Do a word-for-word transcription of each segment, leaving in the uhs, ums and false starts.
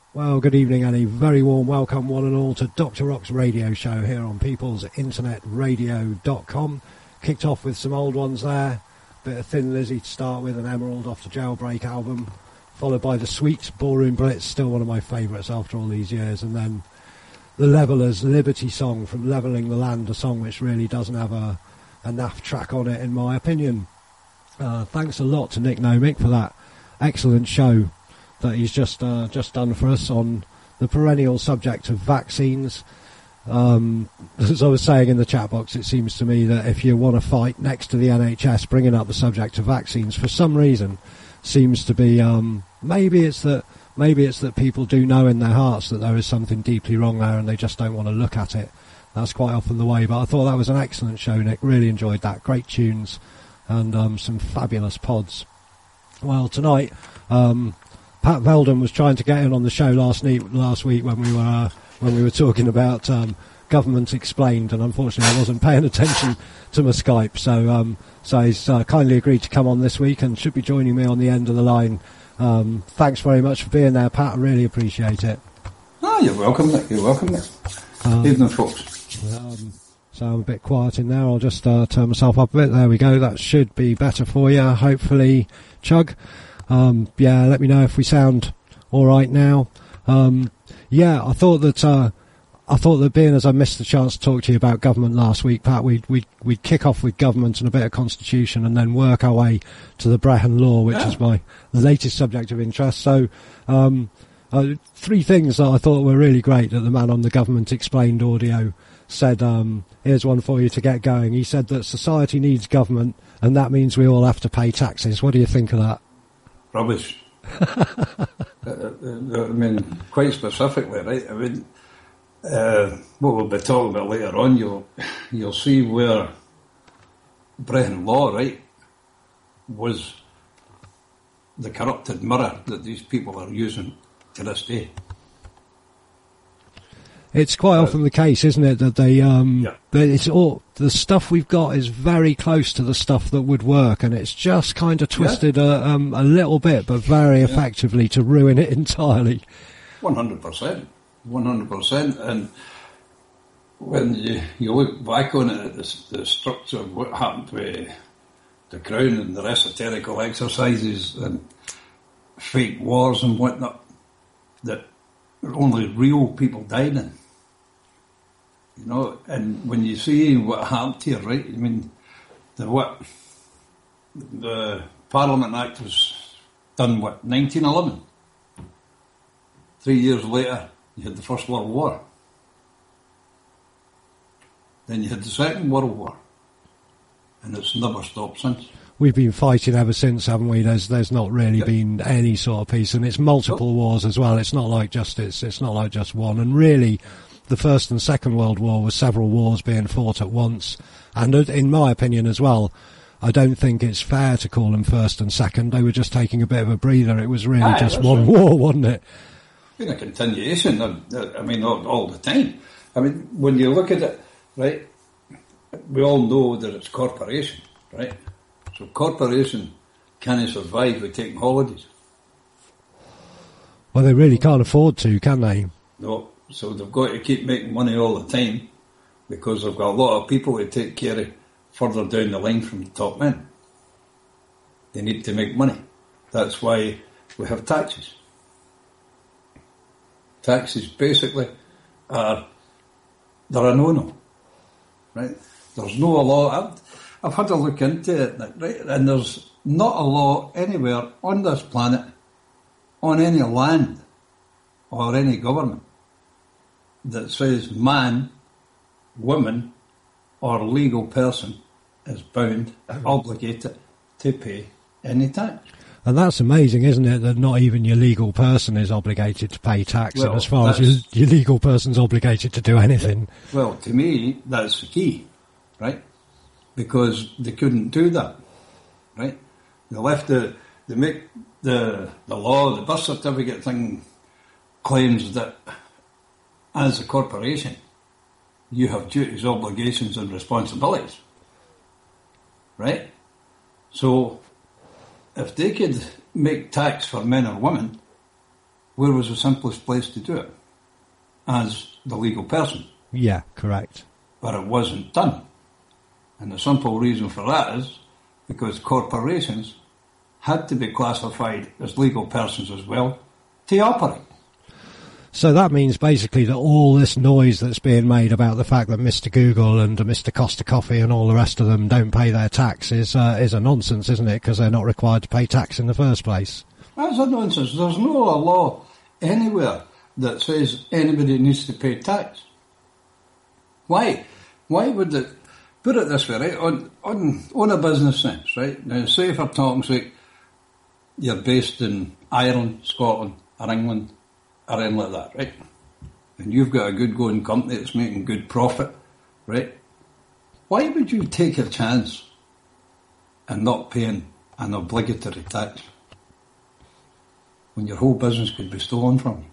Well, good evening and a very warm welcome one and all to Doctor Rock's radio show here on peoples internet radio dot com. Kicked off with some old ones there, bit of Thin Lizzy to start with, an Emerald off the Jailbreak album, followed by the Sweets, Ballroom Blitz, still one of my favourites after all these years, and then the Levellers Liberty song from Levelling the Land, a song which really doesn't have a, a naff track on it in my opinion. Uh, thanks a lot to Nick Nomick for that excellent show that he's just uh, just done for us on the perennial subject of vaccines. Um, as I was saying in the chat box, it seems to me that if you want to fight next to the N H S, bringing up the subject of vaccines for some reason seems to be um, maybe it's that maybe it's that people do know in their hearts that there is something deeply wrong there and they just don't want to look at it. That's quite often the way. But I thought that was an excellent show, Nick. Really enjoyed that. Great tunes and um, some fabulous pods. Well, tonight. Um, Pat Veldon was trying to get in on the show last night, last week when we were uh, when we were talking about um, Government Explained, and unfortunately I wasn't paying attention to my Skype, so um, so he's uh, kindly agreed to come on this week and should be joining me on the end of the line. Um, thanks very much for being there, Pat. I really appreciate it. Oh, you're welcome, Nick. You're welcome, Nick. Um, Evening, folks. Um, so I'm a bit quiet in there. I'll just uh, turn myself up a bit. There we go. That should be better for you, hopefully, Chug. Um, yeah, let me know if we sound all right now. Um, yeah, I thought that uh, I thought that being as I missed the chance to talk to you about government last week, Pat, we'd we'd, we'd kick off with government and a bit of constitution, and then work our way to the Brehon Law, which yeah. is my latest subject of interest. So, um, uh, three things that I thought were really great that the man on the Government Explained audio said. Um, here's one for you to get going. He said that society needs government, and that means we all have to pay taxes. What do you think of that? Rubbish. uh, I mean, quite specifically, right? I mean, uh, what we'll be talking about later on, you'll you'll see where Brehon Law, right, was the corrupted mirror that these people are using to this day. It's quite uh, often the case, isn't it, that they um, yeah. that it's all the stuff we've got is very close to the stuff that would work, and it's just kind of twisted yeah. a, um, a little bit, but very yeah. effectively to ruin it entirely. One hundred percent, one hundred percent. And when you you look back on it, the, the structure of what happened with the Crown and the esoterical exercises and fake wars and whatnot, that only real people died in. You know, and when you see what happened here, right? I mean, the what the Parliament Act was done, what, nineteen eleven? Three years later, you had the First World War. Then you had the Second World War, and it's never stopped since. We've been fighting ever since, haven't we? There's there's not really yeah. been any sort of peace, and it's multiple oh. wars as well. It's not like just it's it's not like just one. And really, the First and Second World War was several wars being fought at once. And in my opinion as well, I don't think it's fair to call them First and Second. They were just taking a bit of a breather. It was really Aye, just one right. war, wasn't it? Been a continuation. Of, I mean, all, all the time. I mean, when you look at it, right? We all know that it's corporation, right? So corporation can't survive with taking holidays. Well, they really can't afford to, can they? No. So they've got to keep making money all the time because they've got a lot of people to take care of further down the line from the top men. They need to make money. That's why we have taxes. Taxes basically are, they're a no-no, right? There's no law. I've, I've had a look into it, right? And there's not a law anywhere on this planet, on any land or any government, that says man, woman, or legal person is bound, obligated to pay any tax. And that's amazing, isn't it, that not even your legal person is obligated to pay tax, well, and as far as your, your legal person's obligated to do anything. Well, to me, that's the key, right? Because they couldn't do that, right? They left the, they make the, the law, the birth certificate thing claims that as a corporation, you have duties, obligations and responsibilities, right? So, if they could make tax for men or women, where was the simplest place to do it? As the legal person. Yeah, correct. But it wasn't done. And the simple reason for that is because corporations had to be classified as legal persons as well to operate. So that means basically that all this noise that's being made about the fact that Mister Google and Mister Costa Coffee and all the rest of them don't pay their tax is, uh, is a nonsense, isn't it? Because they're not required to pay tax in the first place. That's a nonsense. There's no law anywhere that says anybody needs to pay tax. Why? Why would it... Put it this way, right? On, on, on a business sense, right? Now, say for talking sake, you're based in Ireland, Scotland, or England, or anything like that, right? And you've got a good going company that's making good profit, right? Why would you take a chance and not paying an obligatory tax when your whole business could be stolen from you?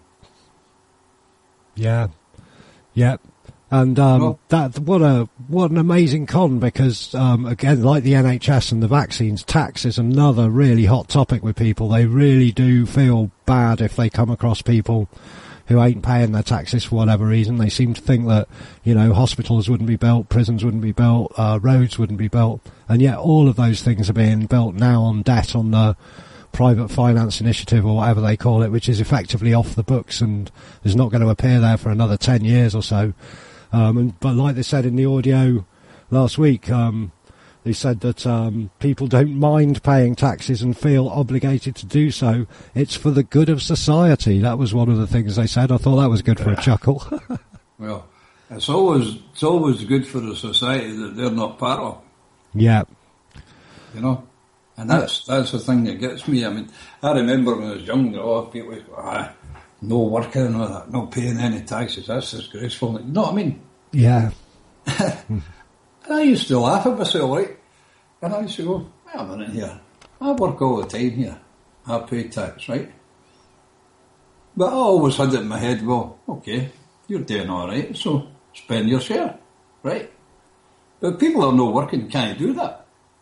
Yeah, yeah. And um, well, that what a what an amazing con, because um, again, like the N H S and the vaccines, tax is another really hot topic with people. They really do feel bad if they come across people who ain't paying their taxes for whatever reason. They seem to think that, you know, hospitals wouldn't be built, prisons wouldn't be built, uh, roads wouldn't be built, and yet all of those things are being built now on debt on the private finance initiative or whatever they call it, which is effectively off the books and is not going to appear there for another ten years or so. Um, and, but like they said in the audio last week, um, they said that um, people don't mind paying taxes and feel obligated to do so. It's for the good of society. That was one of the things they said. I thought that was good for a chuckle. Well, it's always it's always good for the society that they're not part of. Yeah. You know? And that's that's the thing that gets me. I mean, I remember when I was young, oh, people would go, ah, no working and all that, not paying any taxes, that's disgraceful. You know what I mean? Yeah. And I used to laugh at myself, right? And I used to go, wait a minute here, I work all the time here, I pay tax, right? But I always had it in my head, well, okay, you're doing all right, so spend your share, right? But people are not working can't do that.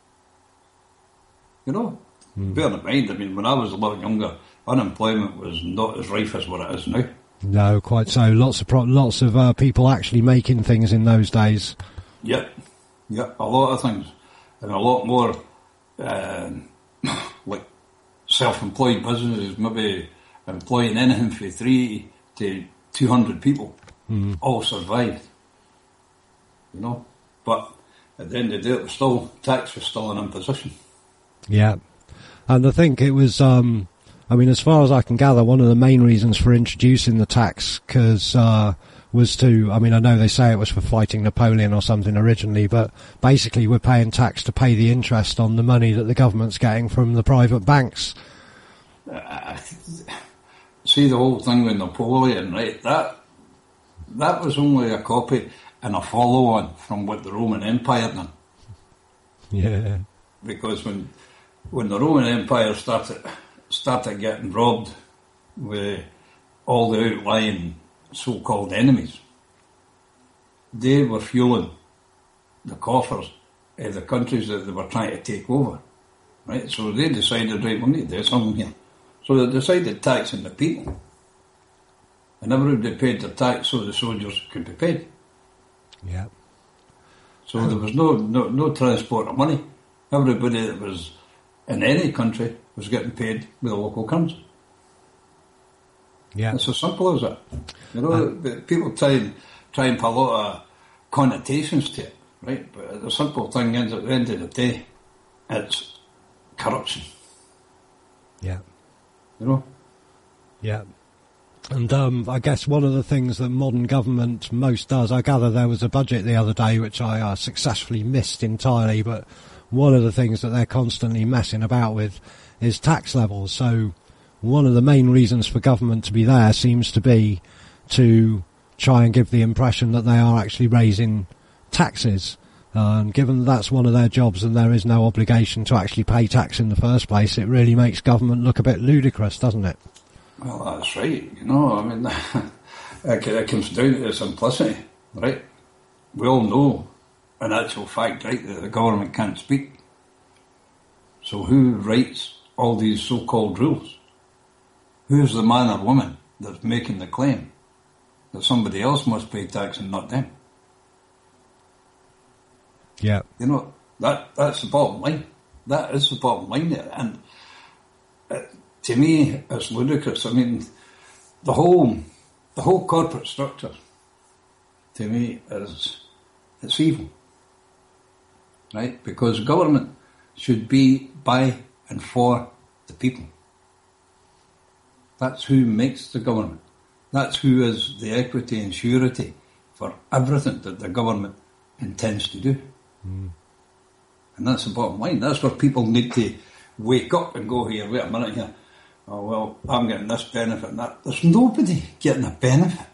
You know? Mm. Bear in mind, I mean, when I was a lot younger, unemployment was not as rife as what it is now. No, quite so. Lots of pro- lots of uh, people actually making things in those days. Yep, yep, a lot of things, and a lot more uh, like self-employed businesses, maybe employing anything from three to two hundred people, mm. all survived. You know, but at the end of the day, it was still tax was still an imposition. Yeah, and I think it was. Um, I mean, as far as I can gather, one of the main reasons for introducing the tax cause, uh, was to, I mean, I know they say it was for fighting Napoleon or something originally, but basically we're paying tax to pay the interest on the money that the government's getting from the private banks. Uh, see the whole thing with Napoleon, right? That that was only a copy and a follow-on from what the Roman Empire done. Yeah. Because when when the Roman Empire started... started getting robbed with all the outlying so-called enemies, they were fueling the coffers of the countries that they were trying to take over, right? So they decided, right, we need to do something here. So they decided taxing the people. And everybody paid their tax so the soldiers could be paid. Yeah. So oh. there was no, no, no transport of money. Everybody that was in any country was getting paid with a local currency. Yeah. It's as simple as that. You know, uh, people try and, try and put a lot of connotations to it, right? But the simple thing is, at the end of the day, it's corruption. Yeah. You know? Yeah. And um, I guess one of the things that modern government most does, I gather there was a budget the other day which I uh, successfully missed entirely, but one of the things that they're constantly messing about with is tax levels. So one of the main reasons for government to be there seems to be to try and give the impression that they are actually raising taxes. Uh, and given that that's one of their jobs and there is no obligation to actually pay tax in the first place, it really makes government look a bit ludicrous, doesn't it? Well, that's right. You know, I mean, it comes down to the simplicity, right? We all know, in actual fact, right, that the government can't speak. So who writes all these so-called rules? who's the man or woman that's making the claim that somebody else must pay tax and not them? Yeah. You know, that that's the bottom line. That is the bottom line there. And uh, to me, it's ludicrous. I mean, the whole the whole corporate structure, to me, is it's evil. Right? Because government should be by and for the people. That's who makes the government. That's who is the equity and surety for everything that the government intends to do. Mm. And that's the bottom line. That's where people need to wake up and go, here, wait a minute here. Oh, well, I'm getting this benefit and that. There's nobody getting a benefit.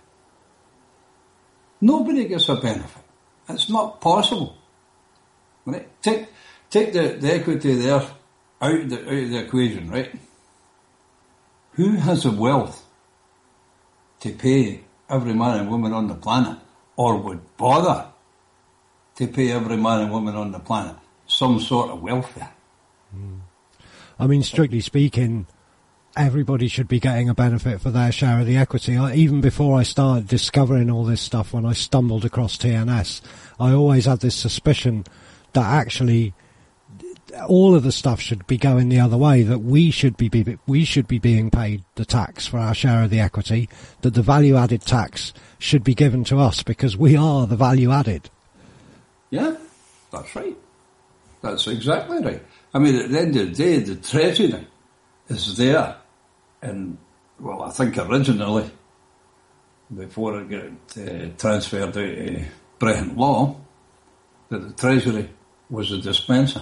Nobody gets a benefit. It's not possible. Right? Take take the, the equity there out of, the, out of the equation, right? Who has the wealth to pay every man and woman on the planet, or would bother to pay every man and woman on the planet some sort of welfare? Mm. I mean, strictly speaking, everybody should be getting a benefit for their share of the equity. I, even before I started discovering all this stuff, when I stumbled across T N S, I always had this suspicion that actually all of the stuff should be going the other way, that we should be, be we should be being paid the tax for our share of the equity, that the value added tax should be given to us because we are the value added. Yeah, that's right. That's exactly right. I mean, at the end of the day, the Treasury is there, and, well, I think originally, before it got uh, transferred out to Brehon Law, that the Treasury was a dispenser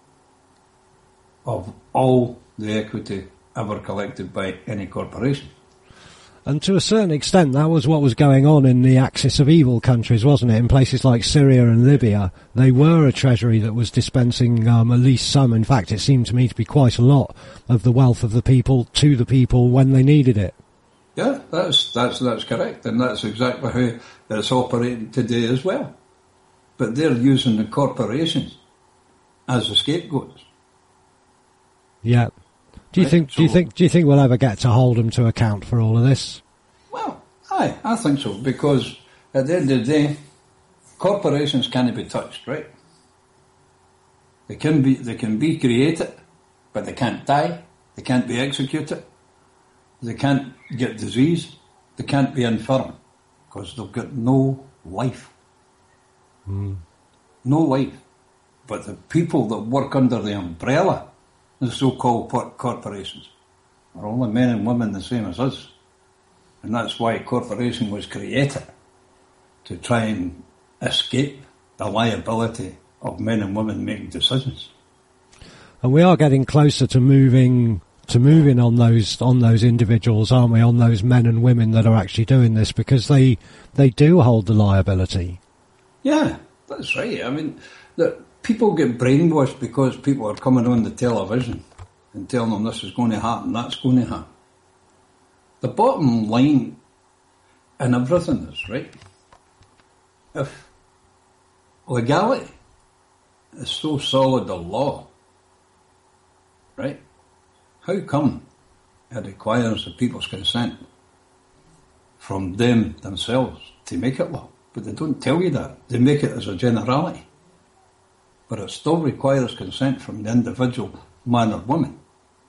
of all the equity ever collected by any corporation. And to a certain extent, that was what was going on in the axis of evil countries, wasn't it? In places like Syria and Libya, they were a treasury that was dispensing um, at least some. In fact, it seemed to me to be quite a lot of the wealth of the people to the people when they needed it. Yeah, that's that's that's correct, and that's exactly how it's operating today as well. But they're using the corporations as the scapegoats. Yeah. Do you right? think? So, do you think? Do you think we'll ever get to hold them to account for all of this? Well, aye, I think so, because at the end of the day, corporations can't be touched, right? They can be, they can be created, but they can't die. They can't be executed. They can't get disease. They can't be infirm because they've got no life. Mm. No life. But the people that work under the umbrella, the so-called corporations, are only men and women the same as us. And that's why a corporation was created, to try and escape the liability of men and women making decisions. And we are getting closer to moving to moving on those on those individuals, aren't we? On those men and women that are actually doing this, because they they do hold the liability. Yeah, that's right. I mean, the, people get brainwashed because people are coming on the television and telling them this is going to happen, that's going to happen. The bottom line in everything is, right, if legality is so solid a law, right, how come it requires the people's consent from them themselves to make it law? But they don't tell you that. They make it as a generality. But it still requires consent from the individual man or woman.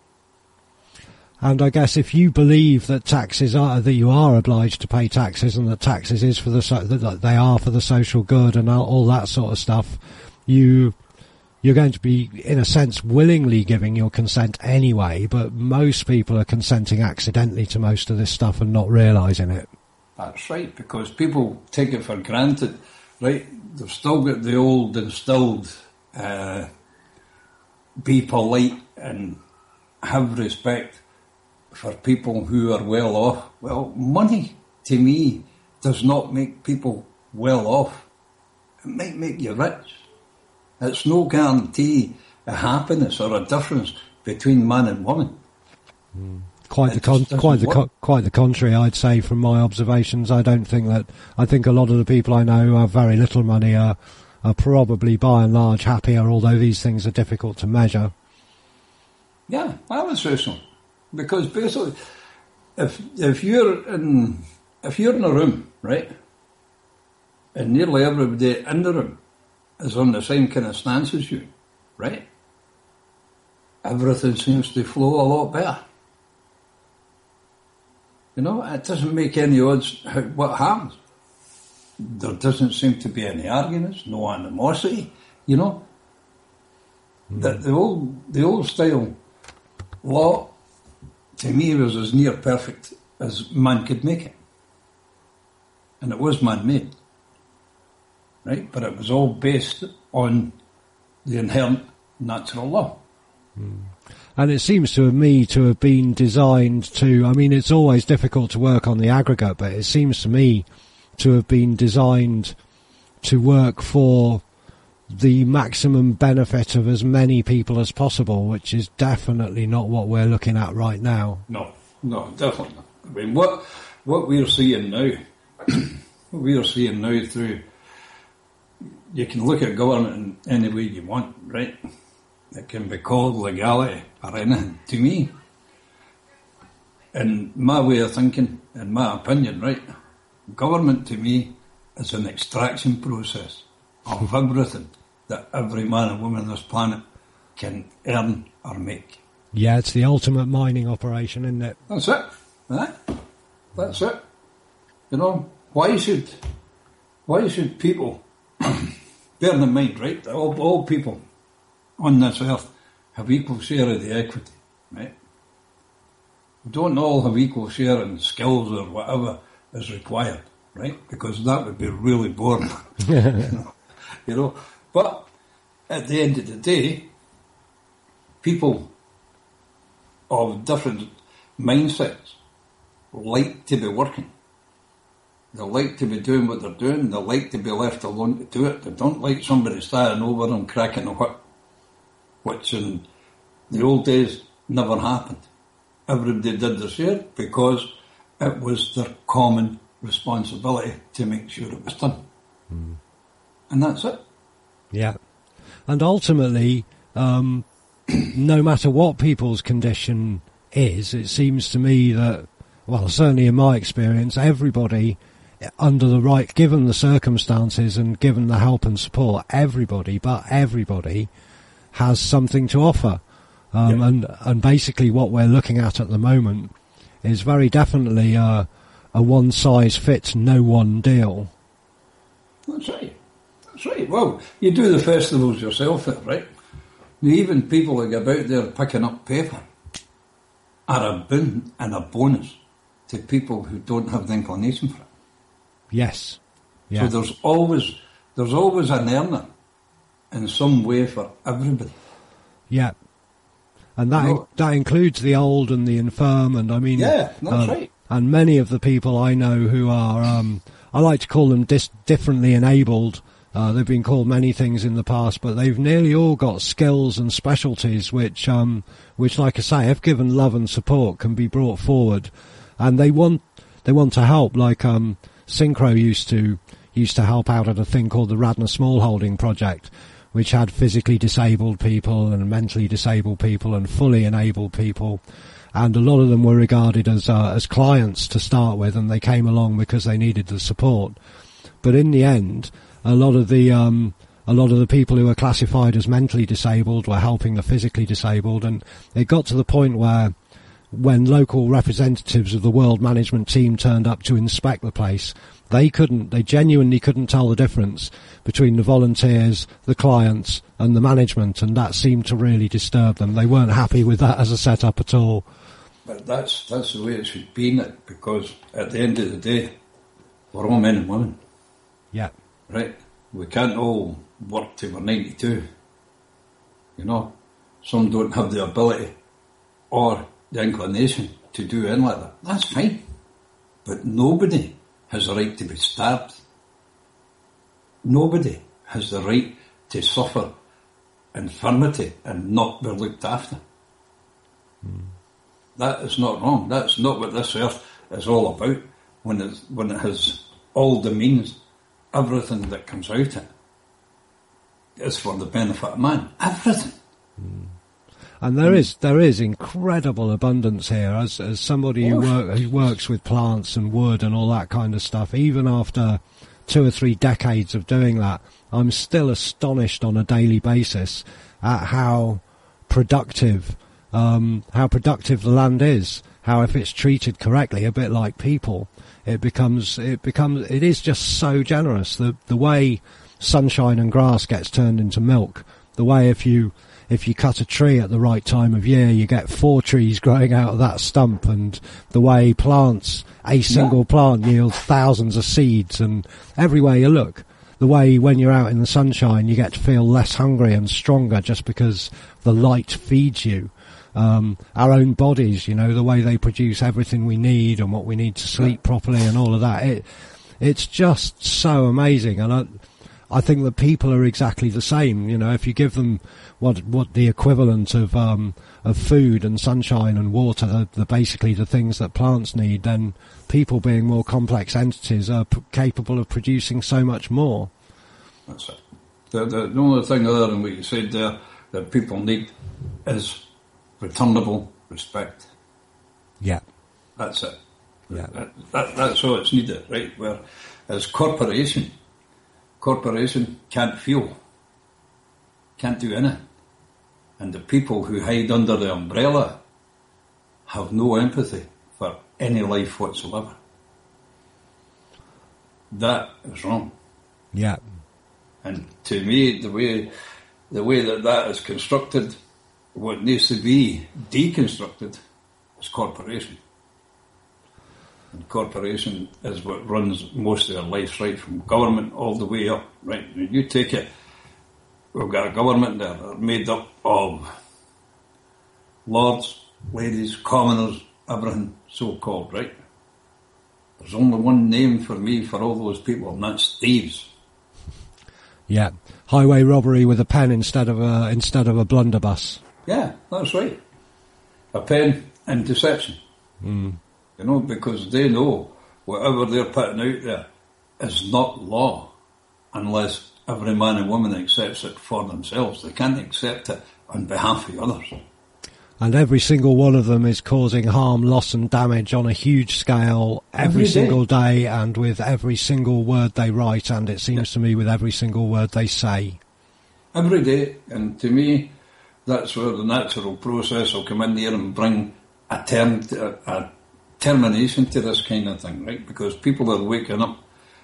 And I guess if you believe that taxes are, that you are obliged to pay taxes, and that taxes is for the so, that they are for the social good and all, all that sort of stuff, you you're going to be, in a sense, willingly giving your consent anyway. But most people are consenting accidentally to most of this stuff and not realising it. That's right, because people take it for granted, right? They've still got the old instilled uh, be polite and have respect for people who are well off. Well, money, to me, does not make people well off. It might make you rich. It's no guarantee of happiness or a difference between man and woman. Mm. Quite the con- quite the co- quite the contrary, I'd say, from my observations. I don't think that. I think a lot of the people I know who have very little money are are probably by and large happier, although these things are difficult to measure. Yeah, I would say so, because basically if if you're in if you're in a room, right, and nearly everybody in the room is on the same kind of stance as you, right, everything seems to flow a lot better. You know, it doesn't make any odds how, what happens. There doesn't seem to be any arguments, no animosity, you know. Mm. The, the old the old style law, to me, was as near perfect as man could make it. And it was man-made, right? But it was all based on the inherent natural law. Mm. And it seems to me to have been designed to, I mean, it's always difficult to work on the aggregate, but it seems to me to have been designed to work for the maximum benefit of as many people as possible, which is definitely not what we're looking at right now. No, no, definitely not. I mean, what what we're seeing now, what we are seeing now through, you can look at government in any way you want, right? It can be called legality or anything. To me, in my way of thinking, in my opinion, right, government to me is an extraction process of everything that every man and woman on this planet can earn or make. Yeah, it's the ultimate mining operation, isn't it? That's it. Right? That's it. You know, why should why should people, bear in mind, right, that all, all people on this earth have equal share of the equity, right? We don't all have equal share in skills or whatever is required, right? Because that would be really boring. you know? You know, but at the end of the day, people of different mindsets like to be working. They like to be doing what they're doing. They like to be left alone to do it. They don't like somebody standing over them cracking a whip, which in the old days never happened. Everybody did their share because it was their common responsibility to make sure it was done. Mm. And that's it. Yeah. And ultimately, um, no matter what people's condition is, it seems to me that, well, certainly in my experience, everybody under the right, given the circumstances and given the help and support, everybody, but everybody has something to offer. Um, yeah. and, and basically what we're looking at at the moment is very definitely a, a one-size-fits-no-one deal. That's right. That's right. Well, you do the festivals yourself, right? Even people that go about there picking up paper are a boon and a bonus to people who don't have the inclination for it. Yes. Yeah. So there's always there's always an earner in some way for everybody. Yeah. And that no. that includes the old and the infirm, and I mean, yeah, that's um, right. And many of the people I know who are, um, I like to call them dis- differently enabled. Uh, they've been called many things in the past, but they've nearly all got skills and specialties which, um, which, like I say, if given love and support, can be brought forward, and they want they want to help. Like um, Synchro used to used to help out at a thing called the Radnor Smallholding Project, which had physically disabled people and mentally disabled people and fully enabled people, and a lot of them were regarded as uh, as clients to start with, and they came along because they needed the support. But in the end, a lot of the um, a lot of the people who were classified as mentally disabled were helping the physically disabled, and it got to the point where, when local representatives of the World Management Team turned up to inspect the place, they couldn't, they genuinely couldn't tell the difference between the volunteers, the clients, and the management, and that seemed to really disturb them. They weren't happy with that as a setup at all. But that's that's the way it should be, isn't it? Because at the end of the day, we're all men and women. Yeah. Right? We can't all work till we're ninety-two. You know? Some don't have the ability or the inclination to do anything like that. That's fine. But nobody has the right to be stabbed. Nobody has the right to suffer infirmity and not be looked after. Mm. That is not wrong. That's not what this earth is all about. When it, when it has all the means, everything that comes out of it is for the benefit of man. Everything. Mm. And there is there is incredible abundance here. As as somebody who, work, who works with plants and wood and all that kind of stuff, even after two or three decades of doing that, I'm still astonished on a daily basis at how productive um, how productive the land is. How if it's treated correctly, a bit like people, it becomes it becomes it is just so generous. The the way sunshine and grass gets turned into milk, the way if you If you cut a tree at the right time of year, you get four trees growing out of that stump, and the way plants, a single yeah. plant yields thousands of seeds, and everywhere you look, the way when you're out in the sunshine, you get to feel less hungry and stronger just because the light feeds you. Um, our own bodies, you know, the way they produce everything we need and what we need to sleep properly and all of that. It, it's just so amazing. And I, I think that people are exactly the same. You know, if you give them what what the equivalent of um, of food and sunshine and water, the, the basically the things that plants need, then people, being more complex entities, are p- capable of producing so much more. That's it. The, the, the only thing other than what you said there that people need is returnable respect. Yeah. That's it. Yeah. That, that, that's all it's needed, right? Where as corporation, corporation can't feel, can't do anything. And the people who hide under the umbrella have no empathy for any life whatsoever. That is wrong. Yeah. And to me, the way the way that that is constructed, what needs to be deconstructed is corporation. And corporation is what runs most of their lives, right from government all the way up. Right, you take it. We've got a government there that are made up of lords, ladies, commoners, everything so-called, right? There's only one name for me for all those people, and that's thieves. Yeah, highway robbery with a pen instead of a instead of a blunderbuss. Yeah, that's right. A pen and deception. Mm. You know, because they know whatever they're putting out there is not law unless every man and woman accepts it for themselves. They can't accept it on behalf of others. And every single one of them is causing harm, loss and damage on a huge scale every, every day. single day, and with every single word they write, and it seems yeah. to me with every single word they say. Every day, and to me, that's where the natural process will come in here and bring a, term to, a, a termination to this kind of thing, right? Because people are waking up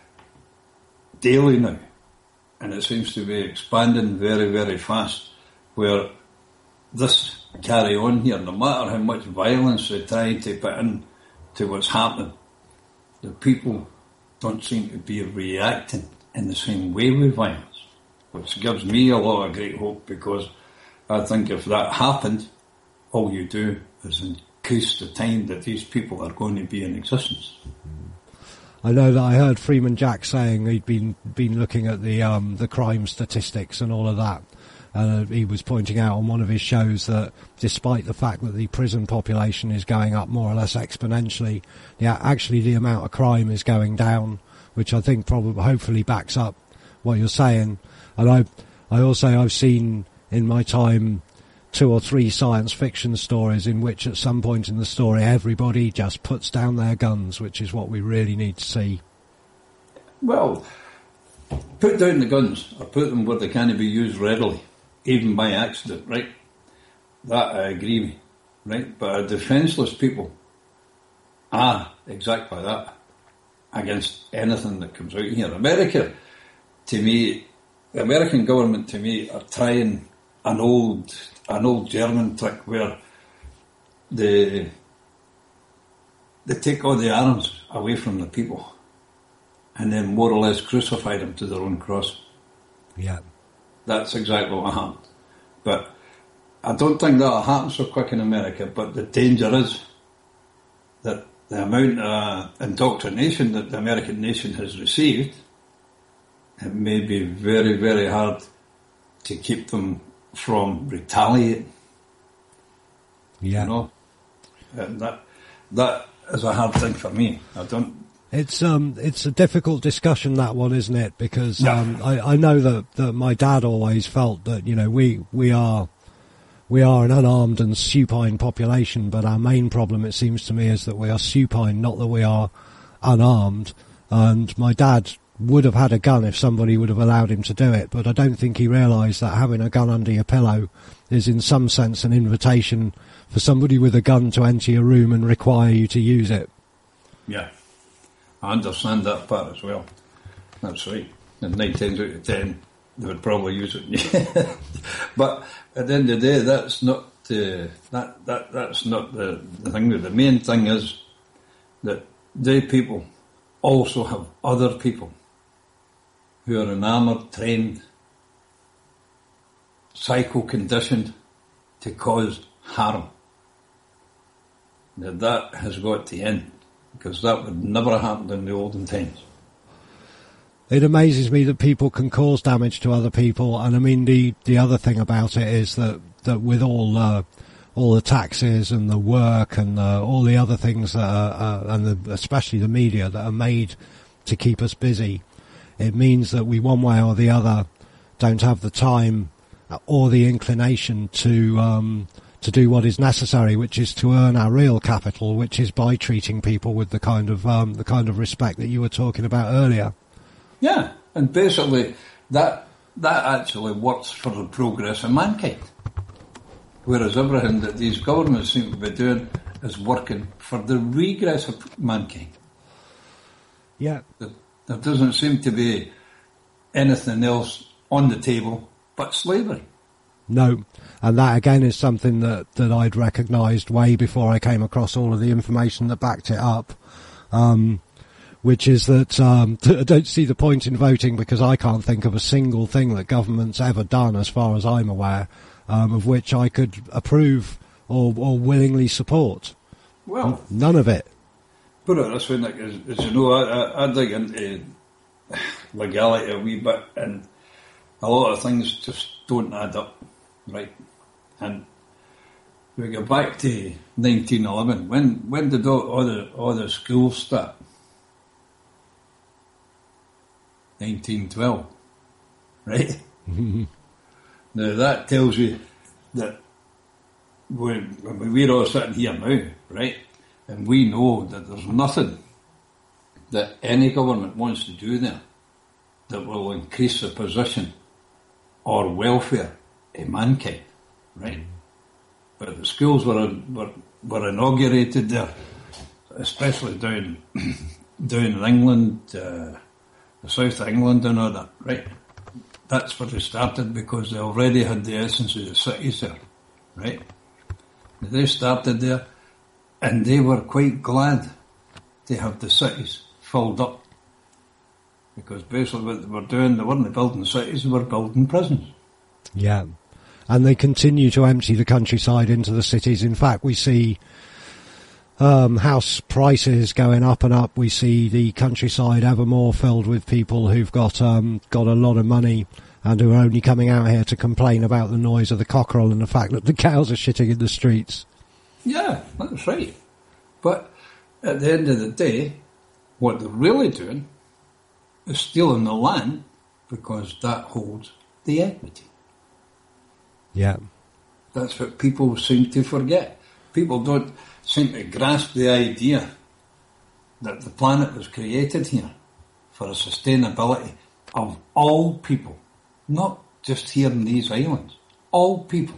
daily now, and it seems to be expanding very, very fast, where this carry on here, no matter how much violence they try to put in to what's happening, the people don't seem to be reacting in the same way with violence, which gives me a lot of great hope, because I think if that happened, all you do is increase the time that these people are going to be in existence. I know that I heard Freeman Jack saying he'd been been looking at the um, the crime statistics and all of that. Uh, he was pointing out on one of his shows that despite the fact that the prison population is going up more or less exponentially, yeah, actually the amount of crime is going down, which I think probably hopefully backs up what you're saying. And I, I also I've seen in my time two or three science fiction stories in which at some point in the story everybody just puts down their guns, which is what we really need to see. Well, put down the guns, or put them where they can't be used readily, even by accident, right? That I agree with, right? But a defenceless people are exactly that, against anything that comes out here. America, to me, the American government, to me, are trying an old, an old German trick where they, they take all the arms away from the people and then more or less crucify them to their own cross. Yeah. That's exactly what happened. But I don't think that'll happen so quick in America, but the danger is that the amount of indoctrination that the American nation has received, it may be very, very hard to keep them from retaliating. Yeah. You know? And that, that is a hard thing for me. I don't... It's um it's a difficult discussion, that one, isn't it? Because yeah. um I, I know that, that my dad always felt that, you know, we we are we are an unarmed and supine population, but our main problem, it seems to me, is that we are supine, not that we are unarmed. And my dad would have had a gun if somebody would have allowed him to do it, but I don't think he realised that having a gun under your pillow is in some sense an invitation for somebody with a gun to enter your room and require you to use it. Yeah, I understand that part as well. That's right. And nine times out of ten, they would probably use it. But at the end of the day, that's not uh, that that that's not the, the thing. The main thing is that they people also have other people who are enamoured, trained, psycho-conditioned to cause harm. Now that has got to end, because that would never have happened in the olden times. It amazes me that people can cause damage to other people, and I mean the, the other thing about it is that, that with all uh, all the taxes and the work and uh, all the other things that are, uh, and the, especially the media that are made to keep us busy, it means that we one way or the other don't have the time or the inclination to um, to do what is necessary, which is to earn our real capital, which is by treating people with the kind of um, the kind of respect that you were talking about earlier. Yeah, and basically that that actually works for the progress of mankind. Whereas everything that these governments seem to be doing is working for the regress of mankind. Yeah. There, there doesn't seem to be anything else on the table but slavery. No, and that again is something that, that I'd recognised way before I came across all of the information that backed it up. Um, which is that um, I don't see the point in voting because I can't think of a single thing that government's ever done, as far as I'm aware, um, of which I could approve or, or willingly support. Well, none of it. Put it this way, Nick, as, as you know, I, I, I dig into legality a wee bit, and a lot of things just don't add up, right? And we go back to nineteen eleven. When when did all, all the all the schools start? nineteen twelve, right? Now that tells you that when, when we're all sitting here now, right, and we know that there's nothing that any government wants to do there that will increase the position or welfare of mankind, right? But the schools were were, were inaugurated there, especially down down in England. Uh, The South of England and all that, right? That's where they started because they already had the essence of the cities there, right? They started there and they were quite glad to have the cities filled up because basically what they were doing, they weren't building cities, they were building prisons. Yeah, and they continue to empty the countryside into the cities. In fact, we see Um, house prices going up and up. We see the countryside ever more filled with people who've got um, got a lot of money and who are only coming out here to complain about the noise of the cockerel and the fact that the cows are shitting in the streets. Yeah, that's right. But at the end of the day, what they're really doing is stealing the land because that holds the equity. Yeah. That's what people seem to forget. People don't seem to grasp the idea that the planet was created here for the sustainability of all people, not just here in these islands, all people.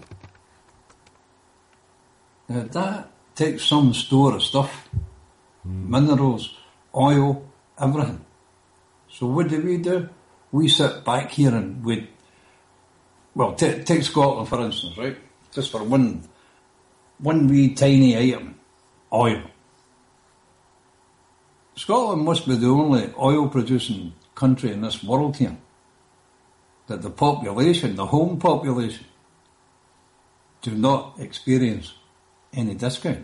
Now that takes some store of stuff, mm. minerals, oil, everything. So what do we do? We sit back here and we, well, t- take Scotland for instance, right? Just for one, one wee tiny item. Oil. Scotland must be the only oil-producing country in this world here that the population, the home population, do not experience any discount.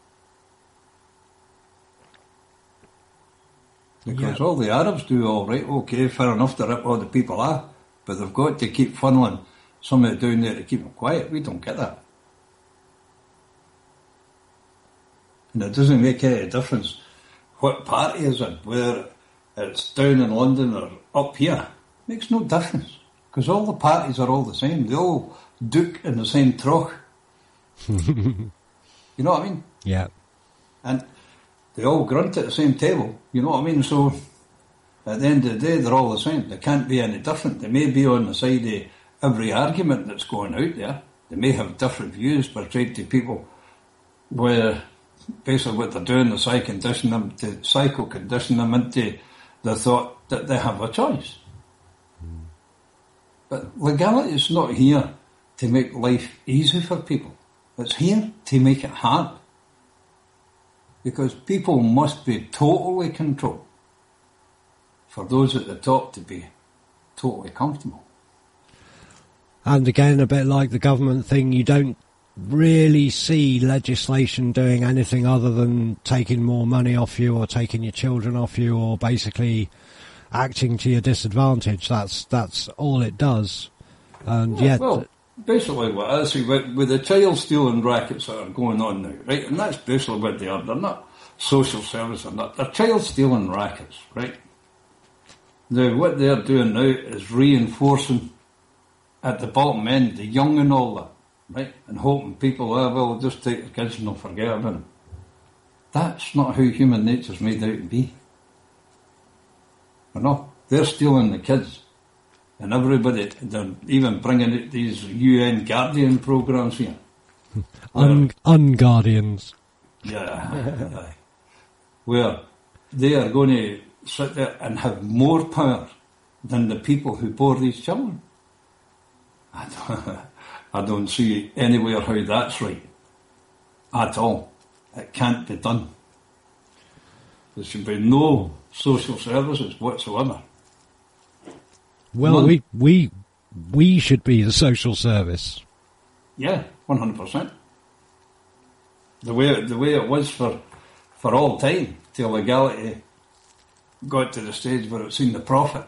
Because yeah. all the Arabs do all right, okay, fair enough to rip all the people off, but they've got to keep funneling somebody down there to keep them quiet. We don't get that. And it doesn't make any difference what party is in, whether it's down in London or up here. It makes no difference, because all the parties are all the same. They all duke in the same trough You know what I mean? Yeah. And they all grunt at the same table. You know what I mean? So at the end of the day, they're all the same. They can't be any different. They may be on the side of every argument that's going out there. They may have different views portrayed to people where basically what they're doing, the psycho condition them to psycho condition them into the thought that they have a choice. Mm. But legality is not here to make life easy for people. It's here to make it hard. Because people must be totally controlled for those at the top to be totally comfortable. And again, a bit like the government thing, you don't really see legislation doing anything other than taking more money off you or taking your children off you or basically acting to your disadvantage. That's that's all it does. And yeah, yet... Well, basically what I see, with, with the child stealing rackets that are going on now, right, and that's basically what they are. They're not social service, they're not. They're child stealing rackets, right? Now, what they're doing now is reinforcing at the bottom end, the young and all that, right? And hoping people, oh, well, just take the kids and they'll forget about them. That's not how human nature's made out to be. You know, they're stealing the kids. And everybody, they're even bringing out these U N Guardian programs here. Un- Unguardians. Yeah. Where they are going to sit there and have more power than the people who bore these children. I don't, I don't see anywhere how that's right. At all. It can't be done. There should be no social services whatsoever. Well, None. we we we should be the social service. Yeah, one hundred percent. The way the way it was for for all time till legality got to the stage where it seen the profit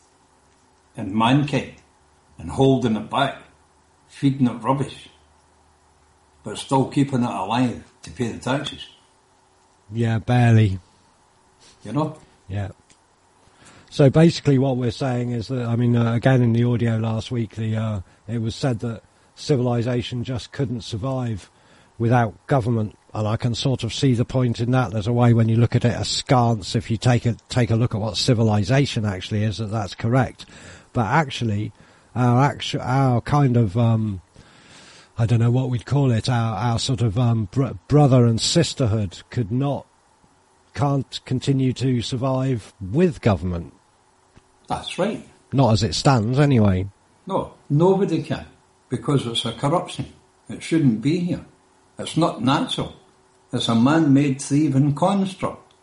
in mankind and holding it back, feeding it rubbish, but still keeping it alive to pay the taxes. Yeah, barely. You know? Yeah. So basically what we're saying is that, I mean, uh, again in the audio last week, the uh, it was said that civilization just couldn't survive without government, and I can sort of see the point in that. There's a way when you look at it askance, if you take a, take a look at what civilization actually is, that that's correct. But actually, our actu- our kind of, um, I don't know what we'd call it, our, our sort of um, br- brother and sisterhood could not, can't continue to survive with government. That's right. Not as it stands, anyway. No, nobody can, because it's a corruption. It shouldn't be here. It's not natural. It's a man-made thieving construct.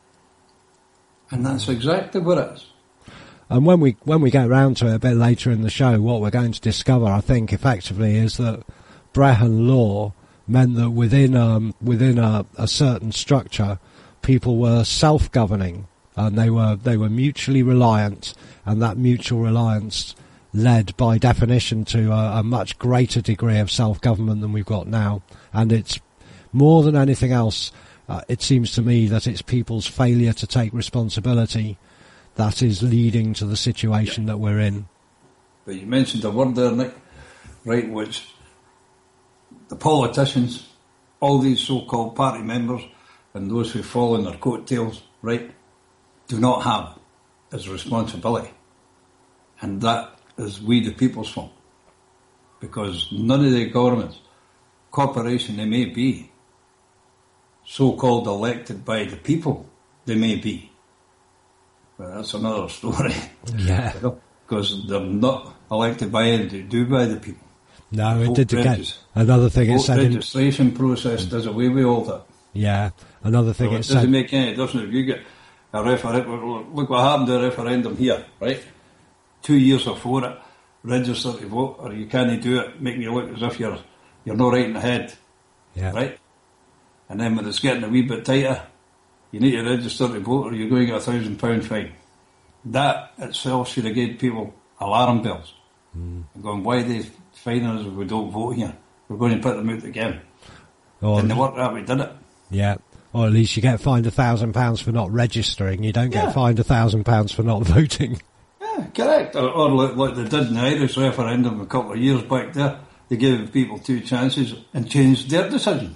And that's exactly what it is. And when we when we get round to it a bit later in the show, what we're going to discover, I think, effectively, is that Brehon law meant that within um, within a, a certain structure, people were self-governing, and they were they were mutually reliant, and that mutual reliance led by definition to a, a much greater degree of self-government than we've got now. And it's more than anything else, uh, it seems to me that it's people's failure to take responsibility that is leading to the situation yeah. that we're in. But you mentioned a word there, Nick, right, which the politicians, all these so-called party members, and those who fall in their coattails, right, do not have as responsibility. And that is we the people's fault. Because none of the governments, corporation they may be, so-called elected by the people they may be. But that's another story. Yeah. Because they're not elected by anybody, do by the people. No, it did get another thing it said. The registration process does away with all that. Yeah, another thing so it, it said. doesn't make any difference if you get a referendum. Look what happened to a referendum here, right? Two years before it, register to vote, or you can't do it, making you look as if you're you're not right in the head, yeah. right? And then when it's getting a wee bit tighter, you need to register to vote, or you're going to get a thousand pound fine. That itself should have given people alarm bells. Mm. And going, why are they fining us if we don't vote here? We're going to put them out again. Or, and they worked out, we did it. Yeah. Or at least you get fined a thousand pounds for not registering. You don't get yeah. fined a thousand pounds for not voting. Yeah, correct. Or, or like, like they did in the Irish referendum a couple of years back there, they gave people two chances and changed their decision.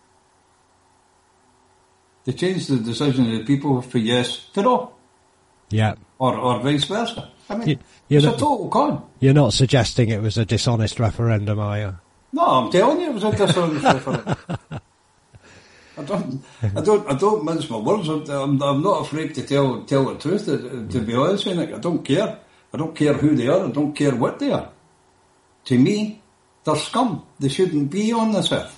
They changed the decision of the people for yes to no. Yeah. Or, or vice versa. I mean, You- it's you're a total con. You're not suggesting it was a dishonest referendum, are you? No, I'm telling you, it was a dishonest referendum. I don't, I don't, I don't mince my words. I'm, I'm not afraid to tell tell the truth. To, to be honest with you, I don't care. I don't care who they are. I don't care what they are. To me, they're scum. They shouldn't be on this earth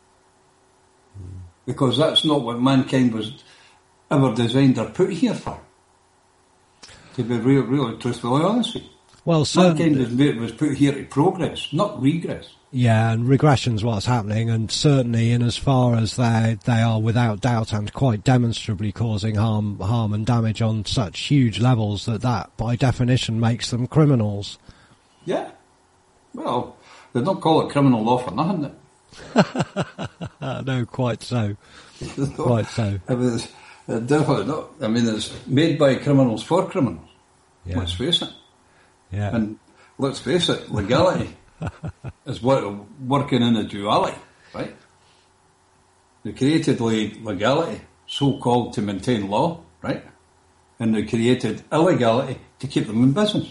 because that's not what mankind was ever designed or put here for. To be real, really truthfully honest with you. Well, Mankind certainly, was, was put here to progress, not regress. yeah, and regression's what's happening, and certainly in as far as they they are without doubt and quite demonstrably causing harm harm and damage on such huge levels that that by definition makes them criminals. Yeah. Well, they don't call it criminal law for nothing. Uh, no, quite so, quite so. I mean, it's, uh, definitely not. I mean, it's made by criminals for criminals. Yeah. Let's face it. Yeah, And let's face it, legality is what working in a duality, right? They created le- legality, so-called to maintain law, right? And they created illegality to keep them in business.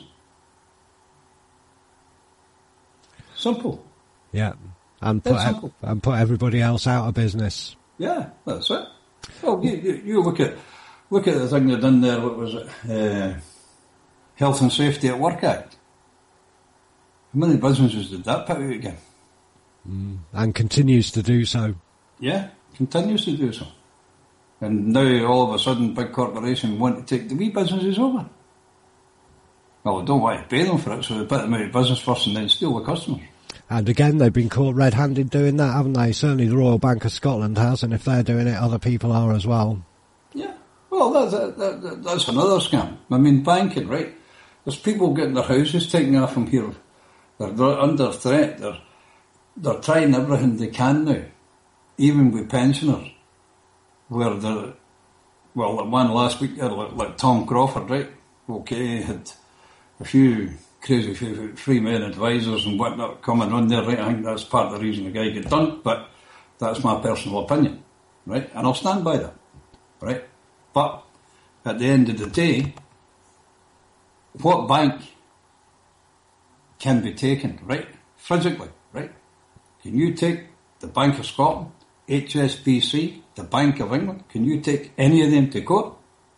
Simple. yeah, and put That's ev- simple. and put everybody else out of business. Yeah, that's it. Well, you, you, you look at look at the thing they done there. What was it? Uh, Health and Safety at Work Act. How many businesses did that put out again? And continues to do so. Yeah, continues to do so. And now all of a sudden, big corporations want to take the wee businesses over. Well, they don't want to pay them for it, so they put them out of business first and then steal the customers. And again, they've been caught red-handed doing that, haven't they? Certainly the Royal Bank of Scotland has, and if they're doing it, other people are as well. Yeah, well, that's, that, that, that's another scam. I mean, banking, right? There's people getting their houses taken off them here. They're, they're under threat. They're, they're trying everything they can now, even with pensioners, where they're, well, the one last week, there, like, like Tom Crawford, right? Okay, had a few crazy few free men advisors and whatnot coming on there, right? I think that's part of the reason the guy got done, but that's my personal opinion, right? And I'll stand by that, right? But at the end of the day, what bank can be taken, right? Physically, right? Can you take the Bank of Scotland, H S B C, the Bank of England? Can you take any of them to court?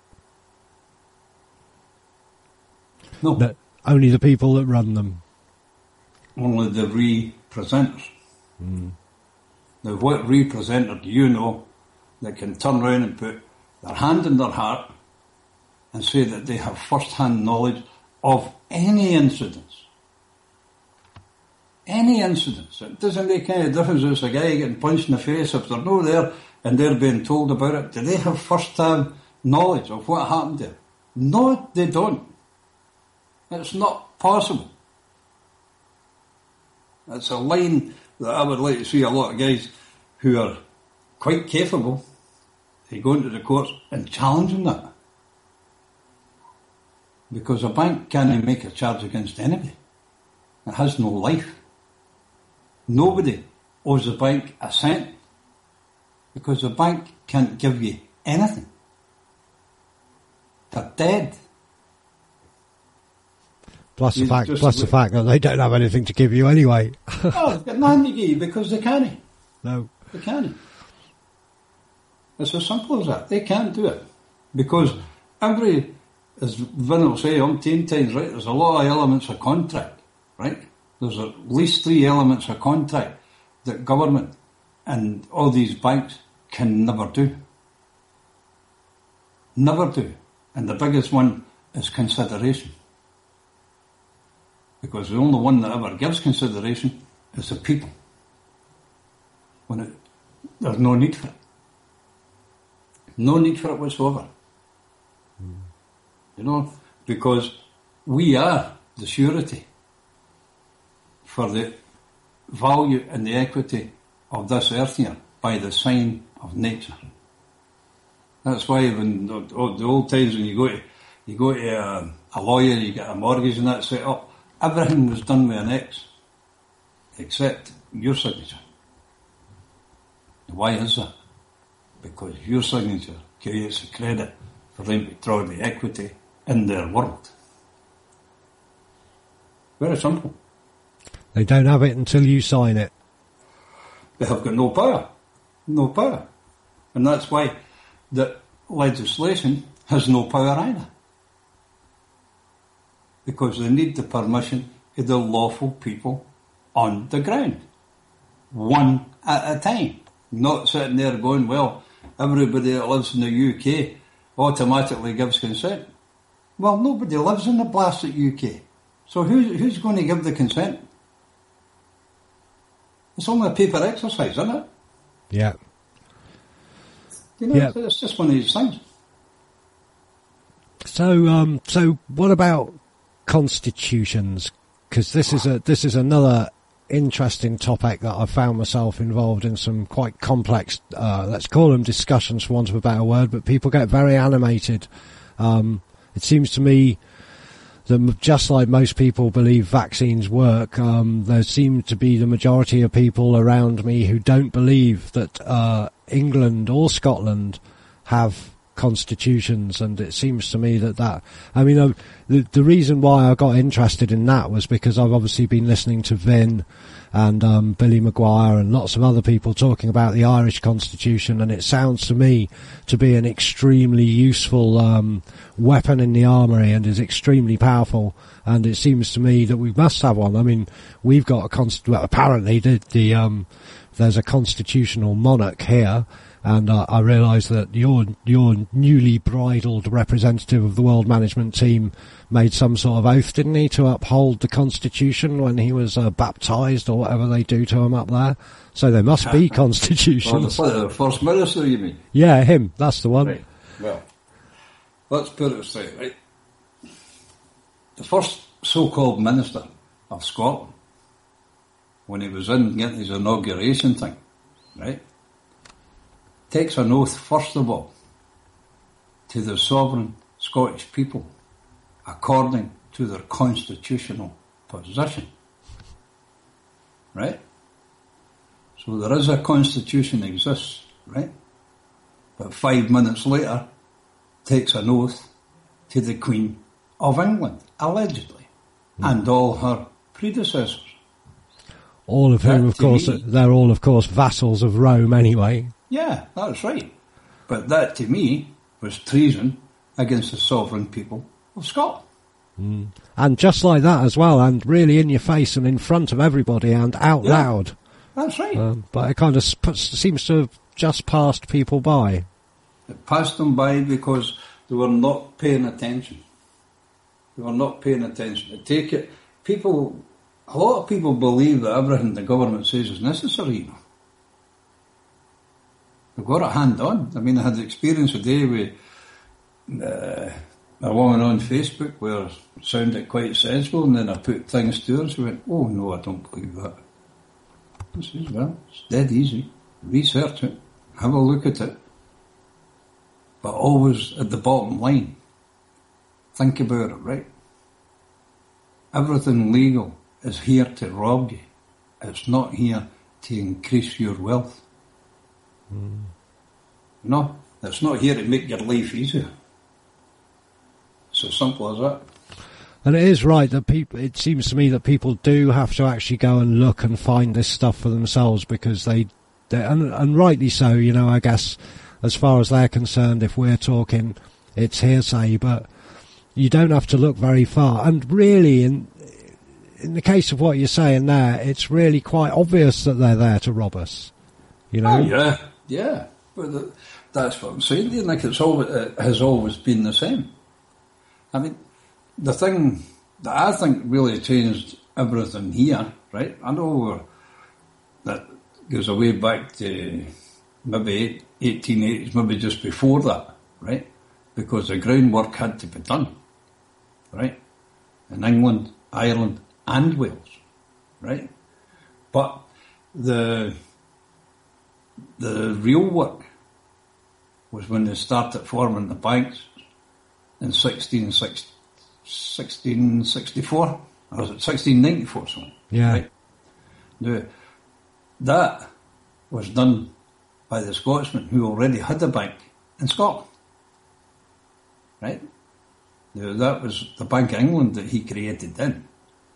No. That only the people that run them. Only the representers. Mm. Now, what representative do you know that can turn around and put their hand in their heart and say that they have first-hand knowledge of any incidents? Any incidents. It doesn't make any difference if it's a guy getting punched in the face. If they're not there and they're being told about it, do they have first-hand knowledge of what happened there? No, they don't. It's not possible. It's a line that I would like to see a lot of guys who are quite capable of going to the courts and challenging that. Because a bank can't make a charge against anybody. It has no life. Nobody owes the bank a cent because the bank can't give you anything. They're dead. Plus the You fact, just- plus the fact that they don't have anything to give you anyway. Oh, they've got nothing to give you because they can't. No. They can't. It's as simple as that. They can't do it. Because every, as Vin will say umpteen times, right, there's a lot of elements of contract, right? There's at least three elements of contract that government and all these banks can never do. Never do. And the biggest one is consideration. Because the only one that ever gives consideration is the people. When it, there's no need for it. No need for it whatsoever. Mm. You know, because we are the surety for the value and the equity of this earth here by the sign of nature. That's why when the, the old times when you go to you go to a, a lawyer, you get a mortgage and that set up, everything was done with an X. except your signature. Why is that? Because your signature creates a credit for them to draw the equity in their world. Very simple. They don't have it until you sign it. They have got no power. No power. And that's why the legislation has no power either. Because they need the permission of the lawful people on the ground. One at a time. Not sitting there going, well, everybody that lives in the U K automatically gives consent. Well, nobody lives in the blasted U K. So who's, who's going to give the consent? It's only a paper exercise, isn't it? Yeah. You know, yeah. It's just one of these things. So, um, so what about constitutions? Because this is a this is another interesting topic that I found myself involved in some quite complex, uh, let's call them discussions for want of a better word, but people get very animated. Um, it seems to me that just like most people believe vaccines work, um, there seem to be the majority of people around me who don't believe that uh, England or Scotland have constitutions, and it seems to me that that I mean uh, the the reason why I got interested in that was because I've obviously been listening to Vin and um, Billy Maguire and lots of other people talking about the Irish constitution, and it sounds to me to be an extremely useful um, weapon in the armoury and is extremely powerful, and it seems to me that we must have one. I mean, we've got a const- well, apparently the, the um, there's a constitutional monarch here. And uh, I realise that your your newly bridled representative of the World Management Team made some sort of oath, didn't he, to uphold the Constitution when he was uh, baptised or whatever they do to him up there. So there must be constitutions. Well, the First Minister, you mean? Yeah, him. That's the one. Right. Well, let's put it straight, right? The first so-called Minister of Scotland, when he was in getting his inauguration thing, right? Takes an oath, first of all, to the sovereign Scottish people, according to their constitutional position. Right? So there is a constitution exists, right? But five minutes later, takes an oath to the Queen of England, allegedly, mm. and all her predecessors. All of whom, That, of course, me, they're all, of course, vassals of Rome anyway. Yeah, that's right. But that, to me, was treason against the sovereign people of Scotland. Mm. And just like that as well, and really in your face and in front of everybody and out Yeah, loud. That's right. Um, but it kind of sp- seems to have just passed people by. It passed them by because they were not paying attention. They were not paying attention. To take it, people, a lot of people believe that everything the government says is necessary, you know. They've got it hand on. I mean, I had the experience today with uh, a woman on Facebook where it sounded quite sensible, and then I put things to her and she went, oh no, I don't believe that. I says, well, it's dead easy. Research it, have a look at it. But always at the bottom line, think about it, right? Everything legal is here to rob you. It's not here to increase your wealth. Mm. No, it's not here to make your life easier. It's as simple as that. And it is right that people, it seems to me that people do have to actually go and look and find this stuff for themselves, because they, they and, and rightly so, you know, I guess, as far as they're concerned, if we're talking, it's hearsay, but you don't have to look very far. And really, in in the case of what you're saying there, it's really quite obvious that they're there to rob us. You know? Oh, yeah, yeah. But the, that's what I'm saying. You think it's always, it has always been the same. I mean, the thing that I think really changed everything here, right? I know we're, that goes away back to maybe eighteen eighties, maybe just before that, right? Because the groundwork had to be done, right? In England, Ireland, and Wales, right? But the the real work was when they started forming the banks in sixteen sixty-four, or was it sixteen ninety-four, something? Yeah. Right? Now, that was done by the Scotsman who already had a bank in Scotland. Right? Now, that was the Bank of England that he created then.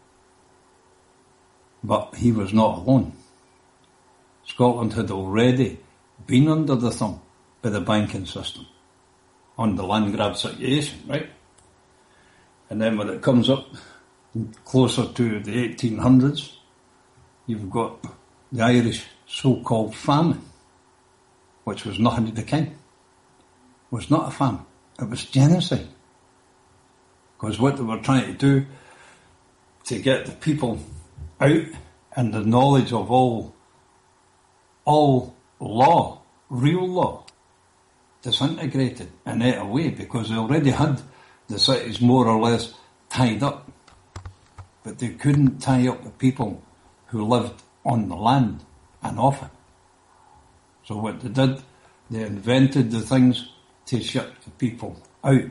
But he was not alone. Scotland had already been under the thumb by the banking system on the land grab situation, right? And then when it comes up closer to the eighteen hundreds, you've got the Irish so-called famine, which was nothing of the kind. It was not a famine. It was genocide. Because what they were trying to do to get the people out and the knowledge of all, all law, real law, disintegrated and ate away, because they already had the cities more or less tied up. But they couldn't tie up the people who lived on the land and off it. So what they did, they invented the things to shut the people out.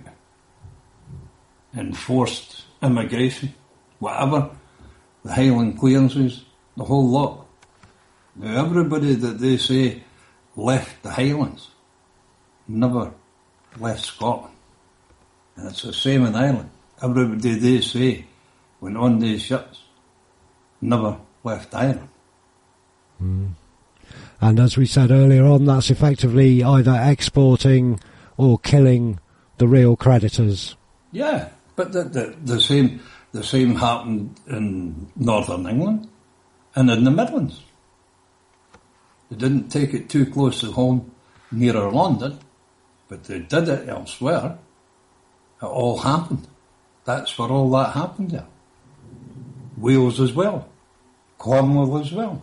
Enforced immigration, whatever, the Highland clearances, the whole lot. Now everybody that they say left the Highlands never left Scotland. And it's the same in Ireland. Everybody they say went on these ships never left Ireland. Mm. And as we said earlier on, that's effectively either exporting or killing the real creditors. Yeah, but the, the, the same the same happened in Northern England and in the Midlands. They didn't take it too close to home nearer London, but they did it elsewhere. It all happened. That's where all that happened there. Wales as well. Cornwall as well.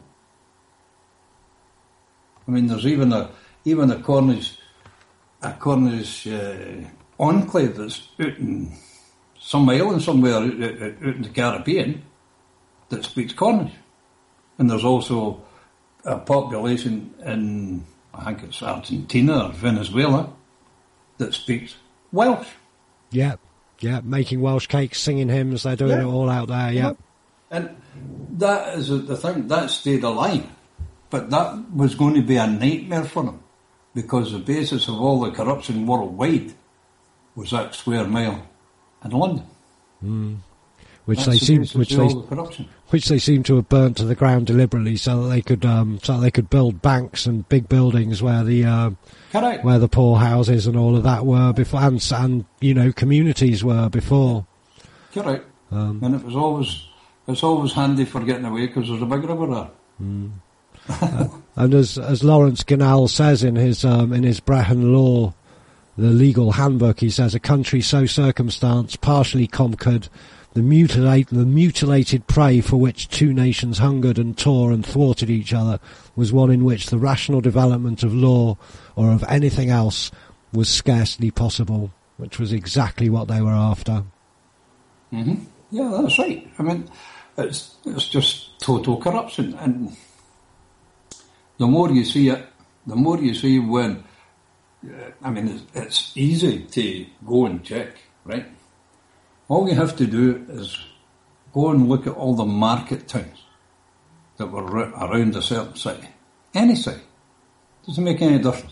I mean, there's even a even a Cornish a Cornish uh, enclave that's out in some island somewhere out, out, out in the Caribbean that speaks Cornish. And there's also a population in, I think it's Argentina or Venezuela, that speaks Welsh. Yeah, yeah, making Welsh cakes, singing hymns, they're doing yeah. it all out there, yeah. And that is the thing, that stayed alive. But that was going to be a nightmare for them, because the basis of all the corruption worldwide was that square mile in London. Mm. Which That's they seem, the which they, the which they seem to have burnt to the ground deliberately, so that they could, um, so that they could build banks and big buildings where the, uh, Correct. where the poor houses and all of that were before, and, and you know, communities were before. Correct. Um, and it was always, it's always handy for getting away because there's a big river there. Mm. uh, and as as Lawrence Ganal says in his um, in his Brehon Law, the legal handbook, he says a country so circumstanced, partially conquered, the mutilate the mutilated prey for which two nations hungered and tore and thwarted each other was one in which the rational development of law or of anything else was scarcely possible, which was exactly what they were after. Mm-hmm. Yeah, that's right. I mean, it's it's just total corruption, and the more you see it, the more you see when, uh, I mean, it's, it's easy to go and check, right? All you have to do is go and look at all the market towns that were around a certain city. Any city. Doesn't make any difference.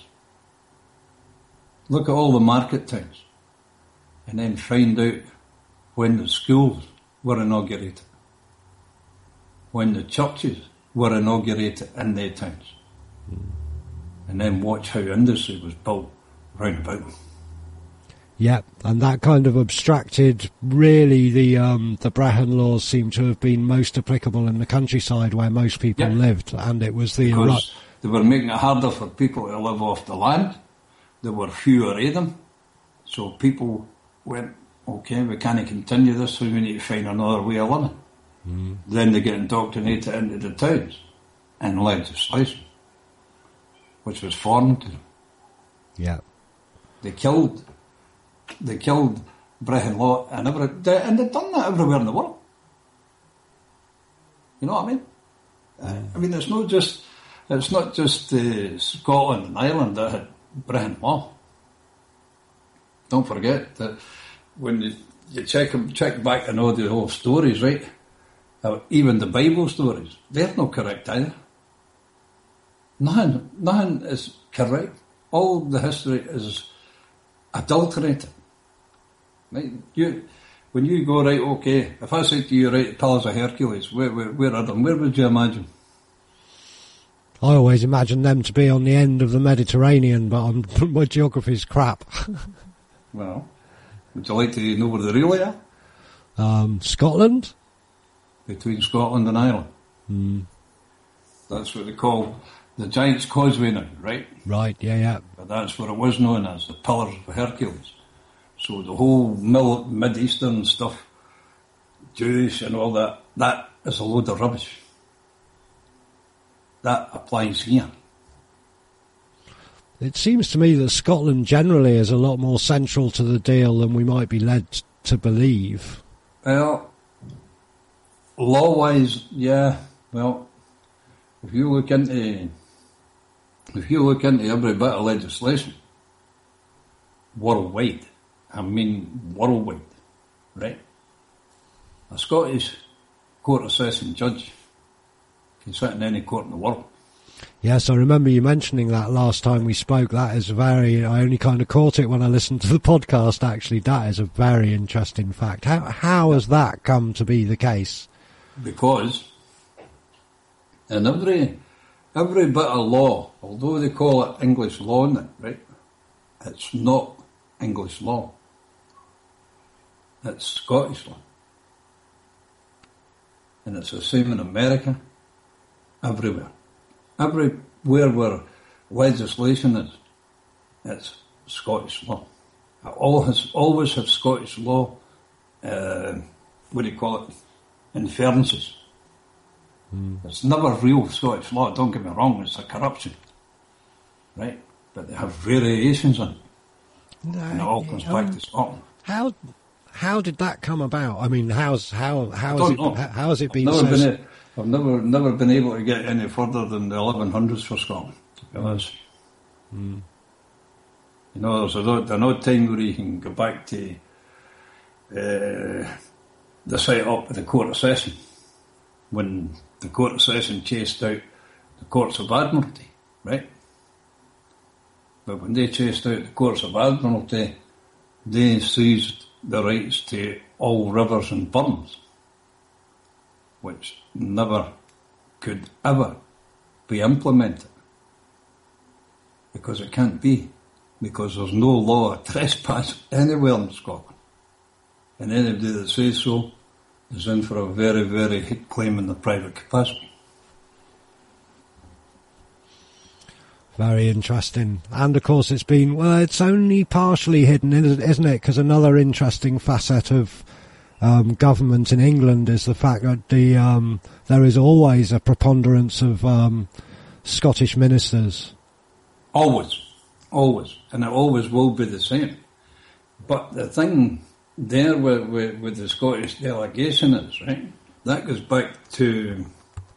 Look at all the market towns and then find out when the schools were inaugurated, when the churches were inaugurated in their towns. Mm. And then watch how industry was built round about them. Yeah, and that kind of abstracted, really, the um, the Brehon laws seem to have been most applicable in the countryside where most people yeah. lived, and it was the... Because ru- they were making it harder for people to live off the land. There were fewer of them, so people went, okay, we can't continue this, so we need to find another way of living. Mm. Then they get indoctrinated into the towns and legislation, which was foreign to them. Yeah. They killed... They killed Brehon law and every, they, and they've done that everywhere in the world. You know what I mean? Uh, I mean, it's not just it's not just uh, Scotland and Ireland that had Brehon law. Don't forget that when you, you check check back and all the whole stories, right? Uh, even the Bible stories, they're not correct either. Nothing, nothing is correct. All the history is adulterated. Right? You, when you go, right, okay, if I said to you, right, Pillars of Hercules, where, where, where are them? Where would you imagine? I always imagine them to be on the end of the Mediterranean, but I'm, my geography's crap. Well, would you like to know where they really are? Um, Scotland? Between Scotland and Ireland. Mm. That's what they call the Giant's Causeway now, right? Right, yeah, yeah. But that's what it was known as, the Pillars of Hercules. So the whole Mid-Eastern stuff, Jewish and all that, that is a load of rubbish. That applies here. It seems to me that Scotland generally is a lot more central to the deal than we might be led to believe. Well, law-wise, yeah. Well, if you look into if you look into every bit of legislation worldwide, I mean worldwide, right? A Scottish court assessing judge can sit in any court in the world. Yes, I remember you mentioning that last time we spoke. That is very, I only kind of caught it when I listened to the podcast, actually. That is a very interesting fact. How how has that come to be the case? Because in every, every bit of law, although they call it English law, right, it's not English law. It's Scottish law. And it's the same in America, everywhere. Everywhere where legislation is, it's Scottish law. It all has, always have Scottish law, uh, what do you call it, inferences. Mm. It's never real Scottish law, don't get me wrong, it's a corruption. Right? But they have variations on it. No, and it all comes um, back to Scotland. How how did that come about? I mean, how's how how has it know. how has it been? I've so never, been a, I've never never been able to get any further than the eleven hundreds for Scotland. To be honest, mm. you know, there's an odd, an odd time where you can go back to uh, the set up of the Court of Session when the Court of Session chased out the Courts of Admiralty, right? But when they chased out the Courts of Admiralty, they seized the rights to all rivers and burns, which never could ever be implemented. Because it can't be. Because there's no law of trespass anywhere in Scotland. And anybody that says so is in for a very, very hit claim in the private capacity. Very interesting. And of course it's been, well, it's only partially hidden, isn't it? Because another interesting facet of um, government in England is the fact that the um, there is always a preponderance of um, Scottish ministers. Always. Always. And it always will be the same. But the thing there with, with, with the Scottish delegation is, right, that goes back to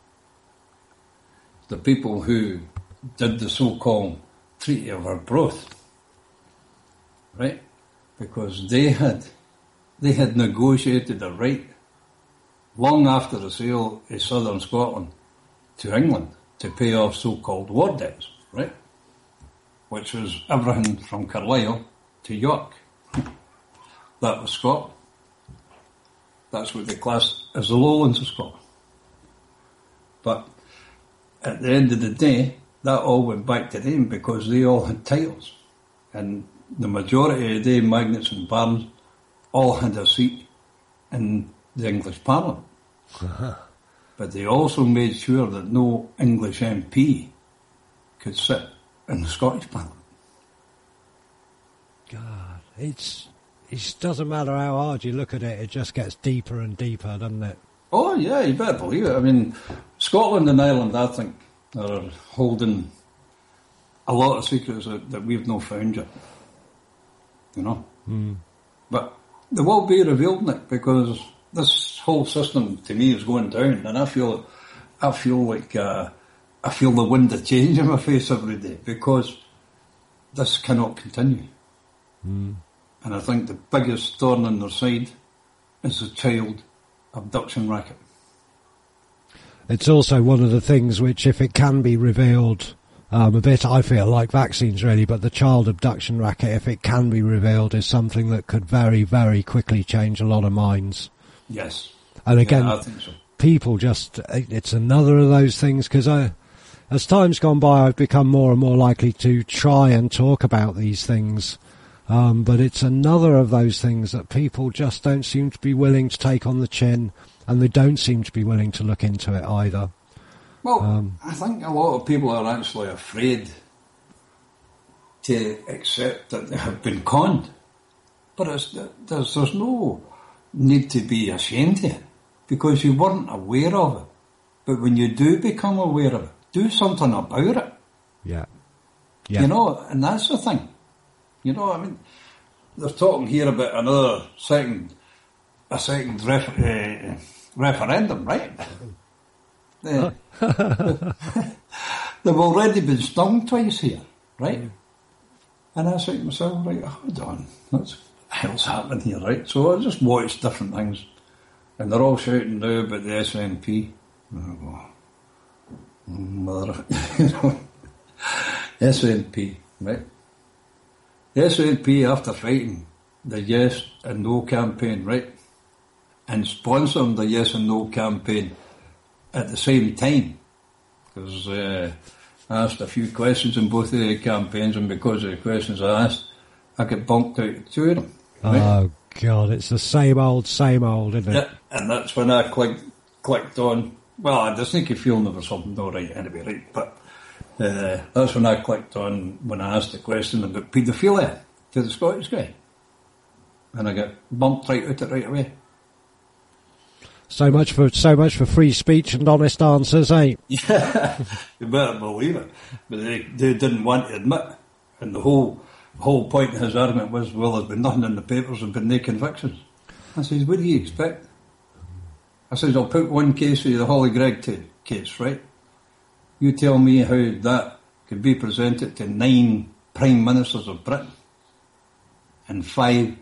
the people who did the so-called Treaty of Arbroath, right? Because they had they had negotiated a right long after the sale of southern Scotland to England to pay off so-called war debts, right? Which was everything from Carlisle to York. That was Scotland. That's what they classed as the lowlands of Scotland. But at the end of the day, that all went back to them because they all had titles. And the majority of the magnates and barons all had a seat in the English Parliament. Uh-huh. But they also made sure that no English M P could sit in the Scottish Parliament. God, it's it doesn't matter how hard you look at it, it just gets deeper and deeper, doesn't it? Oh, yeah, you better believe it. I mean, Scotland and Ireland, I think, are holding a lot of secrets that, that we've not found yet. You know? Mm. But they will be revealed, Nick, because this whole system, to me, is going down, and I feel I feel like uh, I feel the wind of change in my face every day, because this cannot continue. Mm. And I think the biggest thorn in their side is the child abduction racket. It's also one of the things which, if it can be revealed um, a bit, I feel like vaccines really, but the child abduction racket, if it can be revealed, is something that could very, very quickly change a lot of minds. Yes. And again, yeah, I think so. people just, it's another of those things, because I, as time's gone by, I've become more and more likely to try and talk about these things. Um, but it's another of those things that people just don't seem to be willing to take on the chin, and they don't seem to be willing to look into it either. Well, um, I think a lot of people are actually afraid to accept that they have been conned. But it's, there's, there's no need to be ashamed of it, because you weren't aware of it. But when you do become aware of it, do something about it. Yeah. Yeah. You know, and that's the thing. You know, I mean, they're talking here about another second, a second ref, uh, referendum, right? They, they've already been stung twice here, right? Mm. And I think to myself, right, hold on, what the hell's happening here, right? So I just watched different things, and they're all shouting now about the S N P. And I go, mother, you know, S N P, right? The S N P, after fighting the yes and no campaign, right, and sponsoring the yes and no campaign at the same time, because uh, I asked a few questions in both of the campaigns, and because of the questions I asked, I got bunked out of two of them. Right? Oh God, it's the same old, same old, isn't it? Yeah, and that's when I clicked, clicked on. Well, I had a sneaky feeling there was something not right anyway, right? But uh, that's when I clicked on when I asked the question about paedophilia to the Scottish guy, and I got bumped right out it right away. So much for so much for free speech and honest answers, eh? Yeah, you better believe it. But they, they didn't want to admit, and the whole whole point of his argument was, well, there's been nothing in the papers, there's been no convictions. I says, what do you expect? I says, I'll put one case of the Holly Gregg t- case, right? You tell me how that could be presented to nine Prime Ministers of Britain and five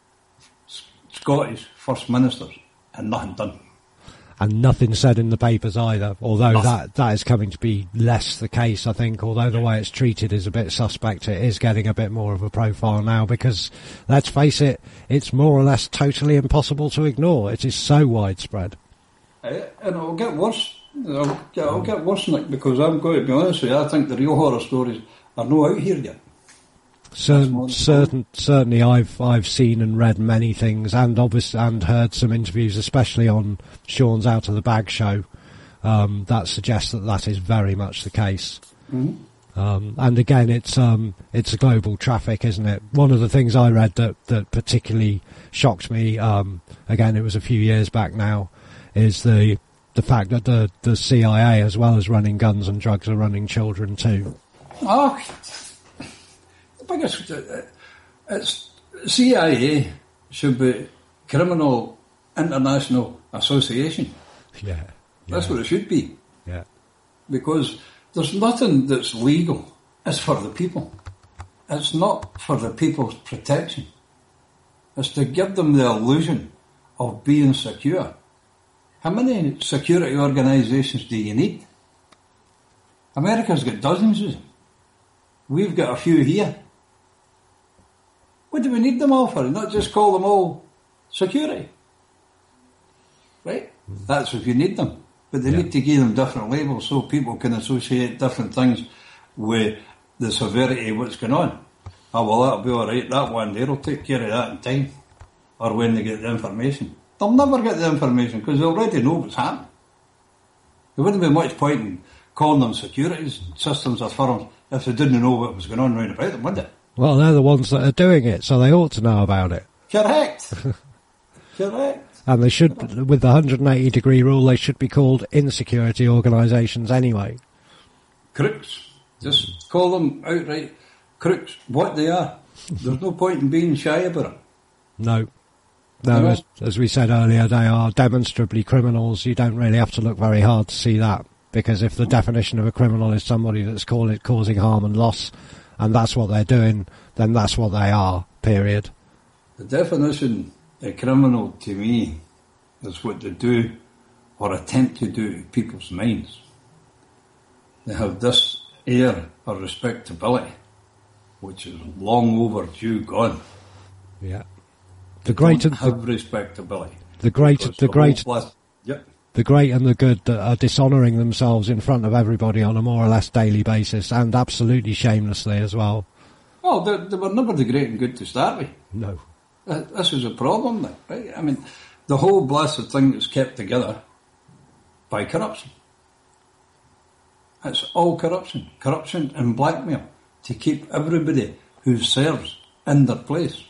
Scottish First Ministers, and nothing done. And nothing said in the papers either, although nothing. that that is coming to be less the case, I think, although the way it's treated is a bit suspect. It is getting a bit more of a profile now, because, let's face it, it's more or less totally impossible to ignore. It is so widespread. Uh, and it'll get worse. It'll get, it'll get worse, Nick, because I'm going to be honest with you, I think the real horror stories are not out here yet. Certain, certain, certainly, I've I've seen and read many things, and obviously, and heard some interviews, especially on Sean's Out of the Bag show, um, that suggests that that is very much the case. Mm-hmm. Um, and again, it's um, it's a global traffic, isn't it? One of the things I read that that particularly shocked me, um, again, it was a few years back now, is the the fact that the the C I A, as well as running guns and drugs, are running children too. Oh. Biggest, uh, it's C I A should be Criminal International Association. Yeah, yeah. That's what it should be. Yeah. Because there's nothing that's legal. It's for the people. It's not for the people's protection. It's to give them the illusion of being secure. How many security organisations do you need? America's got dozens of them. We've got a few here. What do we need them all for? Not just call them all security. Right? Mm. That's if you need them. But they yeah. need to give them different labels so people can associate different things with the severity of what's going on. Oh, well, that'll be alright. That one there will take care of that in time. Or when they get the information. They'll never get the information because they already know what's happening. There wouldn't be much point in calling them security systems or firms if they didn't know what was going on round about them, would they? Well, they're the ones that are doing it, so they ought to know about it. Correct. Correct. And they should, with the one hundred eighty degree rule, they should be called insecurity organisations anyway. Crooks. Just call them outright crooks. What they are. There's no point in being shy about it. No. No, as, as we said earlier, they are demonstrably criminals. You don't really have to look very hard to see that, because if the definition of a criminal is somebody that's call it causing harm and loss, and that's what they're doing, then that's what they are, period. The definition of criminal to me is what they do or attempt to do to people's minds. They have this air of respectability, which is long overdue gone. Yeah. The great don't and have the, respectability. the great, Because the the great, whole plas- yep. the great and the good that are dishonouring themselves in front of everybody on a more or less daily basis, and absolutely shamelessly as well. Well, they, they were never the great and good to start with. No. Uh, This is a problem then, right? I mean, the whole blessed thing is kept together by corruption. It's all corruption. Corruption and blackmail to keep everybody who serves in their place.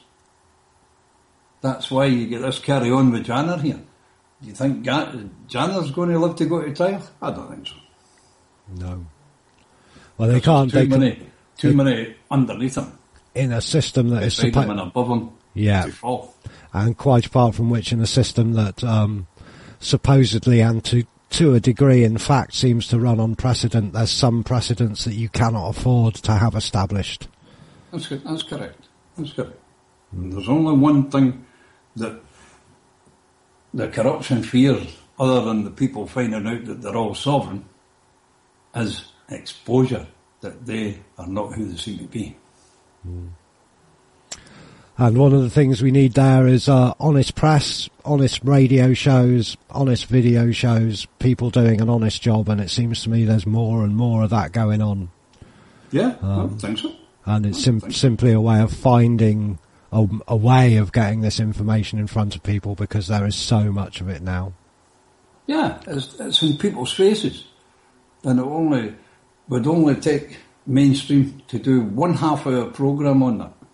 That's why you get this carry on with Janner here. Do you think Jan- Janner's going to live to go to trial? I don't think so. No. Well, they can't. Too They many, can, too they, many underneath him, in a system that is beside him and supposed, above him, yeah, to fall. and quite apart from which, in a system that um, supposedly and to to a degree, in fact, seems to run on precedent. There's some precedents that you cannot afford to have established. That's, that's correct. That's correct. And there's only one thing that the corruption fears, other than the people finding out that they're all sovereign, is exposure that they are not who they seem to be. Mm. And one of the things we need there is uh, honest press, honest radio shows, honest video shows, people doing an honest job, and it seems to me there's more and more of that going on. Yeah, Um, I think so. And it's I sim- think so. simply a way of finding a, a way of getting this information in front of people, because there is so much of it now. Yeah, it's, it's in people's faces. And it only would only take mainstream to do one half hour programme on that.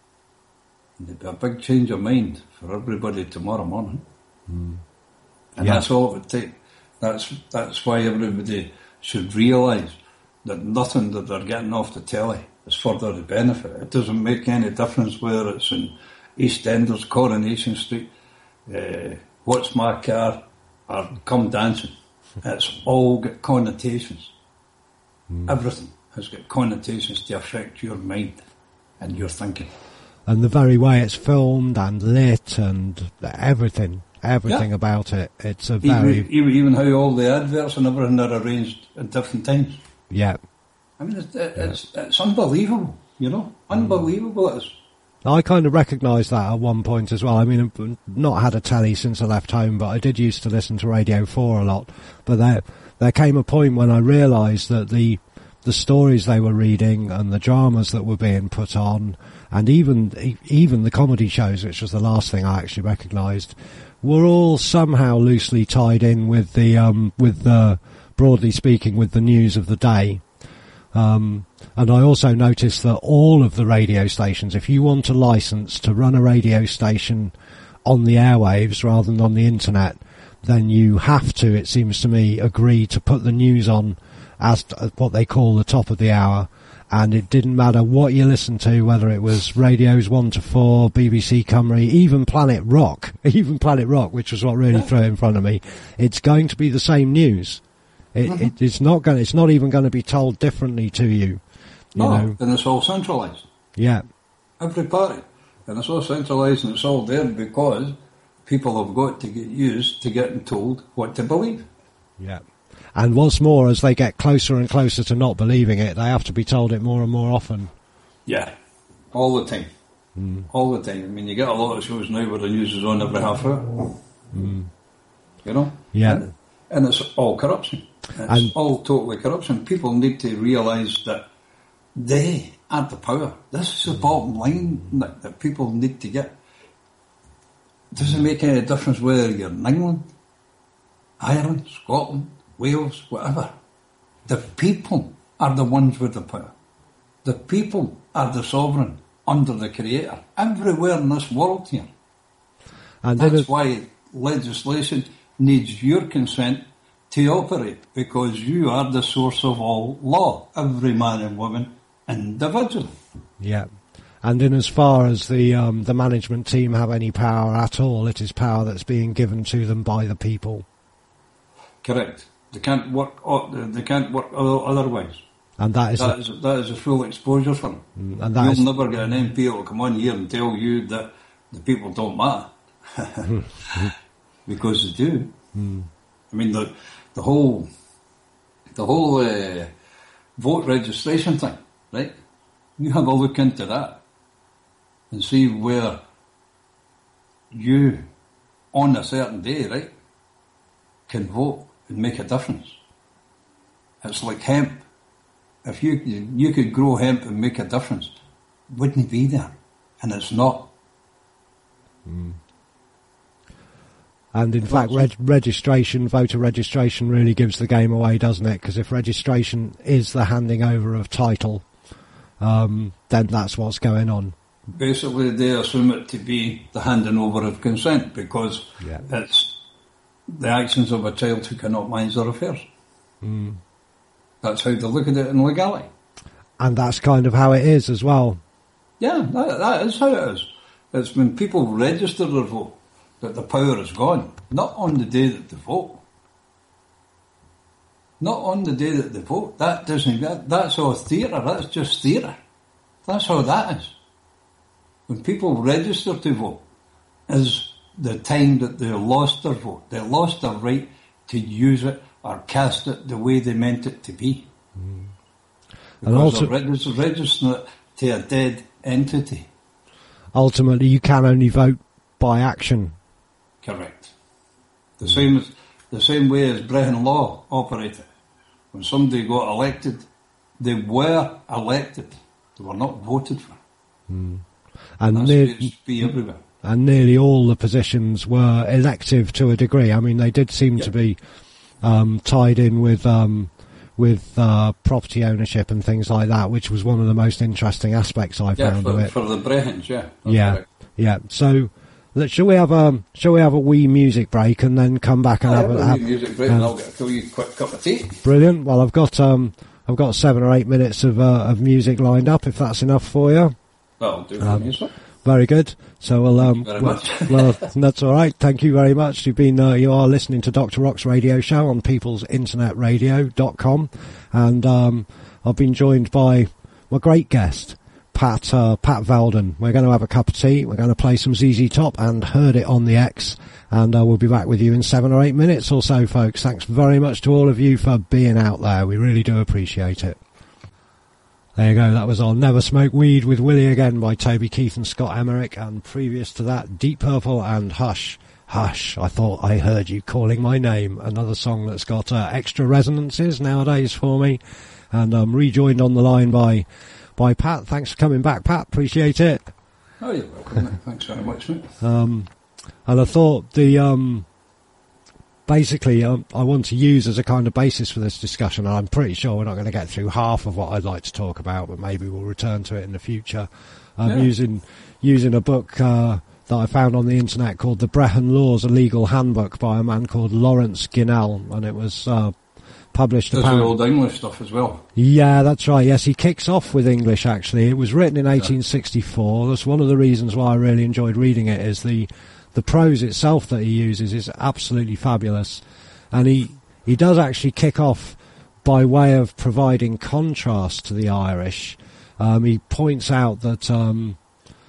And there'd be a big change of mind for everybody tomorrow morning. Mm. And Yeah. that's all it would take. That's that's why everybody should realise that nothing that they're getting off the telly is for their benefit. It doesn't make any difference whether it's in EastEnders, Coronation Street, uh, What's My Car, or Come Dancing. It's all got connotations. Mm. Everything has got connotations to affect your mind and your thinking. And the very way it's filmed and lit and everything, everything Yeah. about it, it's a very, Even, even, even how all the adverts and everything are arranged at different times. yeah. I mean, it's, it's, it's unbelievable, you know? Unbelievable it is. I kind of recognised that at one point as well. I mean, I've not had a telly since I left home, but I did used to listen to Radio four a lot. But there, there came a point when I realised that the the stories they were reading and the dramas that were being put on, and even even the comedy shows, which was the last thing I actually recognised, were all somehow loosely tied in with the um, with the, broadly speaking, with the news of the day. Um, and I also noticed that all of the radio stations, if you want a license to run a radio station on the airwaves rather than on the internet, then you have to, it seems to me, agree to put the news on as to what they call the top of the hour. And it didn't matter what you listened to, whether it was radios one to four, B B C Cymru, even Planet Rock, even Planet Rock, which was what really threw it in front of me. It's going to be the same news. It, Mm-hmm. it, it's not going. It's not even going to be told differently to you. You No, know. and it's all centralised. Yeah. Every party. And it's all centralised and it's all there because people have got to get used to getting told what to believe. Yeah. And what's more, as they get closer and closer to not believing it, they have to be told it more and more often. Yeah. All the time. Mm. All the time. I mean, you get a lot of shows now where the news is on every half hour. Mm. You know? Yeah. And, and it's all corruption. It's And- all totally corruption. People need to realise that they are the power. This is the bottom line that, that people need to get. It doesn't make any difference whether you're in England, Ireland, Scotland, Wales, whatever. The people are the ones with the power. The people are the sovereign under the Creator. Everywhere in this world here. And then That's it, why legislation needs your consent to operate, because you are the source of all law, every man and woman individually. yeah. And in as far as the um, the management team have any power at all, it is power that's being given to them by the people. Correct. They can't work. They can't work otherwise. And that is, That a, is that is a full exposure for them. and that You'll is, never get an M P who will come on here and tell you that the people don't matter, because they do. mm. I mean, the the whole the whole uh, vote registration thing, right? You have a look into that and see where you, on a certain day, right, can vote and make a difference. It's like hemp. If you you could grow hemp and make a difference, wouldn't it be there? And it's not. Mm. And in fact, reg- registration, voter registration really gives the game away, doesn't it? Because if registration is the handing over of title, um, then that's what's going on. Basically, they assume it to be the handing over of consent because yeah. it's the actions of a child who cannot mind their affairs. Mm. That's how they look at it in legality. And that's kind of how it is as well. Yeah, that, that is how it is. It's when people register their vote that the power is gone. Not on the day that they vote. Not on the day that they vote. That doesn't. That, that's all theatre. That's just theatre. That's how that is. When people register to vote, is the time that they lost their vote. They lost their right to use it or cast it the way they meant it to be. Mm. Because and also, they're regis- registering it to a dead entity. Ultimately, you can only vote by action. Correct. The same as the same way as Brehon Law operated. When somebody got elected, they were elected. They were not voted for. Mm. And, and, near, be everywhere. and nearly all the positions were elective to a degree. I mean, they did seem yeah. to be um, tied in with um, with uh, property ownership and things like that, which was one of the most interesting aspects I yeah, found for, of it. for the Brehons, yeah. Yeah, correct. yeah. So, let, shall we have a shall we have a wee music break and then come back and oh, have, have a a have, wee music break, uh, and I'll get a wee quick cup of tea. Brilliant. Well, I've got um, I've got seven or eight minutes of uh, of music lined up. If that's enough for you. Well, do um, for me, sir. Very good. So we'll, um, Thank you very well, much. well, that's all right. Thank you very much. You've been, uh, you are listening to Doctor Rock's radio show on peoples internet radio dot com, and um, I've been joined by my great guest, Pat uh, Pat Veldon. We're going to have a cup of tea. We're going to play some Z Z Top and Heard It on the X, and uh, we'll be back with you in seven or eight minutes or so, folks. Thanks very much to all of you for being out there. We really do appreciate it. There you go, that was on Never Smoke Weed with Willie Again by Toby Keith and Scott Emmerich, and previous to that, Deep Purple and Hush. Hush, I thought I heard you calling my name. Another song that's got uh, extra resonances nowadays for me. And I'm rejoined on the line by by Pat. Thanks for coming back, Pat. Appreciate it. Oh, you're welcome, mate. Thanks very much, mate. Um, and I thought the... Um, Basically, um, I want to use as a kind of basis for this discussion, and I'm pretty sure we're not going to get through half of what I'd like to talk about, but maybe we'll return to it in the future. Um, yeah. Using using a book uh, that I found on the internet called The Brehon Laws, a Legal Handbook by a man called Lawrence Ginnell, and it was uh, published... There's the old English stuff as well. Yeah, that's right. Yes, he kicks off with English, actually. It was written in eighteen sixty-four. That's one of the reasons why I really enjoyed reading it, is the... The prose itself that he uses is absolutely fabulous, and he he does actually kick off by way of providing contrast to the Irish. Um, he points out that um,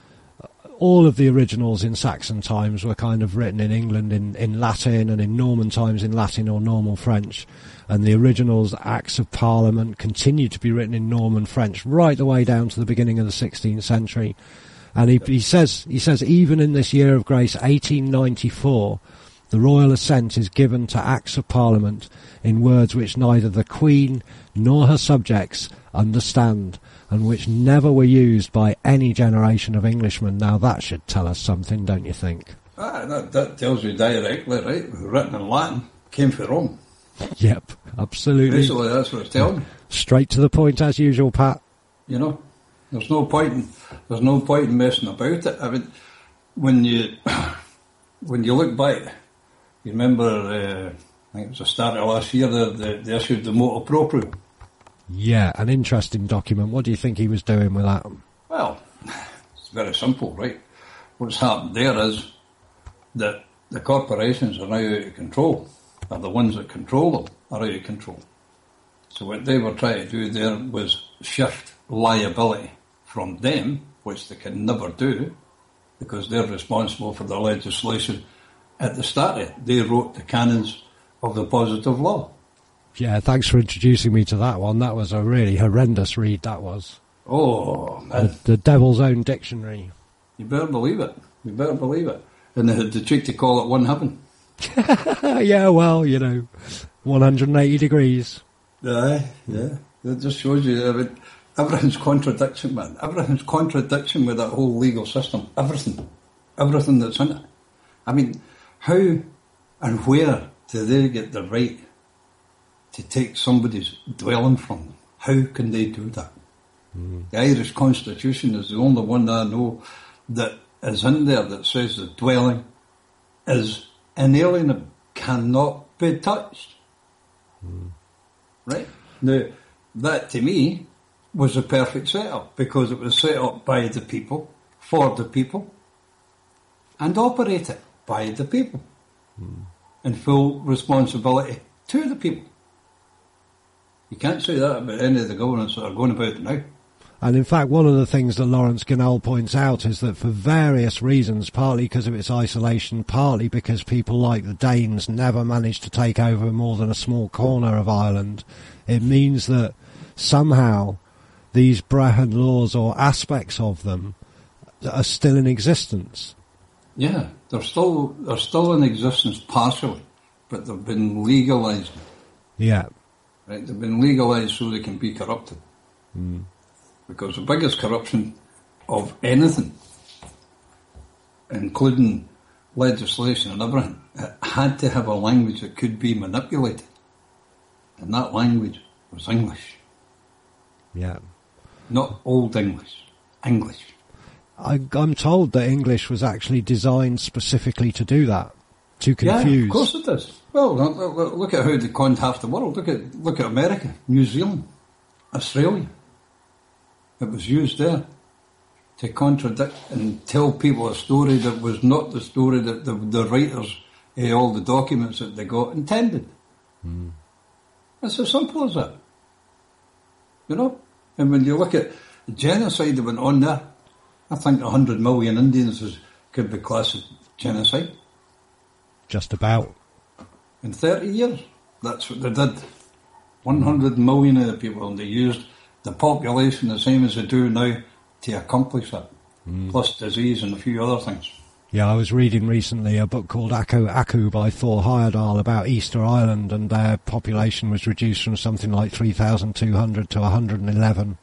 all of the originals in Saxon times were kind of written in England in, in Latin, and in Norman times in Latin or normal French, and the originals, Acts of Parliament, continued to be written in Norman French right the way down to the beginning of the sixteenth century. And he, he says, he says, even in this year of grace, eighteen ninety-four, the royal assent is given to Acts of Parliament in words which neither the Queen nor her subjects understand, and which never were used by any generation of Englishmen. Now that should tell us something, don't you think? Ah, that, that tells you directly, right? Written in Latin, came from Rome. Yep, absolutely. Basically, that's what it's telling. Straight to the point as usual, Pat. You know? There's no point in there's no point in messing about it. I mean, when you when you look back, you remember uh, I think it was the start of last year they, they, they issued the motor proprio. Yeah, an interesting document. What do you think he was doing with that? Well, it's very simple, right? What's happened there is that the corporations are now out of control, or the ones that control them are out of control. So what they were trying to do there was shift liability from them, which they can never do, because they're responsible for the legislation at the start of it. They wrote the canons of the positive law. Yeah, thanks for introducing me to that one. That was a really horrendous read, that was. Oh, man. The, the Devil's Own Dictionary. You better believe it. You better believe it. And they had the trick to call it one heaven. Yeah, well, you know, one hundred eighty degrees. Aye, yeah. It just shows you, I mean, everything's contradiction, man. Everything's contradiction with that whole legal system. Everything. Everything that's in it. I mean, how and where do they get the right to take somebody's dwelling from them? How can they do that? Mm. The Irish Constitution is the only one that I know that is in there that says the dwelling is inalienable, cannot be touched. Mm. Right? Now, that to me was a perfect setup because it was set up by the people, for the people, and operated by the people, mm. in full responsibility to the people. You can't say that about any of the governments that are going about it now. And in fact, one of the things that Lawrence Ganell points out is that for various reasons, partly because of its isolation, partly because people like the Danes never managed to take over more than a small corner of Ireland, it means that somehow these Brehon laws or aspects of them are still in existence. Yeah, they're still they're still in existence partially, but they've been legalised. Yeah. Right, they've been legalised so they can be corrupted. Mm. Because the biggest corruption of anything, including legislation and everything, it had to have a language that could be manipulated. And that language was English. Yeah. Not Old English. English. I, I'm told that English was actually designed specifically to do that, to confuse. Yeah, of course it is. Well, look at how they conned half the world. Look at look at America, New Zealand, Australia. It was used there to contradict and tell people a story that was not the story that the, the writers, eh, all the documents that they got intended. Mm. It's as simple as that. You know? And when you look at the genocide that went on there, I think one hundred million Indians is, could be classed as genocide. Just about. In thirty years, that's what they did. one hundred million of the people, and they used the population the same as they do now to accomplish that, mm. plus disease and a few other things. Yeah, I was reading recently a book called Aku Aku by Thor Heyerdahl about Easter Island, and their population was reduced from something like three thousand two hundred to one hundred eleven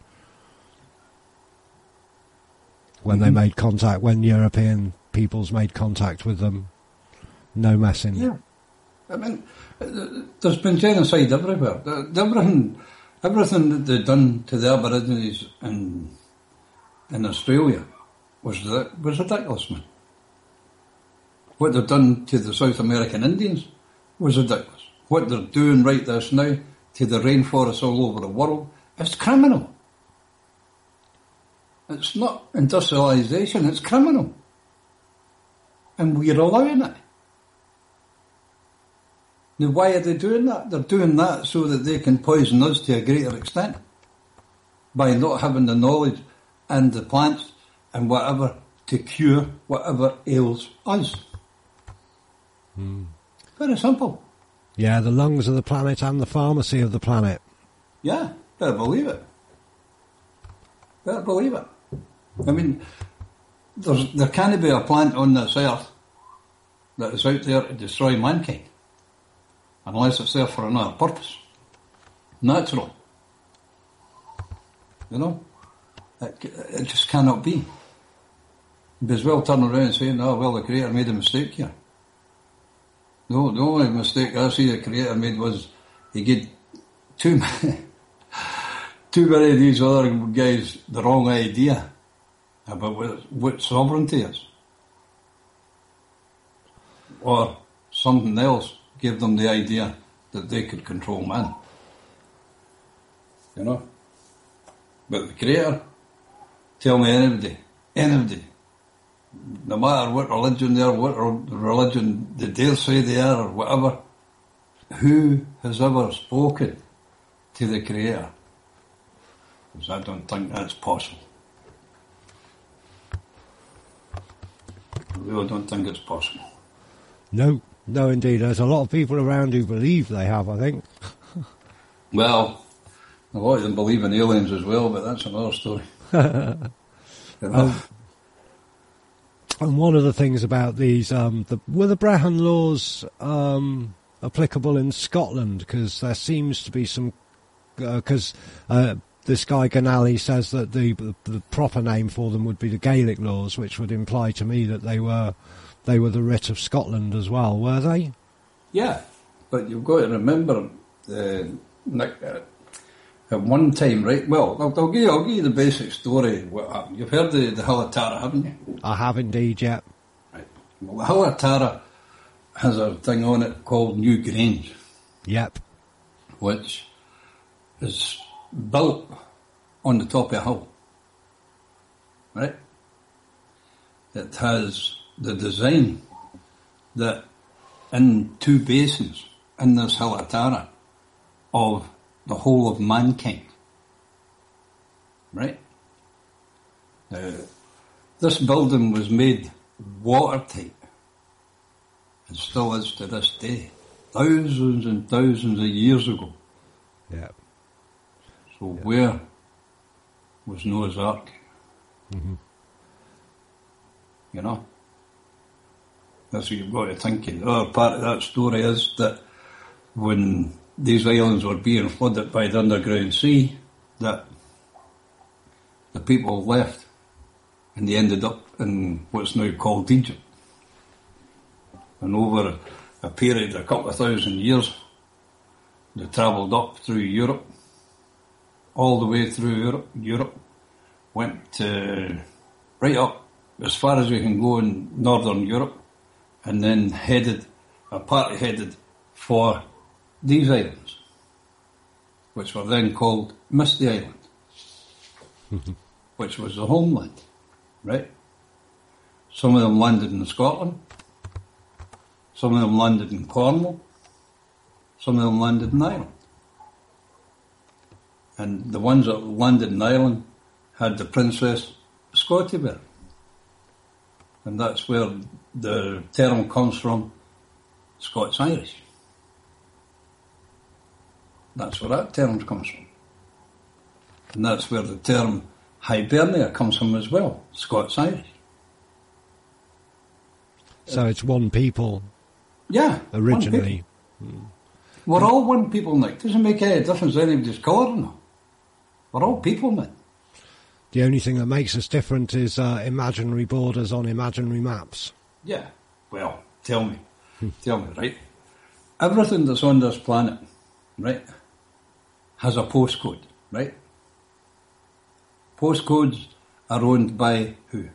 when mm-hmm. they made contact, when European peoples made contact with them. No messing. Yeah. I mean, there's been genocide everywhere. Everything, everything that they've done to the Aborigines in in Australia was was ridiculous, man. What they've done to the South American Indians was ridiculous. What they're doing right this now to the rainforests all over the world is criminal. It's not industrialisation, it's criminal. And we're allowing it. Now, why are they doing that? They're doing that so that they can poison us to a greater extent by not having the knowledge and the plants and whatever to cure whatever ails us. Hmm. Very simple. Yeah, the lungs of the planet and the pharmacy of the planet. Yeah, better believe it. Better believe it. I mean, there's, there can't be a plant on this earth that is out there to destroy mankind. Unless it's there for another purpose. Natural. You know? It, it just cannot be. You'd be as well turn around and saying, oh, well, the Creator made a mistake here. No, the only mistake I see the Creator made was he gave too many, too many of these other guys the wrong idea about what, what sovereignty is. Or something else gave them the idea that they could control man. You know? But the Creator, tell me anybody, anybody, no matter what religion they are, what religion they dare say they are, or whatever, who has ever spoken to the Creator? Because I don't think that's possible. I really don't think it's possible. No. No, indeed. There's a lot of people around who believe they have, I think. Well, a lot of them believe in aliens as well, but that's another story. um, and one of the things about these, um, the, were the Brehon laws um, applicable in Scotland? Because there seems to be some... Because uh, uh, this guy Ganali says that the, the the proper name for them would be the Gaelic laws, which would imply to me that they were they were the writ of Scotland as well, were they? Yeah, but you've got to remember, uh, Nick, uh, at one time, right? Well, I'll, I'll give you I'll give you the basic story. What happened? You've heard the the Hill of Tara, haven't you? I have indeed, yeah. Right. Well, the Hill of Tara has a thing on it called New Grange. Yep. Which is built on the top of a hill, right? It has the design that in two basins in this Hill of Tara of the whole of mankind, right? Uh, this building was made watertight and still is to this day, thousands and thousands of years ago. Yeah. So yeah. Where was Noah's Ark? Mm-hmm. You know? That's what you've got to think of. The other part of that story is that when these islands were being flooded by the underground sea, that the people left and they ended up in what's now called Egypt. And over a period of a couple of thousand years, they travelled up through Europe, all the way through Europe, Europe went uh, right up as far as we can go in northern Europe, and then headed, a party headed for these islands, which were then called Misty Island, which was the homeland, right? Some of them landed in Scotland, some of them landed in Cornwall, some of them landed in Ireland. And the ones that landed in Ireland had the Princess Scottyberg. And that's where the term comes from, Scots-Irish. That's where that term comes from. And that's where the term Hibernia comes from as well, Scots-Irish. So it's one people. Yeah. Originally. One people. We're all one people, Nick. Doesn't make any difference anybody's colour or not. We're all people, man. The only thing that makes us different is uh, imaginary borders on imaginary maps. Yeah. Well, tell me. tell me, right? Everything that's on this planet, right, has a postcode, right? Postcodes are owned by who?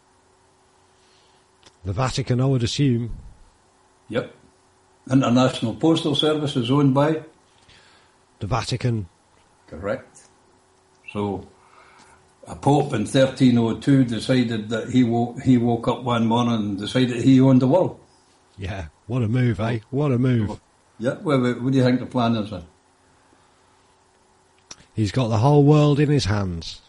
The Vatican, I would assume. Yep. International Postal Service is owned by? The Vatican. Correct. So, a pope in thirteen oh two decided that he woke, he woke up one morning and decided he owned the world. Yeah, what a move, eh? What a move. Yeah, well, what do you think the plan is then? He's got the whole world in his hands.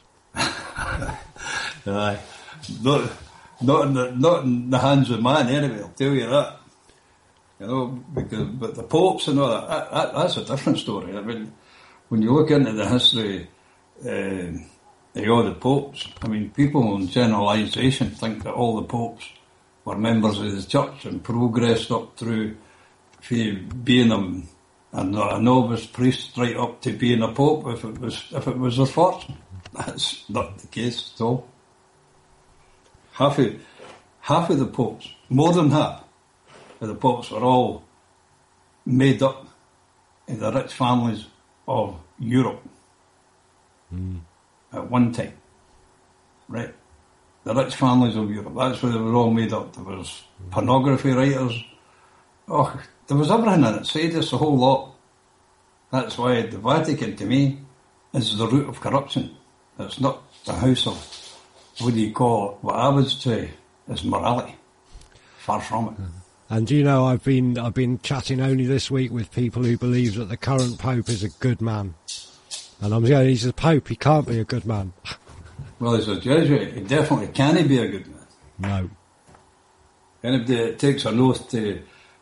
Aye. Not, not, in the, not in the hands of man, anyway, I'll tell you that. You know, because, but the popes and all that, that, that, that's a different story. I mean, when you look into the history uh, of all the popes, I mean, people in generalisation think that all the popes were members of the church and progressed up through being a, a, a novice priest right up to being a pope if it was if it was their fortune. That's not the case at all. Half of, half of the popes, more than half, the popes were all made up in the rich families of Europe mm. at one time, right? The rich families of Europe, that's where they were all made up. There was mm. pornography writers, oh, there was everything in it, sadists, a whole lot. That's why the Vatican, to me, is the root of corruption. It's not the house of, what do you call it, what I would say is morality. Far from it. Mm. And you know, I've been I've been chatting only this week with people who believe that the current Pope is a good man. And I'm saying he's a Pope, he can't be a good man. Well, he's a Jesuit, he definitely can't be a good man. No. Anybody that takes an oath to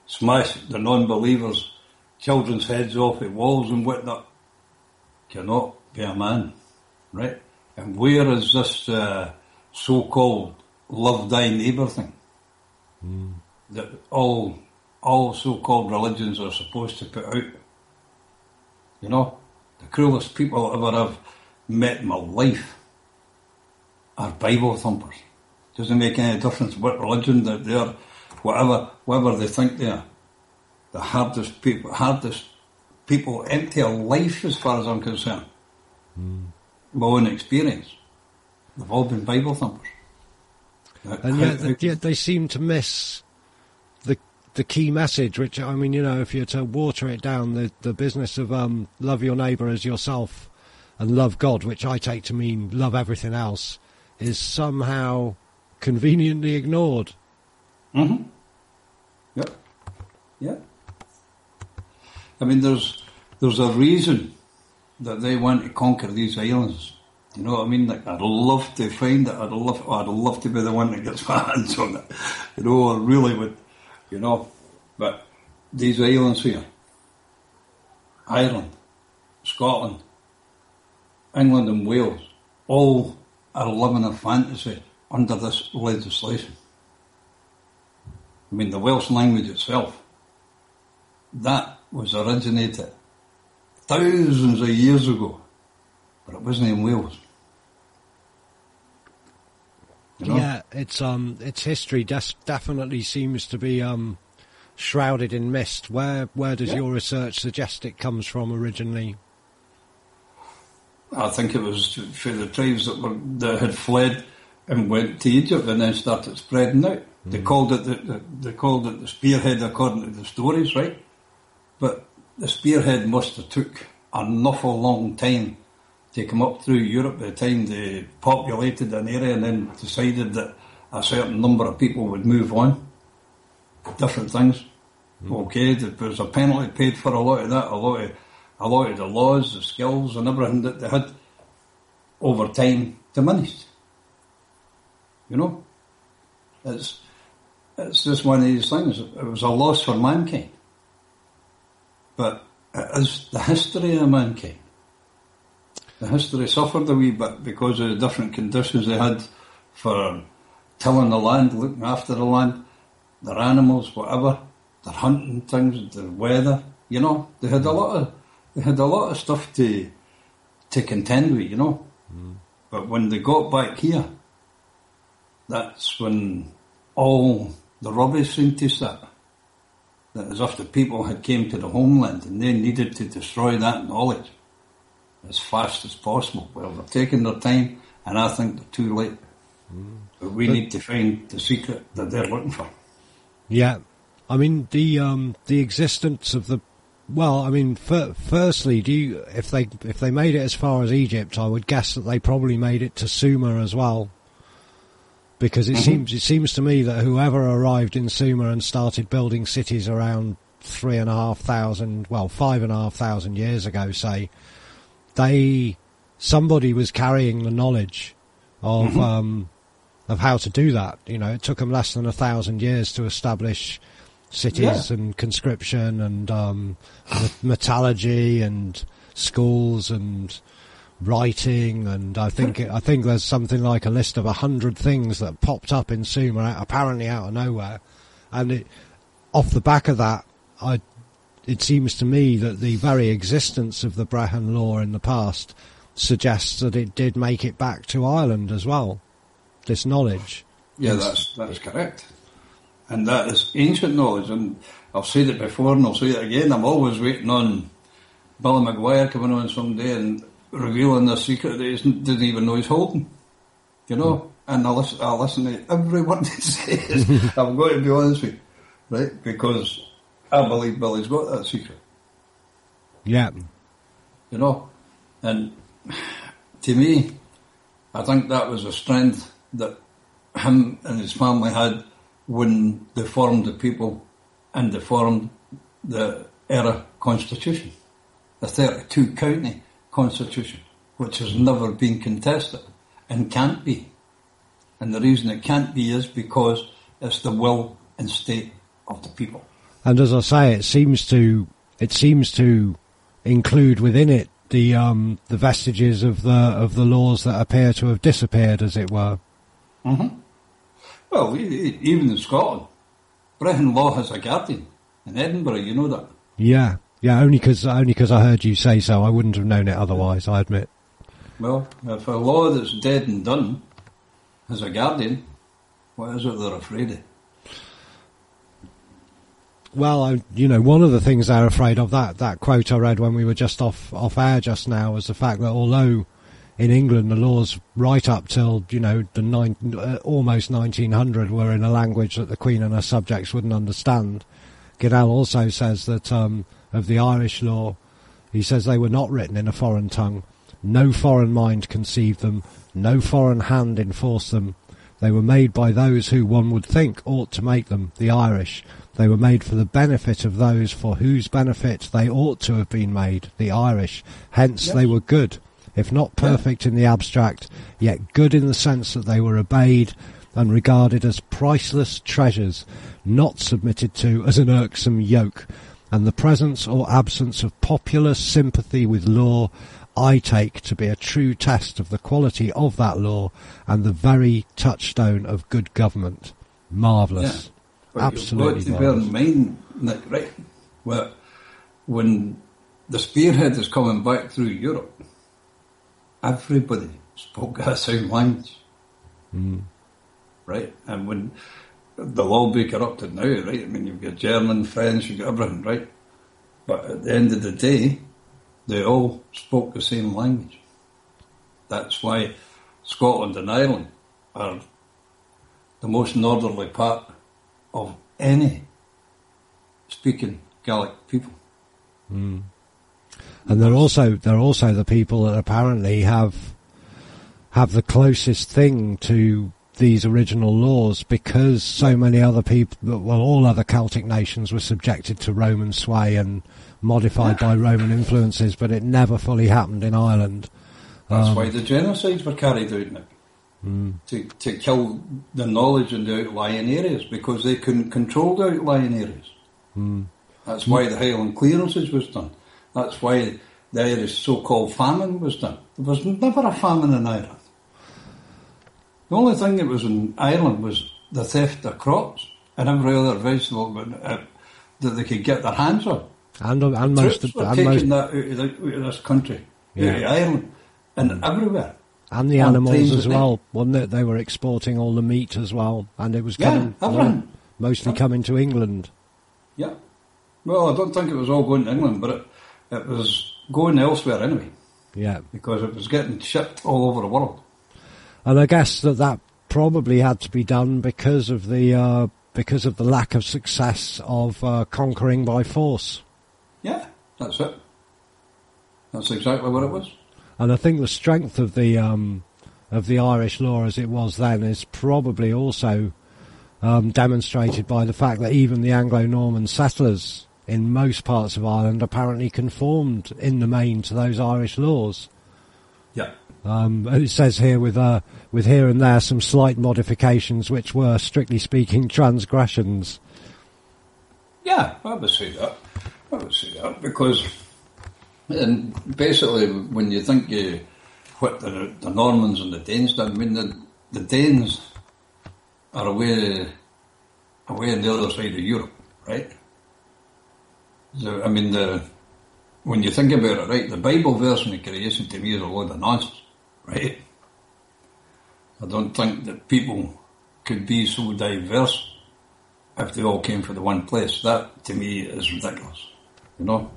smash the non-believers' children's heads off the walls and whatnot, cannot be a man, right? And where is this uh, so-called love thy neighbour thing mm. that all all so-called religions are supposed to put out? You know, the cruelest people I ever have met in my life are Bible thumpers. Doesn't make any difference what religion that they are, whatever, whatever they think they are. The hardest people, hardest people empty of life, as far as I'm concerned. Mm. My own experience, they've all been Bible thumpers. And yet, how, yet they seem to miss the the key message, which, I mean, you know, if you're to water it down, the, the business of um, love your neighbour as yourself and love God, which I take to mean love everything else, is somehow conveniently ignored. Mm-hmm. Yep. Yeah. I mean, there's there's a reason that they want to conquer these islands. You know what I mean? Like, I'd love to find it. I'd love, I'd love to be the one that gets my hands on it. You know, I really would. You know, but these islands here, Ireland, Scotland, England and Wales, all are living a fantasy under this legislation. I mean, the Welsh language itself, that was originated thousands of years ago, but it wasn't in Wales. You know? Yeah, it's um, its history des- definitely seems to be um, shrouded in mist. Where where does yeah. your research suggest it comes from originally? I think it was for the tribes that were that had fled and went to Egypt and then started spreading out. Mm. They called it the, the they called it the spearhead according to the stories, right? But the spearhead must have took an awful long time to come up through Europe by the time they populated an area and then decided that a certain number of people would move on. Different things. Mm. Okay, there was a penalty paid for a lot of that, a lot of a lot of the laws, the skills and everything that they had over time diminished. You know? It's it's just one of these things. It was a loss for mankind. But it is the history of mankind. The history suffered a wee bit because of the different conditions they had for tilling the land, looking after the land, their animals, whatever, their hunting things, their weather, you know. They had a lot of they had a lot of stuff to to contend with, you know. Mm. But when they got back here, that's when all the rubbish seemed to start. That as if the people had came to the homeland and they needed to destroy that knowledge as fast as possible. Well, they're taking their time, and I think they're too late. Mm. But we but, need to find the secret that they're looking for. Yeah, I mean the um, the existence of the well, I mean, f- firstly, do you if they if they made it as far as Egypt, I would guess that they probably made it to Sumer as well. Because it mm-hmm. seems it seems to me that whoever arrived in Sumer and started building cities around three and a half thousand, well, five and a half thousand years ago, say, they somebody was carrying the knowledge of mm-hmm. um, of how to do that. You know, it took them less than a thousand years to establish cities yeah. and conscription and um, metallurgy and schools and writing, and I think I think there's something like a list of a hundred things that popped up in Sumer, apparently out of nowhere, and it, off the back of that, I, it seems to me that the very existence of the Brehon Law in the past suggests that it did make it back to Ireland as well. This knowledge. Yeah, that's that's correct, and that is ancient knowledge. And I've said it before, and I'll say it again. I'm always waiting on Billy Maguire coming on someday and revealing the secret that he didn't even know he's holding, you know. Mm. And I listen, I listen to every word he says. I've got to be honest with you, right? Because I believe Billy's got that secret. Yeah. You know, and to me, I think that was a strength that him and his family had when they formed the people and they formed the Era Constitution, the thirty-two county Constitution, which has never been contested and can't be. And the reason it can't be is because it's the will and state of the people. And as I say, it seems to it seems to include within it the um, the vestiges of the of the laws that appear to have disappeared, as it were. Mm-hmm. Well, even in Scotland, Britain law has a guardian. In Edinburgh, you know that. Yeah, yeah. Only because only because I heard you say so. I wouldn't have known it otherwise. I admit. Well, if a law that's dead and done has a guardian, what is it they're afraid of? Well, I, you know, one of the things they're afraid of, that, that quote I read when we were just off, off air just now, was the fact that although in England the laws right up till, you know, the nine, uh, almost nineteen hundred were in a language that the Queen and her subjects wouldn't understand, Goodell also says that um, of the Irish law, he says they were not written in a foreign tongue. No foreign mind conceived them. No foreign hand enforced them. They were made by those who one would think ought to make them, the Irish. They were made for the benefit of those for whose benefit they ought to have been made, the Irish. Hence yes. They were good, if not perfect yeah. in the abstract, yet good in the sense that they were obeyed and regarded as priceless treasures, not submitted to as an irksome yoke. And the presence or absence of popular sympathy with law I take to be a true test of the quality of that law and the very touchstone of good government. Marvellous. Yeah. But absolutely you've got to bear in mind, Nick, right, where when the spearhead is coming back through Europe, everybody spoke that same language. Mm. Right? And when the law be corrupted now, right, I mean, you've got German, French, you've got everything, right? But at the end of the day, they all spoke the same language. That's why Scotland and Ireland are the most northerly part of any speaking Gaelic people. Mm. And they're also they're also the people that apparently have have the closest thing to these original laws, because so many other people, well, all other Celtic nations were subjected to Roman sway and modified by Roman influences, but it never fully happened in Ireland. That's um, why the genocides were carried out, Nick. Mm. To, to kill the knowledge in the outlying areas, because they couldn't control the outlying areas. Mm. That's why the Highland clearances was done. That's why the Irish so-called famine was done. There was never a famine in Ireland. The only thing that was in Ireland was the theft of crops and every other vegetable uh, that they could get their hands on. And, and the most troops of, were and taking most, that out of, the, out of this country, yeah. out of Ireland, and mm. everywhere. And the animals as well, wasn't it? They were exporting all the meat as well, and it was coming, yeah, well, mostly yeah. coming to England. Yeah. Well, I don't think it was all going to England, but it, it was going elsewhere anyway. Yeah. Because it was getting shipped all over the world. And I guess that that probably had to be done because of the uh, because of the lack of success of uh, conquering by force. Yeah, that's it. That's exactly what it was. And I think the strength of the um, of the Irish law as it was then is probably also um, demonstrated by the fact that even the Anglo-Norman settlers in most parts of Ireland apparently conformed in the main to those Irish laws. Yeah. Um, it says here with uh, with here and there some slight modifications which were, strictly speaking, transgressions. Yeah, I would say that. I would say that because, and basically, when you think you what the, the Normans and the Danes did, I mean, the, the Danes are away away on the other side of Europe, right? So, I mean, the when you think about it, right, the Bible version of creation to me is a load of nonsense, right? I don't think that people could be so diverse if they all came from the one place. That, to me, is ridiculous, you know?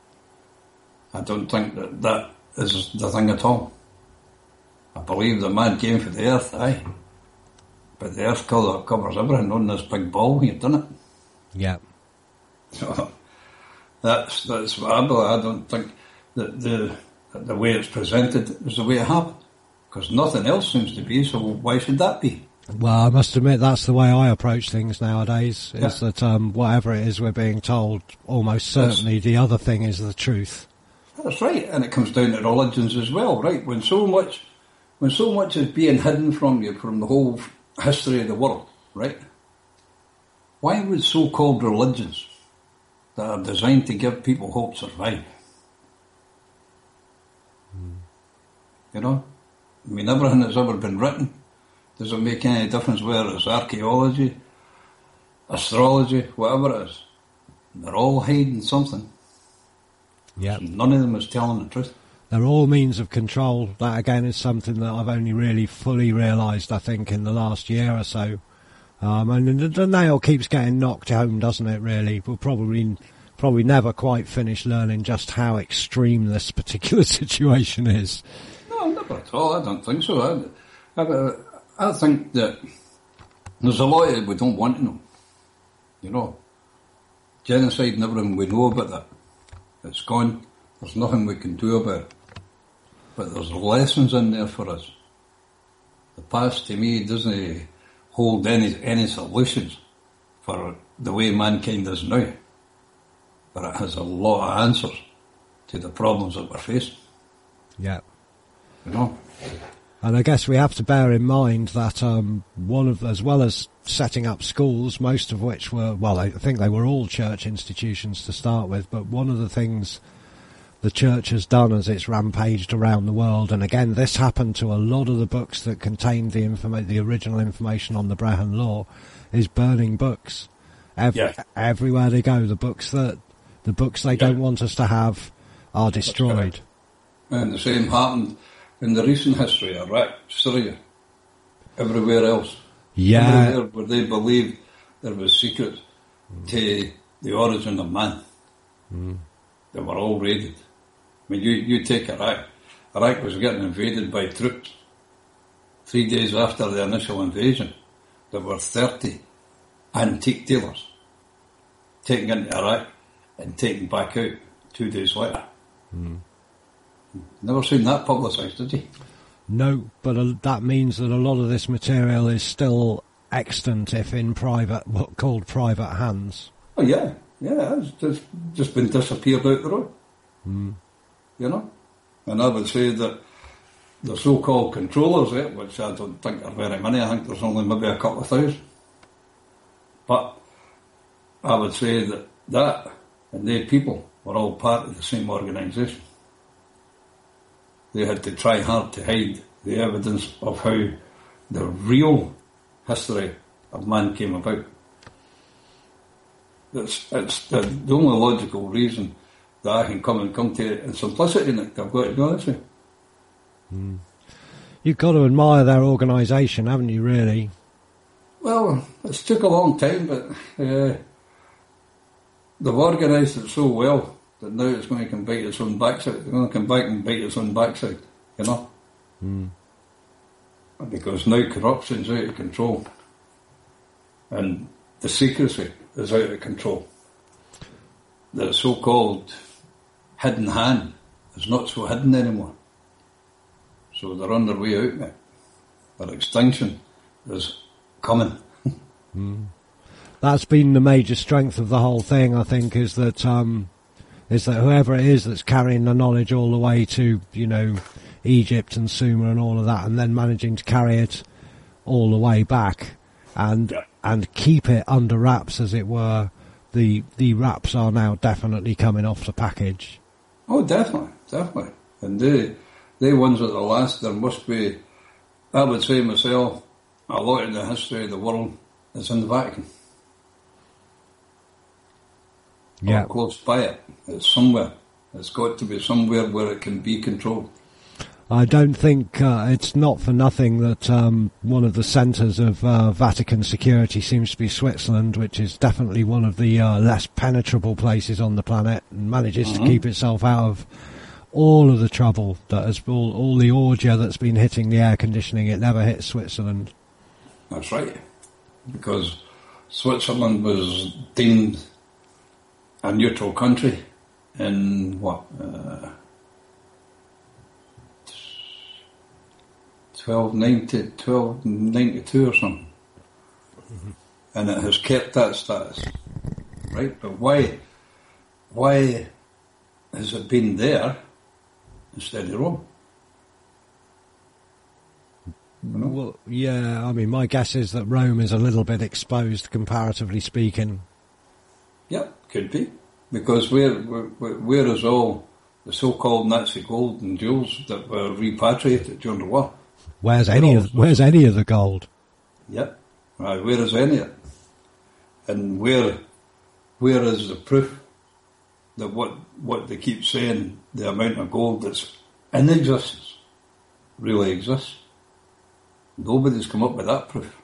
I don't think that that is the thing at all. I believe the man came from the earth, aye. But the earth colour covers everything on this big ball here, doesn't it? Yeah. So, that's that's what I believe. I don't think that the that the way it's presented is the way it happened. Because nothing else seems to be, so why should that be? Well, I must admit that's the way I approach things nowadays, yeah. is that um, whatever it is we're being told, almost certainly that's, the other thing is the truth. That's right, and it comes down to religions as well, right? When so much when so much is being hidden from you from the whole history of the world, right? Why would so-called religions that are designed to give people hope survive. Mm. You know? I mean, everything that's ever been written doesn't make any difference whether it's archaeology, astrology, whatever it is. They're all hiding something. Yep. None of them is telling the truth. They're all means of control. That, again, is something that I've only really fully realised, I think, in the last year or so. Um, and the, the nail keeps getting knocked home, doesn't it, really? We'll probably probably never quite finish learning just how extreme this particular situation is. No, never at all. I don't think so. I, I, I think that there's a lot that we don't want to know. You know, genocide and everything, we know about that. It's gone. There's nothing we can do about it. But there's lessons in there for us. The past, to me, doesn't hold any any solutions for the way mankind is now. But it has a lot of answers to the problems that we're facing. Yeah. You know? And I guess we have to bear in mind that um, one of, as well as setting up schools, most of which were, well, I think they were all church institutions to start with, but one of the things the church has done as it's rampaged around the world, and again, this happened to a lot of the books that contained the informa- the original information on the Brehon Law, is burning books. Ev- yeah. Everywhere they go, the books that the books they yeah. don't want us to have are destroyed. And the same happened in the recent history, Iraq, Syria, everywhere else. Yeah. Everywhere where they believed there was secrets mm. to the origin of man. Mm. They were all raided. I mean, you, you take Iraq. Iraq was getting invaded by troops. Three days after the initial invasion, there were thirty antique dealers taken into Iraq and taken back out two days later. Mm. Never seen that publicised, did you? No, but uh, that means that a lot of this material is still extant, if in private, what called private hands. Oh yeah, yeah, it's just, just been disappeared out the road. Mm. You know? And I would say that the so-called controllers, eh, which I don't think are very many, I think there's only maybe a couple of thousand. But I would say that that and they people were all part of the same organisation. They had to try hard to hide the evidence of how the real history of man came about. It's, it's the, the only logical reason that I can come and come to in simplicity in it, I've got to be honest with you. Mm. You've got to admire their organisation, haven't you, really? Well, it's took a long time, but uh, they've organised it so well that now it's going to come bite its own backside. It's going to come back and bite its own backside, you know? Mm. Because now corruption's out of control. And the secrecy is out of control. The so-called hidden hand is not so hidden anymore. So they're on their way out now. Their extinction is coming. Mm. That's been the major strength of the whole thing, I think, is that um, is that whoever it is that's carrying the knowledge all the way to, you know, Egypt and Sumer and all of that, and then managing to carry it all the way back and yeah. and keep it under wraps, as it were. The the wraps are now definitely coming off the package. Oh, definitely, definitely. And they, they ones at the last, there must be, I would say myself, a lot of the history of the world is in the Vatican. Yeah. Or close by it. It's somewhere. It's got to be somewhere where it can be controlled. I don't think uh, it's not for nothing that um, one of the centres of uh, Vatican security seems to be Switzerland, which is definitely one of the uh, less penetrable places on the planet, and manages mm-hmm. to keep itself out of all of the trouble that has all, all the ordure that's been hitting the air conditioning. It never hit Switzerland. That's right, because Switzerland was deemed a neutral country in what? Uh, twelve ninety, twelve ninety-two or something. Mm-hmm. And it has kept that status. Right? But why why has it been there instead of Rome? You know? Well, yeah, I mean, my guess is that Rome is a little bit exposed, comparatively speaking. Yeah, could be. Because where, where, where is all the so-called Nazi gold and jewels that were repatriated during the war? Where's any of Where's any of the gold? Yep. Right, where is any of it? And where where is the proof that what what they keep saying, the amount of gold that's in existence, really exists? Nobody's come up with that proof.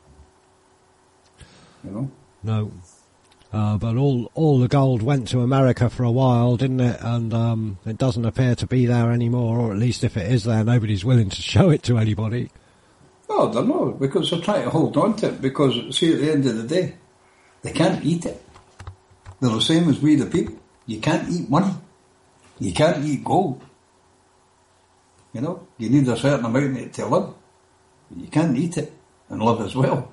You know? No. Uh, but all all the gold went to America for a while, didn't it? And um, it doesn't appear to be there anymore, or at least if it is there, nobody's willing to show it to anybody. Oh, they're not, because they're trying to hold on to it, because, see, at the end of the day, they can't eat it. They're the same as we the people. You can't eat money. You can't eat gold. You know, you need a certain amount of it to live. You can't eat it and live as well.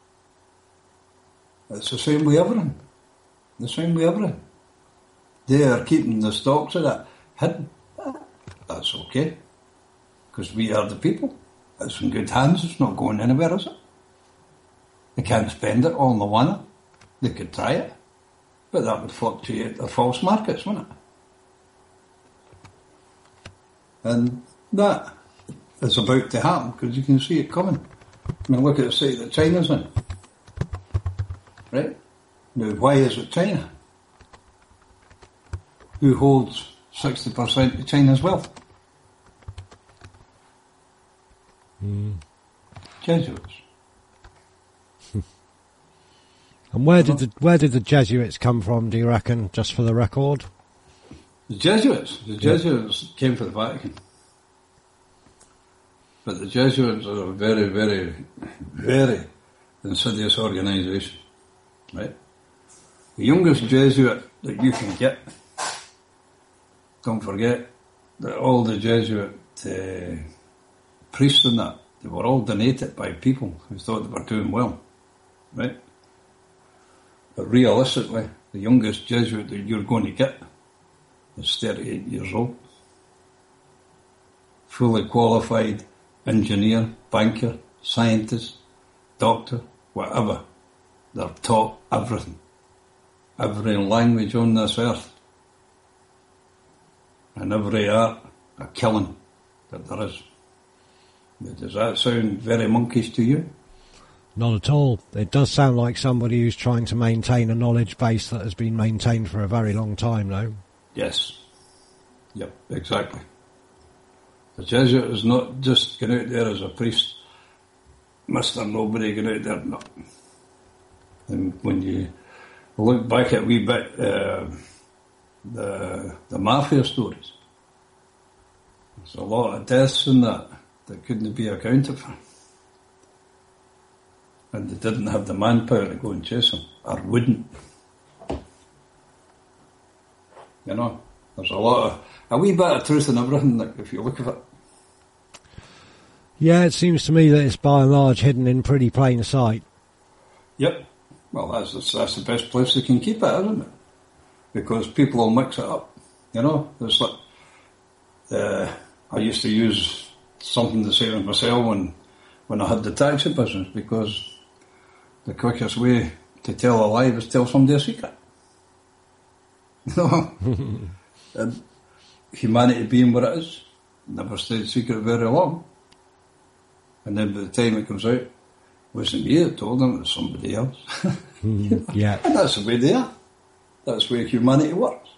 It's the same way everything. The same way everything. They are keeping the stocks of that hidden. That's okay. Because we are the people. It's in good hands. It's not going anywhere, is it? They can't spend it all in the one. They could try it. But that would fluctuate the false markets, wouldn't it? And that is about to happen because you can see it coming. I mean, look at the state that China's in. Right? Now, why is it China? Who holds sixty percent of China's wealth? Mm. Jesuits. And where did the where did the Jesuits come from, do you reckon, just for the record? The Jesuits. The Jesuits yeah. came from the Vatican. But the Jesuits are a very, very, very insidious organisation. Right? The youngest Jesuit that you can get, don't forget that all the Jesuit uh, priests and that, they were all donated by people who thought they were doing well. Right? But realistically, the youngest Jesuit that you're going to get is thirty-eight years old. Fully qualified engineer, banker, scientist, doctor, whatever. They're taught everything. Every language on this earth. And every art, a killing that there is. Does that sound very monkish to you? Not at all. It does sound like somebody who's trying to maintain a knowledge base that has been maintained for a very long time, though. Yes. Yep, exactly. The Jesuit is not just going out there as a priest, Mister Nobody going out there, no. And when you look back at a wee bit, uh, the, the mafia stories, there's a lot of deaths in that that couldn't be accounted for. And they didn't have the manpower to go and chase them, or wouldn't. You know, there's a lot of, a wee bit of truth in everything, like, if you look at it. Yeah, it seems to me that it's by and large hidden in pretty plain sight. Yep. Well, that's, that's the best place they can keep it, isn't it? Because people will mix it up. You know, it's like, uh, I used to use something to say to myself when, when I had the taxi business, because the quickest way to tell a lie was tell somebody a secret. You know? And humanity being what it is, never stayed secret very long. And then by the time it comes out, it wasn't me that told them, it was somebody else. mm, yeah. And that's the way they are. That's the way humanity works.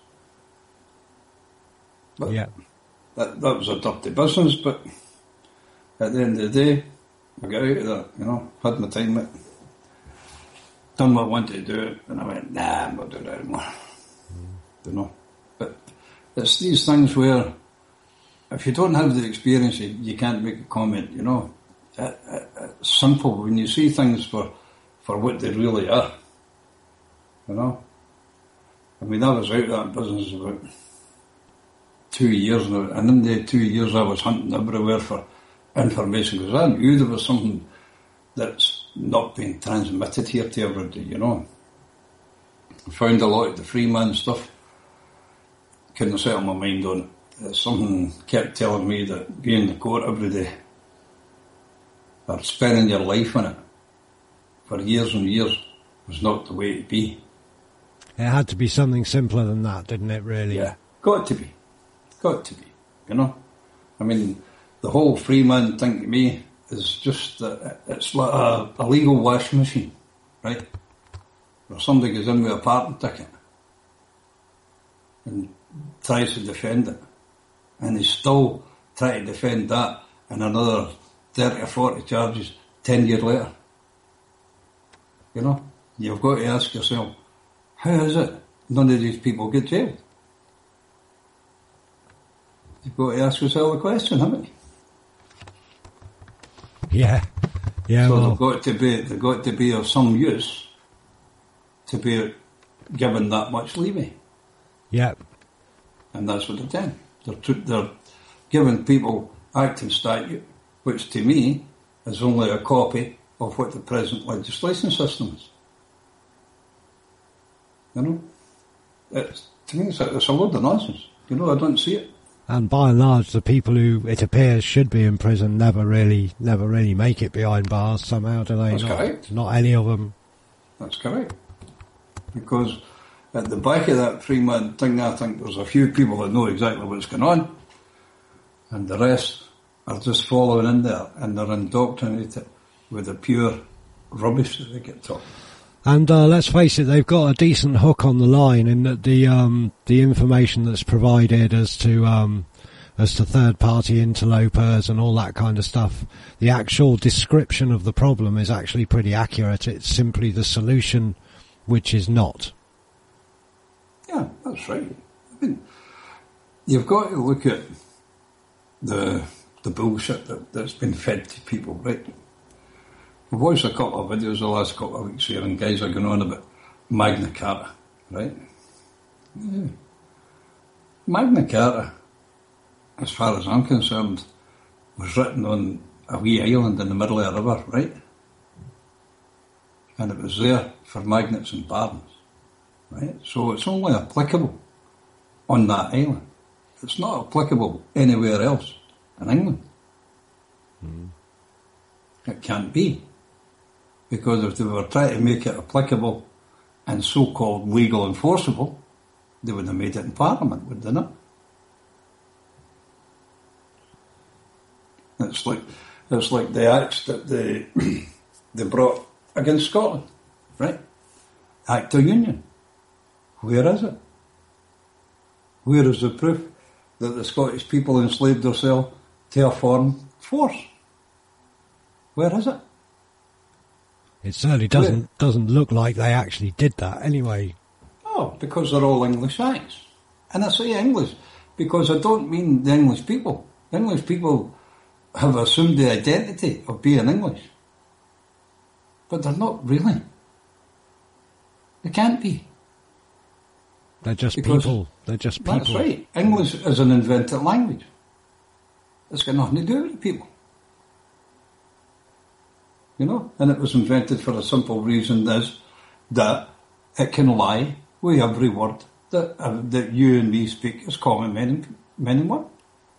But yeah. That, that was a dirty business, but at the end of the day, I got out of that, you know, had my time with it. Done what I wanted to do, and I went, nah, I'm not doing it anymore. Mm. You know. But it's these things where if you don't have the experience, you, you can't make a comment, you know. It, it, it's simple when you see things for, for what they really are. You know. I mean, I was out of that business about two years now, and in the two years I was hunting everywhere for information, because I knew there was something that's not being transmitted here to everybody, you know. I found a lot of the Freeman stuff, couldn't settle my mind on it. Uh, something kept telling me that being in the court every day, or spending your life in it for years and years, was not the way to be. It had to be something simpler than that, didn't it, really? Yeah, got to be. Got to be, you know? I mean, the whole free man thing to me is just, uh, it's like a, a legal washing machine, right? Where somebody goes in with a parking ticket and tries to defend it, and they still try to defend that and another thirty or forty charges ten years later. You know? You've got to ask yourself, how is it none of these people get jailed? You've got to ask yourself the question, haven't you? Yeah. Yeah. So well. they've got to be they've got to be of some use to be given that much leeway. Yeah. And that's what they're doing. They're tr- they're giving people acting statute, which to me is only a copy of what the present legislation system is. You know? It's, to me it's a, it's a load of nonsense. You know, I don't see it. And by and large, the people who it appears should be in prison never really, never really make it behind bars somehow, do they? That's not, correct. Not any of them. That's correct. Because at the back of that three-man thing, I think there's a few people that know exactly what's going on, and the rest are just following in there, and they're indoctrinated with the pure rubbish that they get taught. And uh, let's face it, they've got a decent hook on the line in that the um, the information that's provided as to um, as to third-party interlopers and all that kind of stuff, the actual description of the problem is actually pretty accurate. It's simply the solution which is not. Yeah, that's right. I mean, you've got to look at the the bullshit that, that's been fed to people, right? We've watched a couple of videos the last couple of weeks here, and guys are going on about Magna Carta, right? Yeah. Magna Carta, as far as I'm concerned, was written on a wee island in the middle of a river, right? And it was there for magnets and barons, right? So it's only applicable on that island. It's not applicable anywhere else in England. Mm. It can't be. Because if they were trying to make it applicable and so-called legal enforceable, they would have made it in Parliament, would they not? It's like it's like the acts that they they brought against Scotland, right? Act of Union. Where is it? Where is the proof that the Scottish people enslaved themselves to a foreign force? Where is it? It certainly doesn't Where? doesn't look like they actually did that anyway. Oh, because they're all English acts. And I say English because I don't mean the English people. English people have assumed the identity of being English. But they're not really. They can't be. They're just because people. They're just people. That's right. English is an invented language. It's got nothing to do with people. You know, and it was invented for a simple reason is that it can lie with every word that uh, that you and me speak as common men and, men and women.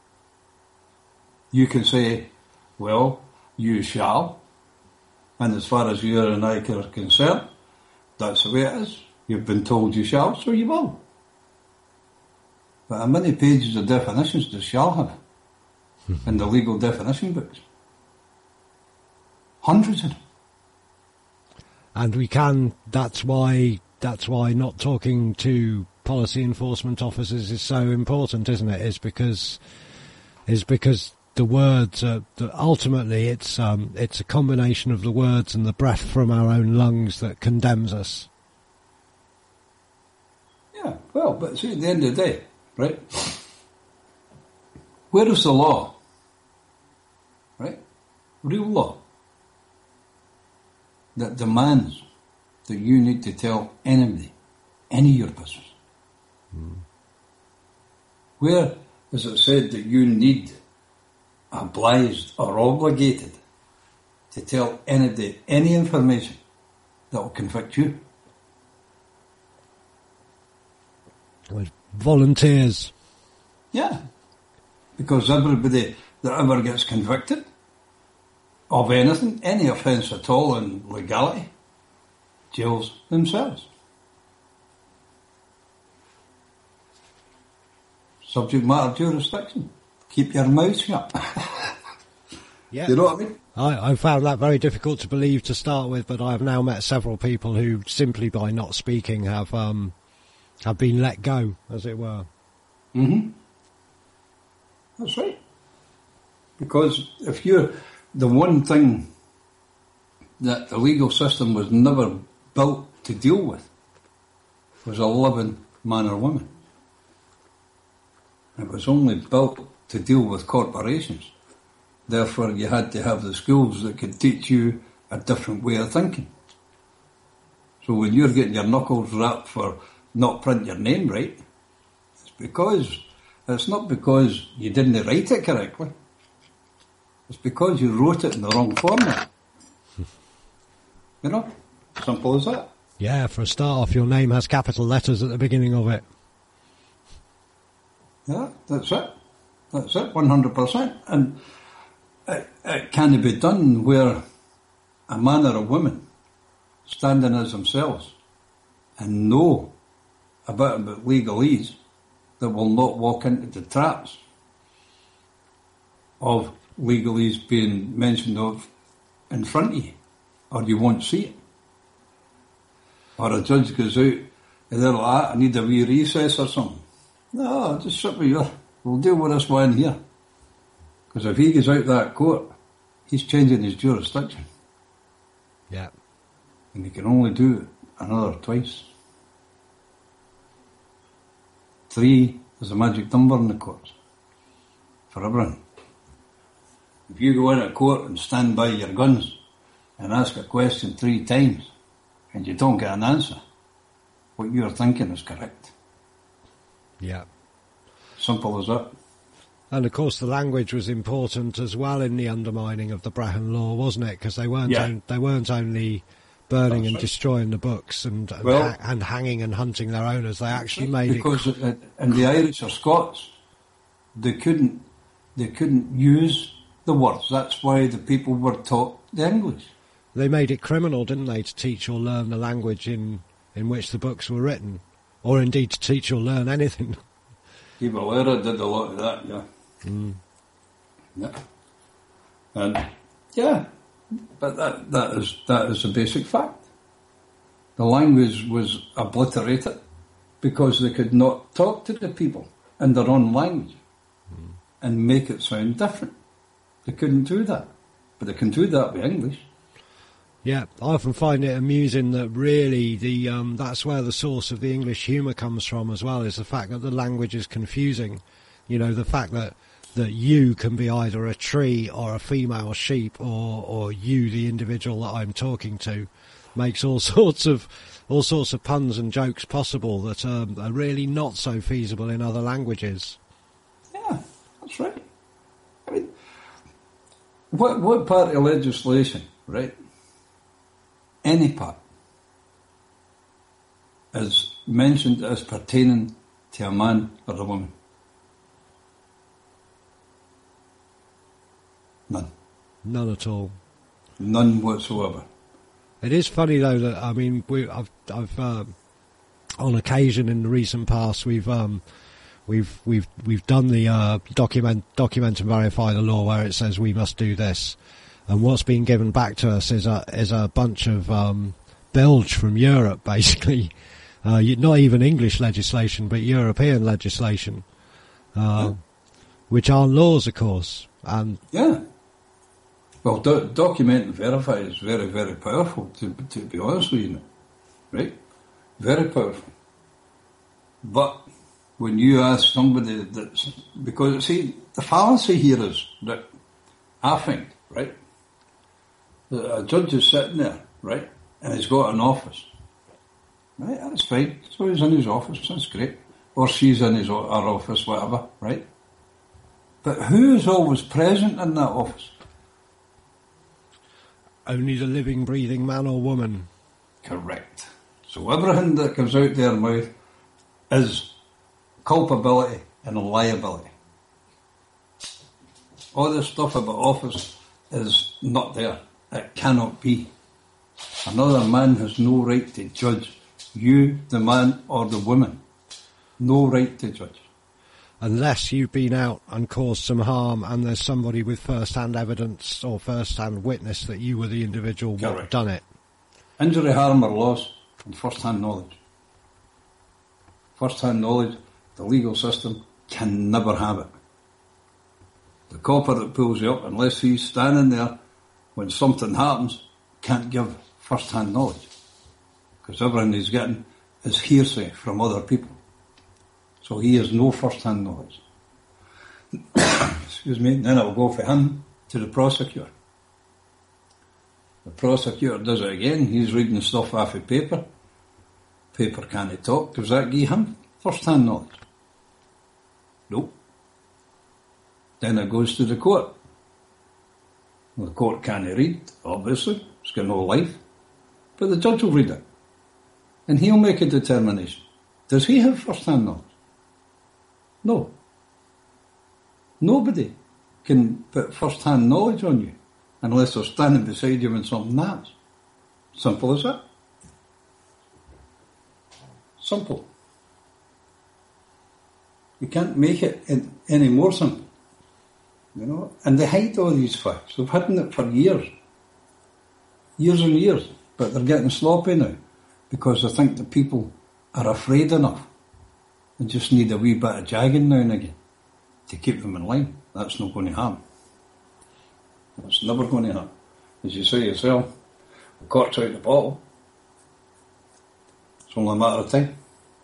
You can say, well, you shall, and as far as you and I are concerned, that's the way it is. You've been told you shall, so you will. But how many pages of definitions does shall have in the legal definition books? Hundreds of them. And we can, that's why, that's why not talking to policy enforcement officers is so important, isn't it? Is because, is because the words are, the, ultimately it's, um, it's a combination of the words and the breath from our own lungs that condemns us. Yeah, well, but see, at the end of the day, right? Where is the law? Right? Real law. That demands that you need to tell anybody any of your business. Mm. Where is it said that you need, obliged or obligated, to tell anybody any information that will convict you? With volunteers. Yeah. Because everybody that ever gets convicted of anything, any offence at all in legality, jails themselves. subject matter jurisdiction. Keep your mouth shut. Yeah. You know what I mean? I, I found that very difficult to believe to start with, but I've now met several people who simply by not speaking have um, have been let go, as it were. Mm-hmm. That's right. Because if you're the one thing that the legal system was never built to deal with was a living man or woman. It was only built to deal with corporations. Therefore, you had to have the schools that could teach you a different way of thinking. So when you're getting your knuckles rapped for not print your name right, it's because, it's not because you didn't write it correctly. It's because you wrote it in the wrong format. You know? Simple as that. Yeah, for a start off, your name has capital letters at the beginning of it. Yeah, that's it. That's it, one hundred percent. And it, it can be done where a man or a woman standing as themselves and know a bit about legalese that will not walk into the traps of legalese being mentioned of in front of you, or you won't see it. Or a judge goes out and they're like, I need a wee recess or something. No, just sit with you. We'll deal with this one here. Because if he goes out that court, he's changing his jurisdiction. Yeah. And he can only do it another twice. Three is a magic number in the courts. For everyone. If you go in a court and stand by your guns and ask a question three times and you don't get an answer, what you're thinking is correct. Yeah. Simple as that. And of course, the language was important as well in the undermining of the Brehon Law, wasn't it? Because they weren't Yeah. on, they weren't only burning That's and right. destroying the books and and, Well- ha- and hanging and hunting their owners. They actually made because it. it, in the Irish or Scots, they couldn't they couldn't use the words. That's why the people were taught the English. They made it criminal, didn't they, to teach or learn the language in in which the books were written, or indeed to teach or learn anything. De Valera did a lot of that, yeah. Mm. Yeah. And yeah, but that that is that is a basic fact. The language was obliterated because they could not talk to the people in their own language mm. and make it sound different. They couldn't do that. But they can do that with English. Yeah, I often find it amusing that really the um, that's where the source of the English humour comes from as well, is the fact that the language is confusing. You know, the fact that, that you can be either a tree or a female sheep or, or you, the individual that I'm talking to, makes all sorts of all sorts of puns and jokes possible that um, are really not so feasible in other languages. Yeah, that's right. I mean, what what part of legislation, right? Any part is mentioned as pertaining to a man or a woman? None. None at all. None whatsoever. It is funny though that I mean we I've I've um, on occasion in the recent past we've um, we've we've we've done the uh, document document and verify the law where it says we must do this. And what's been given back to us is a is a bunch of um, bilge from Europe, basically. Uh, not even English legislation, but European legislation, uh, yeah. which aren't laws, of course. And yeah. Well, do, document and verify is very, very powerful. To to be honest with you, right? Very powerful. But when you ask somebody that's because see the fallacy here is that I think right. A judge is sitting there, right, and he's got an office. Right, that's fine. So he's in his office, that's great. Or she's in his her office, whatever, right? But who is always present in that office? Only the living, breathing man or woman. Correct. So everything that comes out their mouth is culpability and liability. All this stuff about office is not there. It cannot be. Another man has no right to judge you, the man or the woman. No right to judge. unless you've been out and caused some harm and there's somebody with first-hand evidence or first-hand witness that you were the individual who Correct. done it. Injury, harm or loss, and first-hand knowledge. First-hand knowledge, the legal system can never have it. The copper that pulls you up, unless he's standing there when something happens, can't give first-hand knowledge. Because everything he's getting is hearsay from other people. So he has no first-hand knowledge. Excuse me. Then it will go for him to the prosecutor. The prosecutor does it again. He's reading stuff off of paper. Paper can't talk. Does that give him first-hand knowledge? Nope. Then it goes to the court. Well, the court can't read, obviously. It's got no life. But the judge will read it. And he'll make a determination. Does he have first-hand knowledge? No. Nobody can put first-hand knowledge on you unless they're standing beside you when something happens. Simple as that. Simple. You can't make it any more simple. You know? And they hide all these facts. They've hidden it for years. Years and years. But they're getting sloppy now because they think the people are afraid enough. They just need a wee bit of jagging now and again to keep them in line. That's not going to happen. That's never going to happen. As you say yourself, the cork's out of the bottle. It's only a matter of time.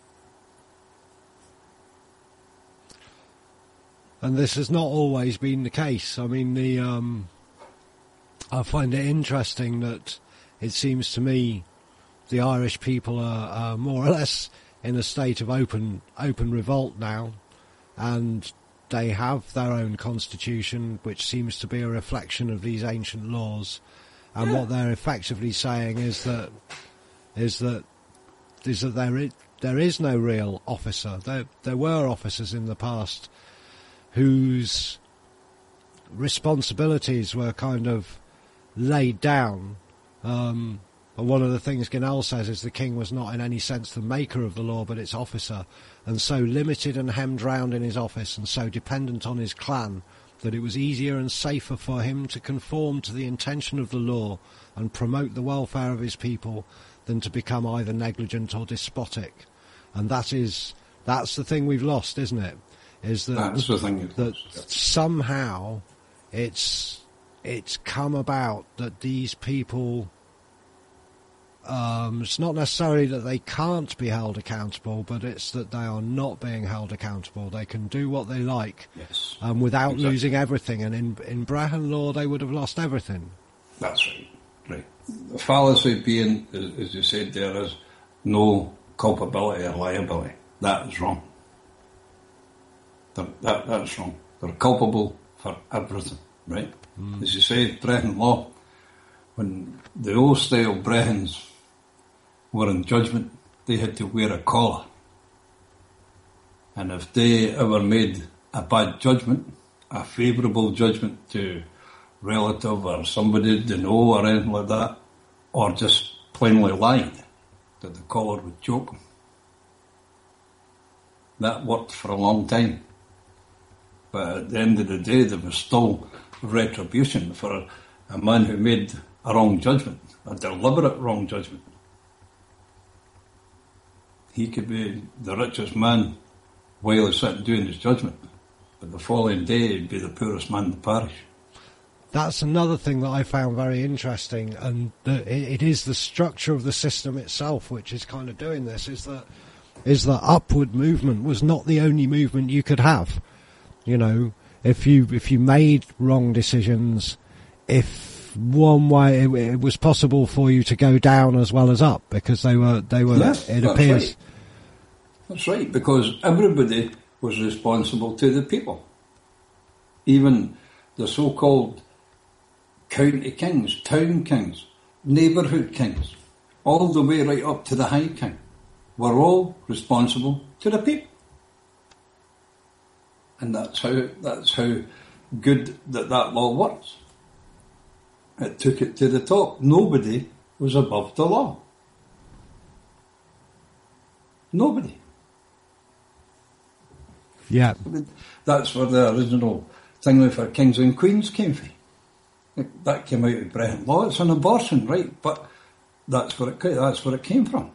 And this has not always been the case. I mean, the um, I find it interesting that it seems to me the Irish people are, are more or less in a state of open open revolt now, and they have their own constitution, which seems to be a reflection of these ancient laws. And yeah. What they're effectively saying is that is that is that there is, there is no real officer. There there were officers in the past whose responsibilities were kind of laid down. Um, but one of the things Ginnell says is the king was not in any sense the maker of the law, but its officer, and so limited and hemmed round in his office and so dependent on his clan that it was easier and safer for him to conform to the intention of the law and promote the welfare of his people than to become either negligent or despotic. And that is, that's the thing we've lost, isn't it? Is that, that's the thing that somehow it's it's come about that these people, um, it's not necessarily that they can't be held accountable, but it's that they are not being held accountable. They can do what they like, yes, um, without exactly. losing everything. And in, in Brehon law, they would have lost everything. That's right. Right. The fallacy being, as, as you said there, is no culpability or liability. That is wrong. That, that's wrong. They're culpable for everything, right? Mm. As you say, Brehon law, when the old style Brehons were in judgment, they had to wear a collar. And if they ever made a bad judgment, a favourable judgment to relative or somebody they know or anything like that, or just plainly lied, that the collar would choke them. That worked for a long time. But at the end of the day, there was still retribution for a, a man who made a wrong judgment, a deliberate wrong judgment. He could be the richest man while he's sitting doing his judgment, but the following day he'd be the poorest man in the parish. That's another thing that I found very interesting, and the, it, it is the structure of the system itself which is kind of doing this, is that is that upward movement was not the only movement you could have. You know, if you if you made wrong decisions, if one way it, it was possible for you to go down as well as up, because they were they were. Yeah, it that's appears. Right. That's right, because everybody was responsible to the people. Even the so-called county kings, town kings, neighbourhood kings, all the way right up to the High King, were all responsible to the people. And that's how that's how good that that law works. It took it to the top. Nobody was above the law. Nobody. Yeah. I mean, that's where the original thing for kings and queens came from. That came out of Brehon law. It's an abortion, right? But that's where it that's where it came from.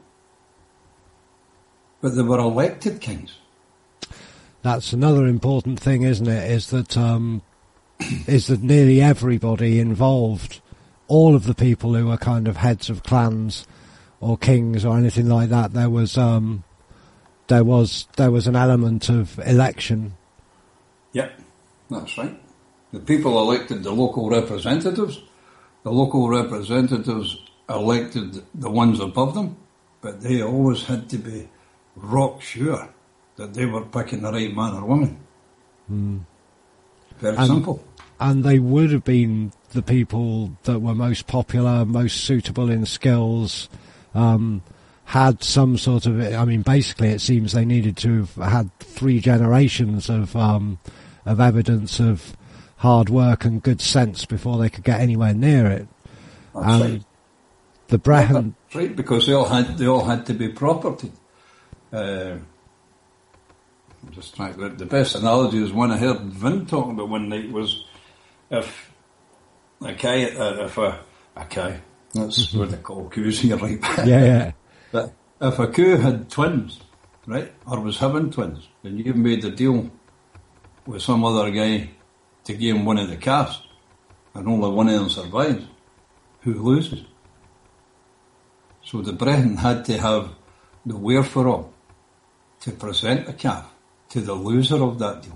But they were elected kings. That's another important thing, isn't it? Is that um, is that nearly everybody involved, all of the people who were kind of heads of clans or kings or anything like that, there was um, there was there was an element of election. Yep, that's right. The people elected the local representatives. The local representatives elected the ones above them, but they always had to be rock sure that they were picking the right man or woman. Mm. Very and, simple. And they would have been the people that were most popular, most suitable in skills, um, had some sort of, I mean, basically it seems they needed to have had three generations of um, of evidence of hard work and good sense before they could get anywhere near it. That's um, right. The Brehon... That's right, because they all had, they all had to be property. Uh, I'm just trying to, the best analogy is one I heard Vin talking about one night was if a guy, uh, if a, a cow, that's what they call coos here, right? Yeah, yeah. But if a cow had twins, right, or was having twins, and you made a deal with some other guy to give him one of the calves, and only one of them survives, who loses? So the Brehon had to have the wherefore to present the calf to the loser of that deal.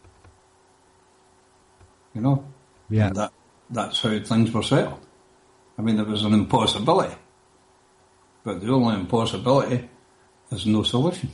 You know? Yeah. And that, that's how things were settled. I mean, it was an impossibility. But the only impossibility is no solution.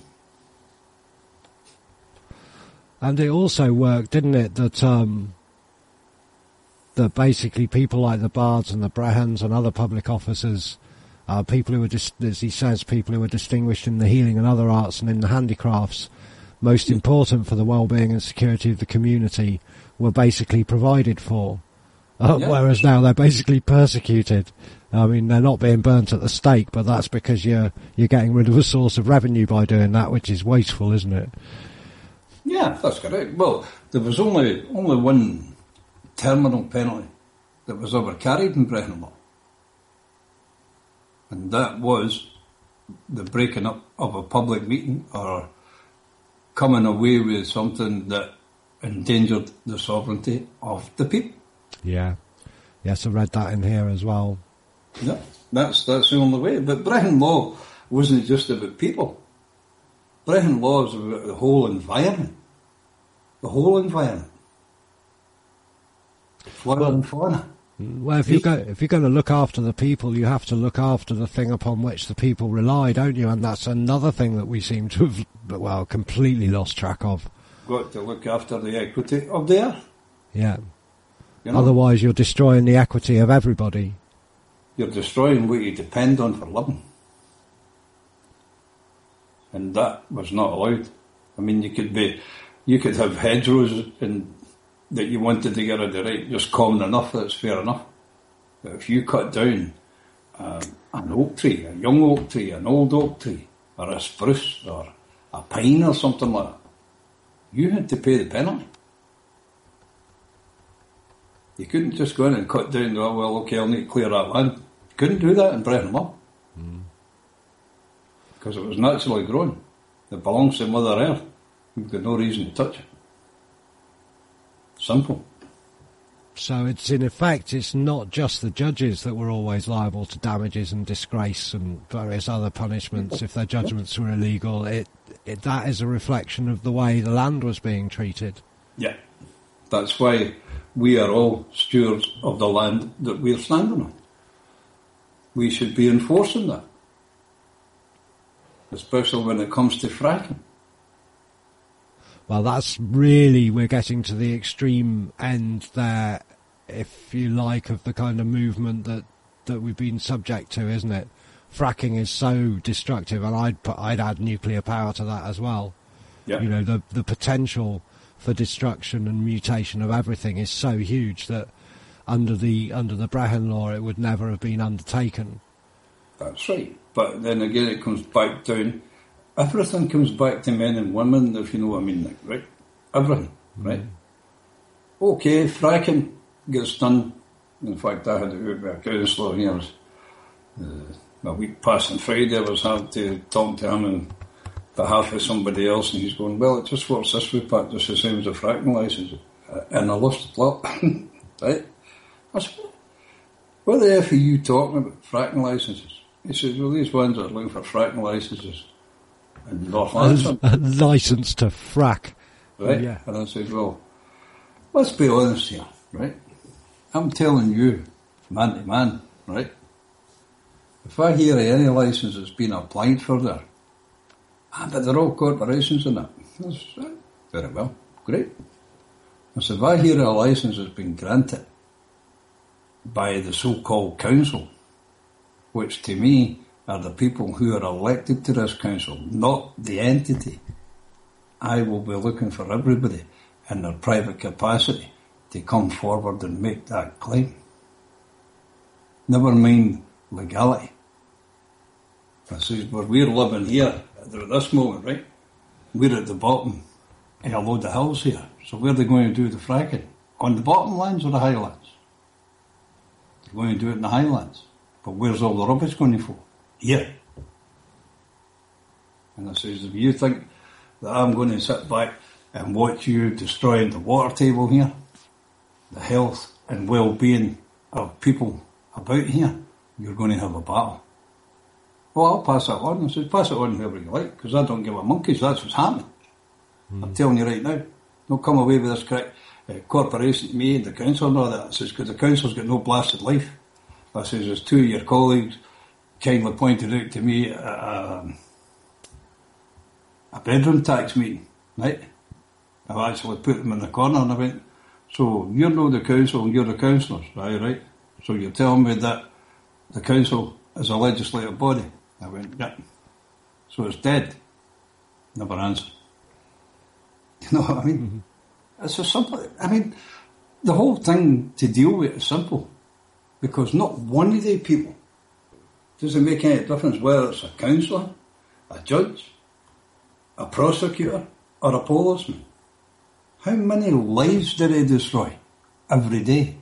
And it also worked, didn't it, that um, that basically people like the Bards and the Brehons and other public officers, uh, people who were, dis- as he says, people who were distinguished in the healing and other arts and in the handicrafts, most important for the well-being and security of the community, were basically provided for. Uh, yeah. Whereas now they're basically persecuted. I mean, they're not being burnt at the stake, but that's because you're you're getting rid of a source of revenue by doing that, which is wasteful, isn't it? Yeah, that's correct. Well, there was only only one terminal penalty that was ever carried in Brehon law, and that was the breaking up of a public meeting or coming away with something that endangered the sovereignty of the people. Yeah. Yes, I read that in here as well. Yeah, that's that's the only way. But Brehon law wasn't just about people. Brehon law is about the whole environment. The whole environment. Flora well, and fauna. Well, if, you go, if you're going to look after the people, you have to look after the thing upon which the people rely, don't you? And that's another thing that we seem to have, well, completely lost track of. Got to look after the equity of the earth. Yeah. You know? Otherwise, you're destroying the equity of everybody. You're destroying what you depend on for living. And that was not allowed. I mean, you could be, you could have hedgerows and that you wanted to get rid of, right, just common enough, that's fair enough. But if you cut down um, an oak tree, a young oak tree, an old oak tree, or a spruce, or a pine or something like that, you had to pay the penalty. You couldn't just go in and cut down, oh, well, okay, I'll need to clear that land. You couldn't do that in Brehon law. Because mm. it was naturally grown. It belongs to Mother Earth. You've got no reason to touch it. Simple. So it's in effect, it's not just the judges that were always liable to damages and disgrace and various other punishments if their judgments were illegal. It, it that is a reflection of the way the land was being treated. Yeah. That's why we are all stewards of the land that we're standing on. We should be enforcing that. Especially when it comes to fracking. Well, that's really, we're getting to the extreme end there, if you like, of the kind of movement that, that we've been subject to, isn't it? Fracking is so destructive, and I'd put, I'd add nuclear power to that as well. Yeah. You know, the the potential for destruction and mutation of everything is so huge that under the under the Brehon law it would never have been undertaken. That's right. But then again, it comes back down everything comes back to men and women, if you know what I mean, Nick, right? Everything, mm. right? Okay, fracking gets done. In fact, I had a, a counsellor here uh, a week past on Friday. I was having to talk to him on behalf of somebody else, and he's going, well, it just works this way, Pat, just the same as a fracking licence. And I lost the plot, right? I said, what the F are you talking about, fracking licences? He says, well, these ones are looking for fracking licences in North Lanarkshire. A licence to frack. Right? Yeah. And I said, well, let's be honest here, right? I'm telling you, man to man, right? If I hear of any licence that's been applied for there, ah, but they're all corporations in it. That's uh, very well, great. I said, if I hear of a licence that's been granted by the so-called council, which to me are the people who are elected to this council, not the entity, I will be looking for everybody in their private capacity to come forward and make that claim. Never mind legality. I says, where we're living here at this moment, right? We're at the bottom of a load of hills here. So where are they going to do the fracking? On the bottom lands or the highlands? They're going to do it in the highlands. But where's all the rubbish going to fall? Here. And I says, if you think that I'm going to sit back and watch you destroying the water table here, the health and well-being of people about here, you're going to have a battle. Well, I'll pass that on. I said, pass it on whoever you like, because I don't give a monkey's, that's what's happening. Mm. I'm telling you right now, don't come away with this correct uh, corporation to me and the council and all that. I says, because the council's got no blasted life. I says, as two of your colleagues kindly pointed out to me at a, a bedroom tax meeting, right? I've actually put them in the corner and I went, so you're not the council and you're the councillors, right, right? So you're telling me that the council is a legislative body? I went, yeah. So it's dead. Never answered. You know what I mean? Mm-hmm. It's so simple. I mean, the whole thing to deal with is simple. Because not one of the people doesn't make any difference whether it's a councillor, a judge, a prosecutor, or a policeman. How many lives do they destroy every day?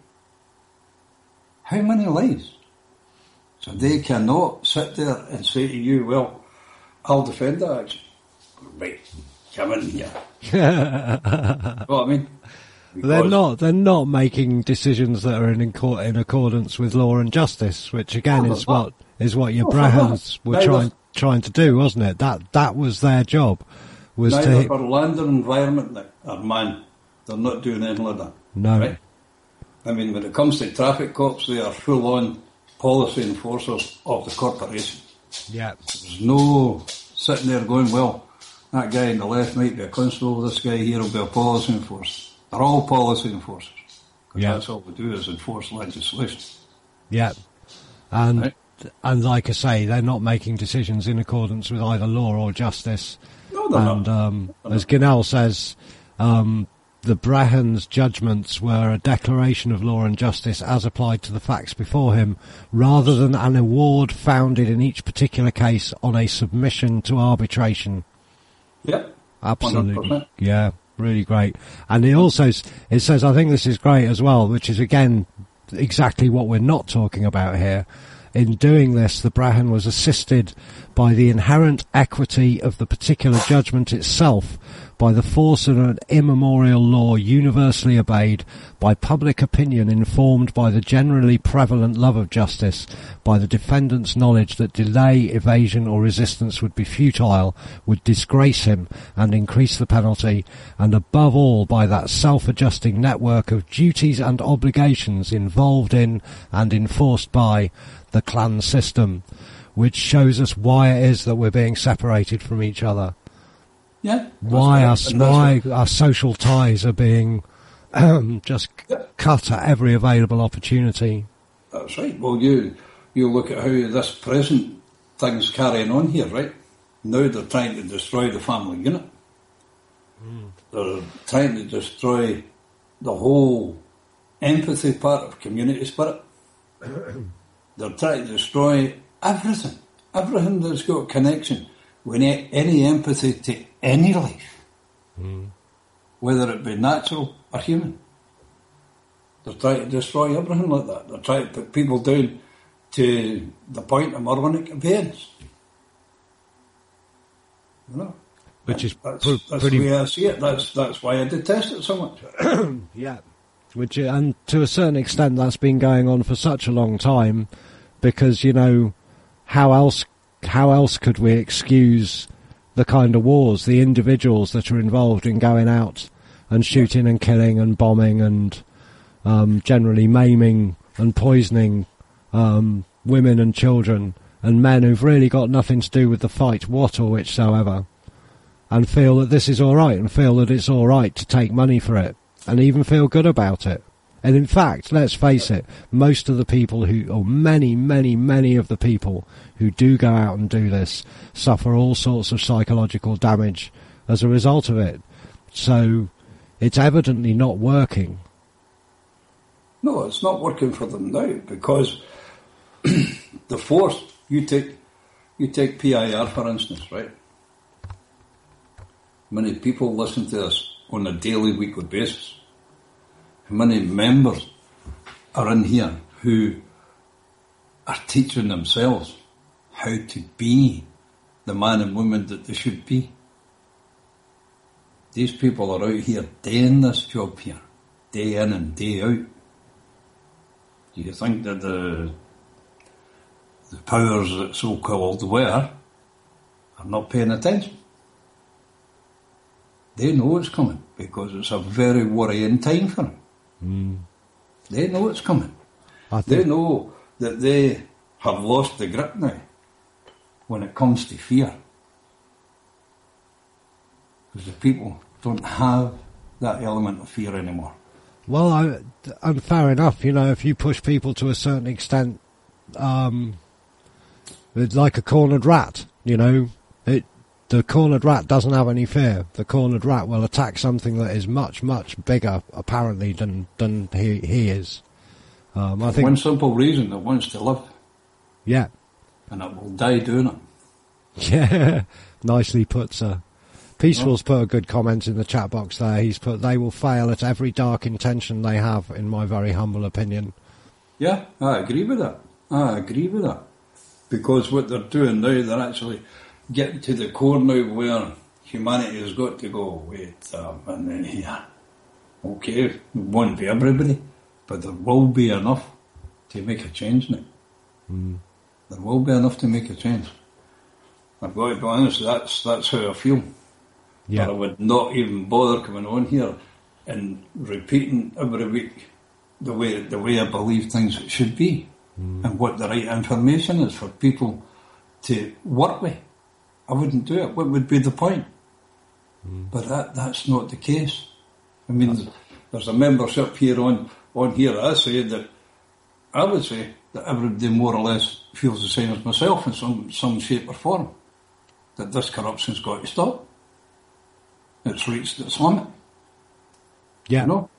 How many lives? So they cannot sit there and say to you, well, I'll defend that action. Right, come in here. You know what I mean? Because they're not. They're not making decisions that are in in accordance with law and justice, which again no, is what is what your no, Brahans were neither, trying trying to do, wasn't it? That that was their job. Was neither to for land or environment or man, they're not doing anything like that. No. Right? I mean, when it comes to traffic cops, they are full-on policy enforcers of the corporation. Yeah. There's no sitting there going, well, that guy on the left might be a constable, this guy here will be a policy enforcer. They're all policy enforcers. Because yeah. that's all we do is enforce legislation. Yeah. And right? and like I say, they're not making decisions in accordance with either law or justice. No, they're and, not. Um, they're as not. Ginnell says, um, the Brahans' judgments were a declaration of law and justice as applied to the facts before him, rather than an award founded in each particular case on a submission to arbitration. Yep. Absolutely. one hundred percent. Yeah, really great. And it also, it says, I think this is great as well, which is again exactly what we're not talking about here. In doing this, the Brahan was assisted by the inherent equity of the particular judgment itself, by the force of an immemorial law universally obeyed, by public opinion informed by the generally prevalent love of justice, by the defendant's knowledge that delay, evasion or resistance would be futile, would disgrace him and increase the penalty, and above all by that self-adjusting network of duties and obligations involved in and enforced by the clan system, which shows us why it is that we're being separated from each other. Yeah. Why our, right. why our social ties are being um, just yeah. cut at every available opportunity. That's right. Well, you you look at how this present thing's carrying on here, right? Now they're trying to destroy the family unit. Mm. They're trying to destroy the whole empathy part of community spirit. They're trying to destroy everything. Everything that's got a connection with any empathy to any life, mm. whether it be natural or human. They're trying to destroy everything like that. They're trying to put people down to the point of moronic conveyance. You know? Which is that's, pr- that's pretty... the way I see it. That's, that's why I detest it so much. Yeah. Which, and to a certain extent, that's been going on for such a long time, because, you know, how else how else could we excuse the kind of wars, the individuals that are involved in going out and shooting and killing and bombing and um, generally maiming and poisoning um, women and children and men who've really got nothing to do with the fight, what or whichsoever, and feel that this is all right, and feel that it's all right to take money for it, and even feel good about it. And in fact, let's face it, most of the people who, or many, many, many of the people who do go out and do this suffer all sorts of psychological damage as a result of it. So it's evidently not working. No, it's not working for them now, because the force, you take, you take P I R for instance, right? Many people listen to us on a daily, weekly basis. Many members are in here who are teaching themselves how to be the man and woman that they should be. These people are out here doing this job here, day in and day out. Do you think that the the powers that so-called were are not paying attention? They know it's coming, because it's a very worrying time for them. Mm. They know it's coming. I think They know that they have lost the grip now when it comes to fear. Because the people don't have that element of fear anymore. Well, I, and fair enough, you know, if you push people to a certain extent, um, it's like a cornered rat, you know, it, the cornered rat doesn't have any fear. The cornered rat will attack something that is much, much bigger, apparently, than, than he, he is. Um, I think One simple reason, it wants to live. Yeah. And it will die doing it. Yeah, nicely put, sir. Peaceful's put a good comment in the chat box there. He's put, they will fail at every dark intention they have, in my very humble opinion. Yeah, I agree with that. I agree with that. Because what they're doing now, they're actually getting to the core now where humanity has got to go, wait um, and then here. Okay, it won't be everybody, but there will be enough to make a change now. Mm. There will be enough to make a change. I've got to be honest, that's, that's how I feel. Yeah. But I would not even bother coming on here and repeating every week the way the way I believe things should be, mm. and what the right information is for people to work with. I wouldn't do it. What would be the point? Mm. But that that's not the case. I mean, there's, there's a membership here on, on here. I say that, I would say that everybody more or less feels the same as myself in some, some shape or form. That this corruption's got to stop. It's reached its limit. Yeah. You know?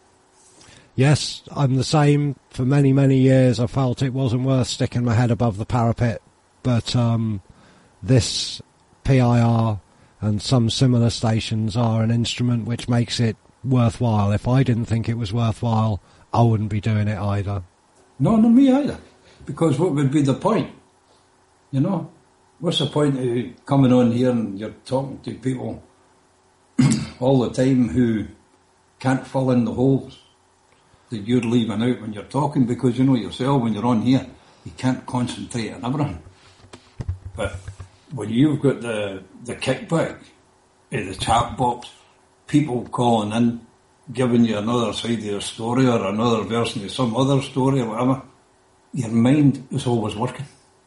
Yes, I'm the same. For many, many years I felt it wasn't worth sticking my head above the parapet, but um, this P I R and some similar stations are an instrument which makes it worthwhile. If I didn't think it was worthwhile, I wouldn't be doing it either. No, not me either. Because what would be the point? You know? What's the point of coming on here and you're talking to people all the time who can't fill in the holes that you're leaving out when you're talking, because you know yourself when you're on here you can't concentrate on everything. But when you've got the the kickback in the chat box, people calling in, giving you another side of your story or another version of some other story or whatever, your mind is always working.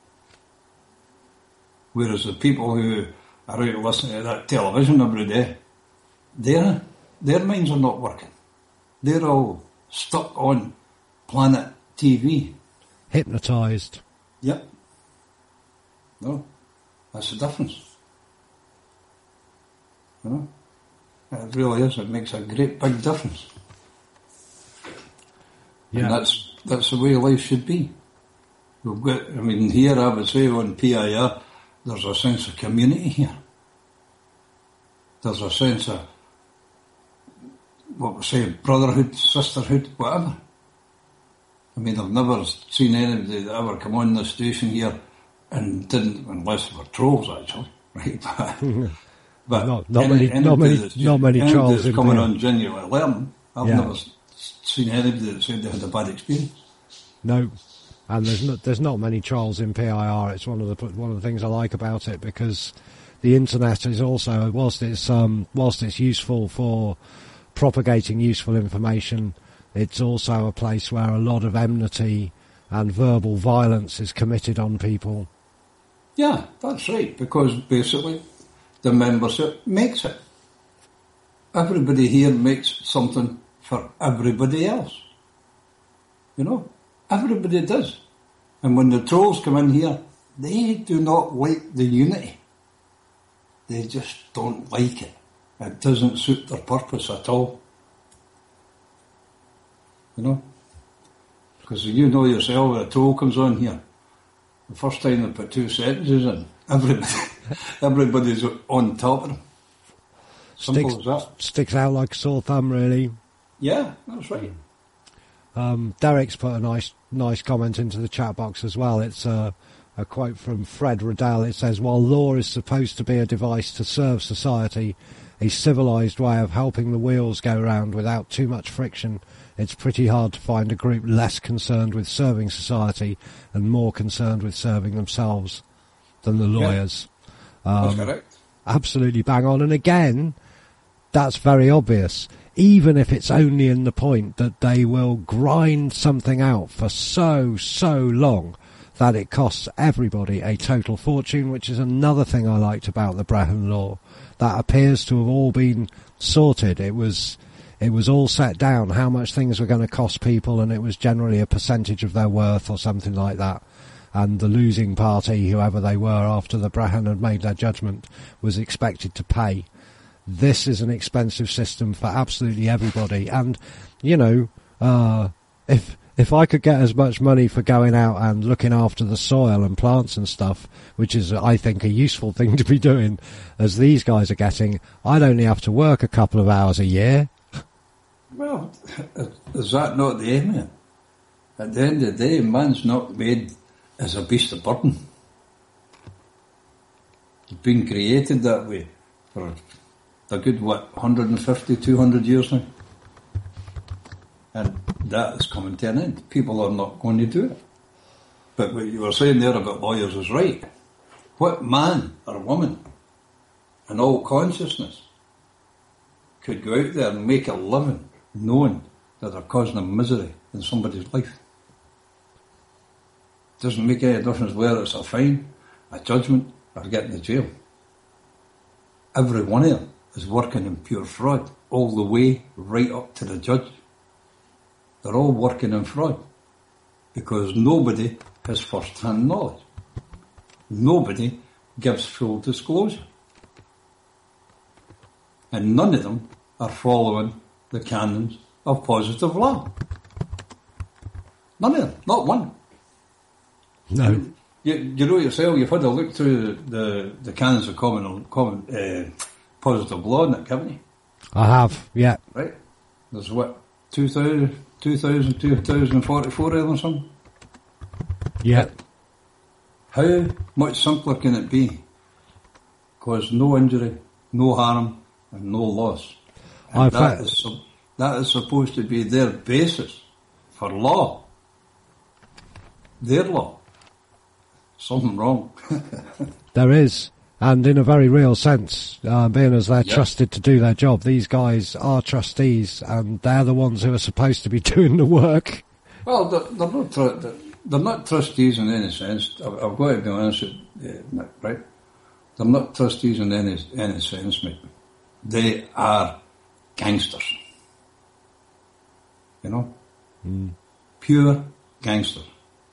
Whereas the people who are out listening to that television every day, their their minds are not working. They're all stuck on Planet T V. Hypnotised. Yep. No, that's the difference. You know? It really is. It makes a great big difference. Yeah. And that's that's the way life should be. We've got, I mean, here I would say on P I R, there's a sense of community here. There's a sense of, what we say, brotherhood, sisterhood, whatever. I mean, I've never seen anybody that ever come on the station here and didn't, unless they were trolls, actually, right? But not, not any, many, not many, not many trolls in coming there. on genuine learning. I've Yeah. never seen anybody that said they had a bad experience. No, and there's not there's not many trolls in P I R. It's one of the one of the things I like about it, because the internet is also, whilst it's um whilst it's useful for propagating useful information, it's also a place where a lot of enmity and verbal violence is committed on people. Yeah, that's right, because basically the membership makes it. Everybody here makes something for everybody else. You know, everybody does. And when the trolls come in here, they do not like the unity. They just don't like it. It doesn't suit their purpose at all. You know? Because you know yourself, when a troll comes on here, the first time they put two sentences in, everybody, everybody's on top of them. Simple Sticks, as that. sticks out like a sore thumb, really. Yeah, that's right. Um, Derek's put a nice nice comment into the chat box as well. It's a, a quote from Fred Riddell. It says, while law is supposed to be a device to serve society, a civilised way of helping the wheels go round without too much friction, it's pretty hard to find a group less concerned with serving society and more concerned with serving themselves than the lawyers. Yeah, um, that's correct. Absolutely bang on. And again, that's very obvious. Even if it's only in the point that they will grind something out for so, so long that it costs everybody a total fortune, which is another thing I liked about the Brehon Law. That appears to have all been sorted. It was it was all set down, how much things were going to cost people, and it was generally a percentage of their worth or something like that. And the losing party, whoever they were after the Brehon had made their judgment, was expected to pay. This is an expensive system for absolutely everybody. And, you know, uh, if if I could get as much money for going out and looking after the soil and plants and stuff, which is, I think, a useful thing to be doing, as these guys are getting, I'd only have to work a couple of hours a year. Well, is that not the aim, man? At the end of the day, man's not made as a beast of burden. He's been created that way for a good, what, one hundred fifty, two hundred years now? And that is coming to an end. People are not going to do it. But what you were saying there about lawyers is right. What man or woman in all consciousness could go out there and make a living knowing that they're causing a misery in somebody's life? Doesn't make any difference whether it's a fine, a judgment, or getting to jail. Every one of them is working in pure fraud, all the way right up to the judge. They're all working in fraud, because nobody has first-hand knowledge. Nobody gives full disclosure. And none of them are following the canons of positive law. None of them, not one. No. You, you know yourself, you've had a look through the, the canons of common, common uh, positive law, Nick, haven't you? I have, yeah. Right? There's what, two thousand, two thousand, two thousand forty-four of them or something? Yeah. How much simpler can it be? Cause no injury, no harm, and no loss. And that, is, that is supposed to be their basis for law. Their law. Something wrong. There is. And in a very real sense, uh, being as they're yep. trusted to do their job, these guys are trustees, and they're the ones who are supposed to be doing the work. Well, they're, they're, not, tr- they're not trustees in any sense. I've, I've got to be honest with you, Nick, right? They're not trustees in any, any sense, mate. They are gangsters. You know? Mm. Pure gangsters.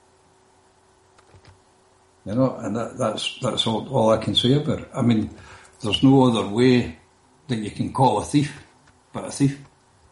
You know, and that, that's that's all, all I can say about it. I mean, there's no other way that you can call a thief but a thief.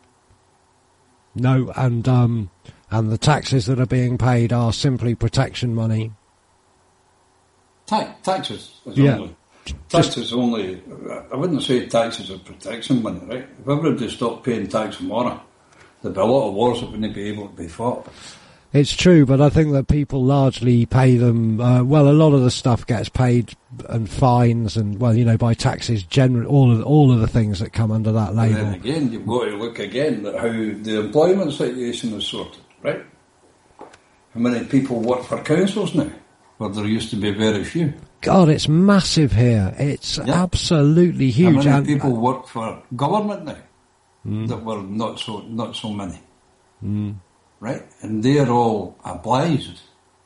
No, and um, and the taxes that are being paid are simply protection money. tax, taxes is Yeah. only... Tax is only... I wouldn't say taxes are protection money, right? If everybody stopped paying tax tomorrow, there'd be a lot of wars that wouldn't be able to be fought. It's true, but I think that people largely pay them. Uh, well, a lot of the stuff gets paid and fines, and well, you know, by taxes. Generally, all of all of the things that come under that label. And then again, you've got to look again at how the employment situation is sorted, right? How many people work for councils now, where there used to be very few? God, it's massive here. It's Yeah. absolutely huge. How many and, people work for government now? Mm. That were not so not so many. Mm. Right? And they're all obliged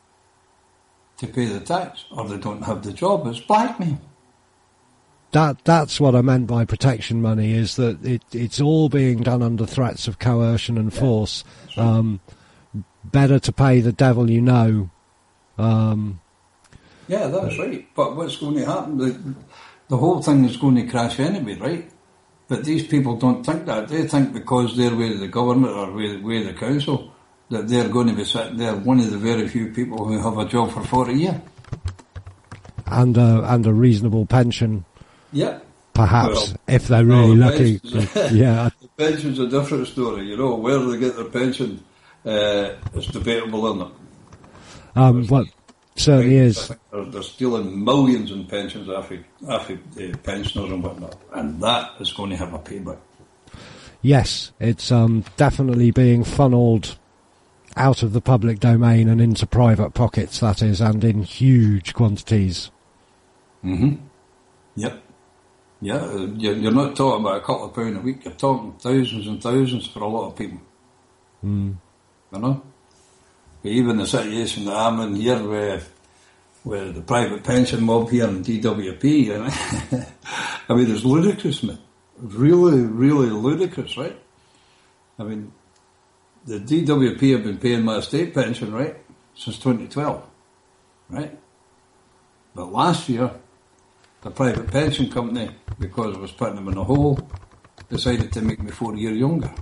to pay the tax, or they don't have the job. It's blackmail. That that's what I meant by protection money, is that it, it's all being done under threats of coercion and force. Right. Um, better to pay the devil you know. Um, Yeah, that's right. But what's going to happen? The, the whole thing is going to crash anyway, right? But these people don't think that. They think because they're with the government or with, with the council, that they're going to be sitting there, one of the very few people who have a job for forty years. and a, and a reasonable pension, Yeah. perhaps, Well, if they're really no, lucky. pensions- Yeah, The pension's a different story, you know. Where they get their pension uh, is debatable, isn't it? um, what certainly I is. think They're, they're stealing millions in pensions after, after uh, pensioners and whatnot, and that is going to have a payback. Yes, it's um, definitely being funneled out of the public domain and into private pockets, that is, and in huge quantities. Mm-hmm. Yep. Yeah, uh, you're, you're not talking about a couple of pounds a week, you're talking thousands and thousands for a lot of people. Mm. You know? Even the situation that I'm in here with, with the private pension mob here in D W P, you know? I mean, it's ludicrous, man. Really, really ludicrous, right? I mean, the D W P have been paying my state pension, right, since twenty twelve, right? But last year, the private pension company, because I was putting them in a hole, decided to make me four years younger.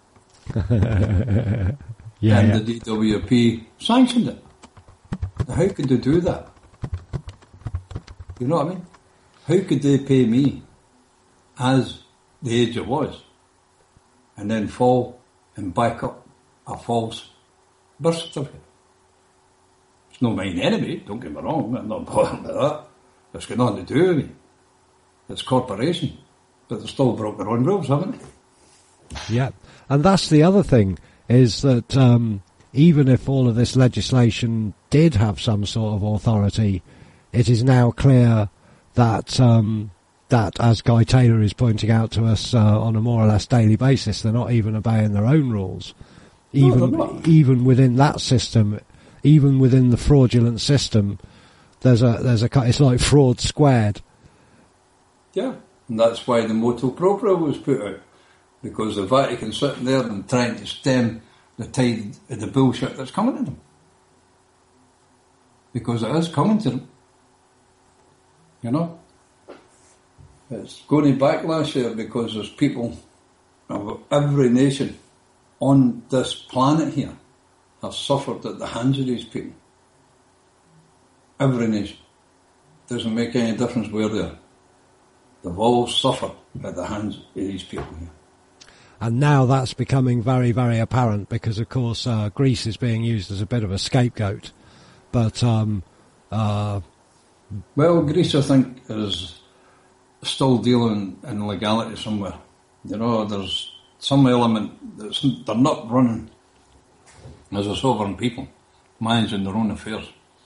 yeah, and yeah. the D W P sanctioned it. Now, how could they do that? You know what I mean? How could they pay me as the age I was and then fall and back up a false birth certificate? It's not mine anyway, don't get me wrong, I'm not bothered with that. It's got nothing to do with me. It's corporation. But they've still broke their own rules, haven't they? Yeah, and that's the other thing, is that um, even if all of this legislation did have some sort of authority, it is now clear that, um, that as Guy Taylor is pointing out to us uh, on a more or less daily basis, they're not even obeying their own rules. Even No, they're not. even within that system, even within the fraudulent system, there's a there's a it's like fraud squared. Yeah, and that's why the motu proprio was put out, because the Vatican's sitting there and trying to stem the tide of the bullshit that's coming to them. Because it is coming to them. You know? It's going to backlash here because there's people of every nation on this planet here have suffered at the hands of these people. Every nation. Doesn't make any difference where they are. They've all suffered at the hands of these people here. And now that's becoming very, very apparent because, of course, uh, Greece is being used as a bit of a scapegoat. But, um, uh, well, Greece, I think, is still dealing in legality somewhere. You know, there's some element that's, they're not running as a sovereign people, managing their own affairs.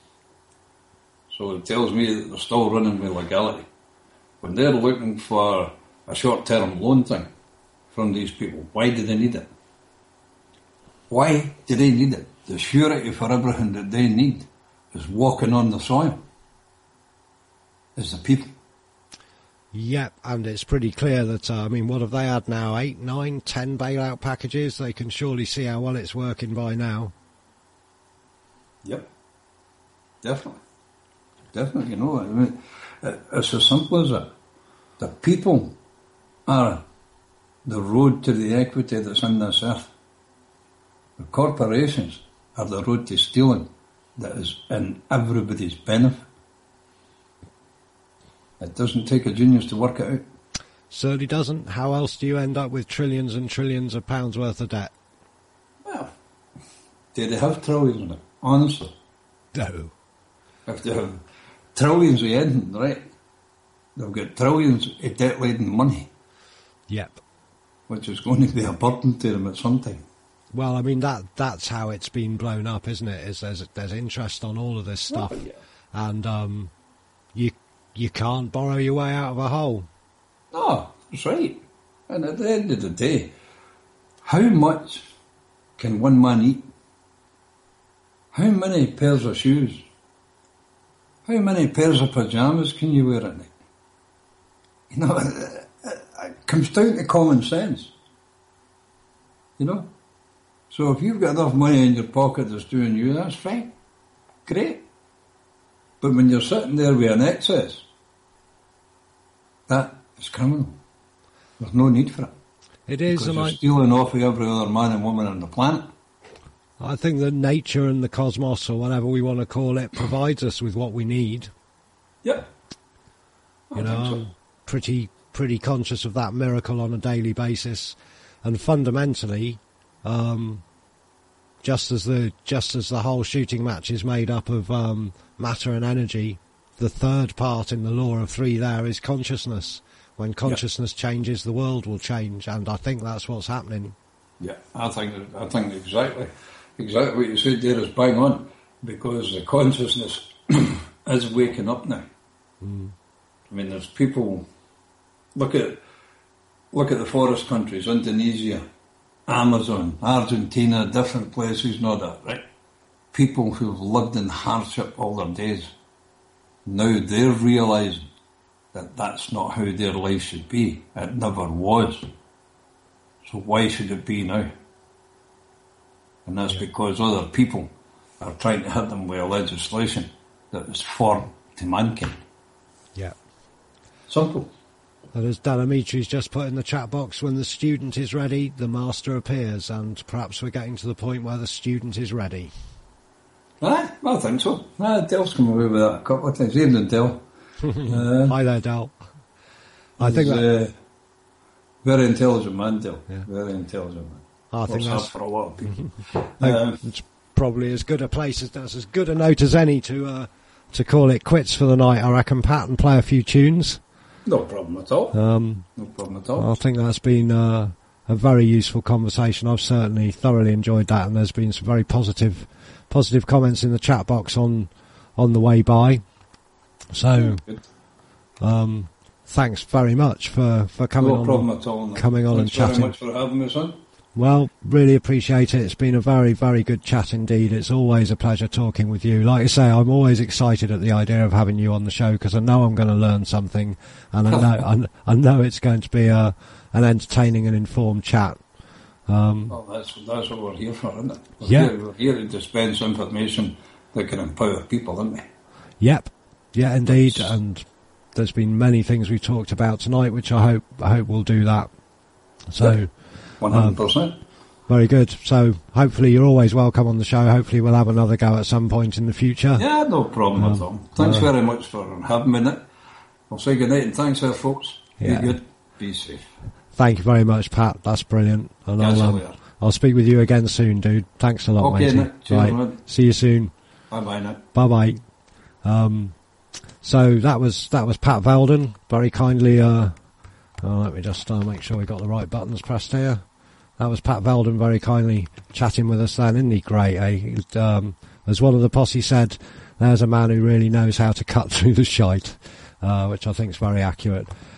So it tells me that they're still running with legality. When they're looking for a short-term loan thing from these people, why do they need it? Why do they need it? The surety for everything that they need is walking on the soil. Is the people. Yep, and it's pretty clear that, uh, I mean, what have they had now? Eight, nine, ten bailout packages? They can surely see how well it's working by now. Yep. Definitely. Definitely, you know, I mean, it's as simple as that. The people are the road to the equity that's in this earth. The corporations are the road to stealing that is in everybody's benefit. It doesn't take a genius to work it out. Certainly doesn't. How else do you end up with trillions and trillions of pounds worth of debt? Well, do they have trillions in it? Honestly. No. If they have trillions of anything, right, they've got trillions of debt-laden money. Yep. Which is going to be a burden to them at some time. Well, I mean, that that's how it's been blown up, isn't it? Is there's, there's interest on all of this stuff. Oh, yeah. And um, you you can't borrow your way out of a hole. No, that's right. And at the end of the day, how much can one man eat? How many pairs of shoes? How many pairs of pyjamas can you wear at night? You know, it, it comes down to common sense. You know? So if you've got enough money in your pocket that's doing you, that's fine. Great. But when you're sitting there with an excess, that is criminal. There's no need for it. It is. Because and you're I, stealing off of every other man and woman on the planet. I think that nature and the cosmos, or whatever we want to call it, provides us with what we need. Yeah. I You know, think I'm so. pretty pretty conscious of that miracle on a daily basis, and fundamentally, um, just as the just as the whole shooting match is made up of um, matter and energy, the third part in the law of three there is consciousness. When consciousness yeah. changes, the world will change, and I think that's what's happening. Yeah, I think I think exactly exactly what you said there is bang on, because the consciousness is waking up now. Mm. I mean, there's people. Look at look at the forest countries, Indonesia, Amazon, Argentina, different places, and all that, right? People who've lived in hardship all their days, now they're realising that that's not how their life should be. It never was. So why should it be now? And that's because other people are trying to hit them with a legislation that is foreign to mankind. Yeah. Simple. And as Danamitри's just put in the chat box, when the student is ready, the master appears, and perhaps we're getting to the point where the student is ready. Aye, I think so. Ah, Dell's come away with that a couple of times. Evening, Dell. uh, Hi there, Del. I think that... Uh, very intelligent man, Dell. Yeah. Very intelligent man. I think Works that's... hard for a lot of people. uh, it's probably as good a place as that's as good a note as any to uh, to call it quits for the night. I reckon, Pat, and play a few tunes. No problem at all. Um, no problem at all. I think that's been uh, a very useful conversation. I've certainly thoroughly enjoyed that, and there's been some very positive positive comments in the chat box on on the way by. So, um, thanks very much for, for coming no on. problem at all. No. Coming on thanks and chatting. Thanks very much for having me, son. Well, really appreciate it. It's been a very, very good chat indeed. It's always a pleasure talking with you. Like I say, I'm always excited at the idea of having you on the show because I know I'm going to learn something, and I know I, I know it's going to be a an entertaining and informed chat. Um, well, that's that's what we're here for, isn't it? We're yeah. Here, we're here to dispense information that can empower people, isn't it? Yep. Yeah, indeed. And there's been many things we've talked about tonight, which I hope I hope will do that. So. Yeah. one hundred percent. Um, very good. So hopefully you're always welcome on the show. Hopefully we'll have another go at some point in the future. Yeah, no problem um, at all. Thanks uh, very much for having me, Nick. I'll say good night and thanks there, folks. Yeah. Be good. Be safe. Thank you very much, Pat. That's brilliant. And Catch I'll, you um, later. I'll speak with you again soon, dude. Thanks a lot, Okay, matey. Nick. Cheers, right. man. See you soon. Bye-bye, Nick. Bye-bye. Um, so that was that was Pat Veldon. Very kindly... Uh, oh, let me just uh, make sure we got the right buttons pressed here. That was Pat Veldon very kindly chatting with us then. Isn't he great, eh? Um, as one of the posse said, there's a man who really knows how to cut through the shite, uh, which I think is very accurate.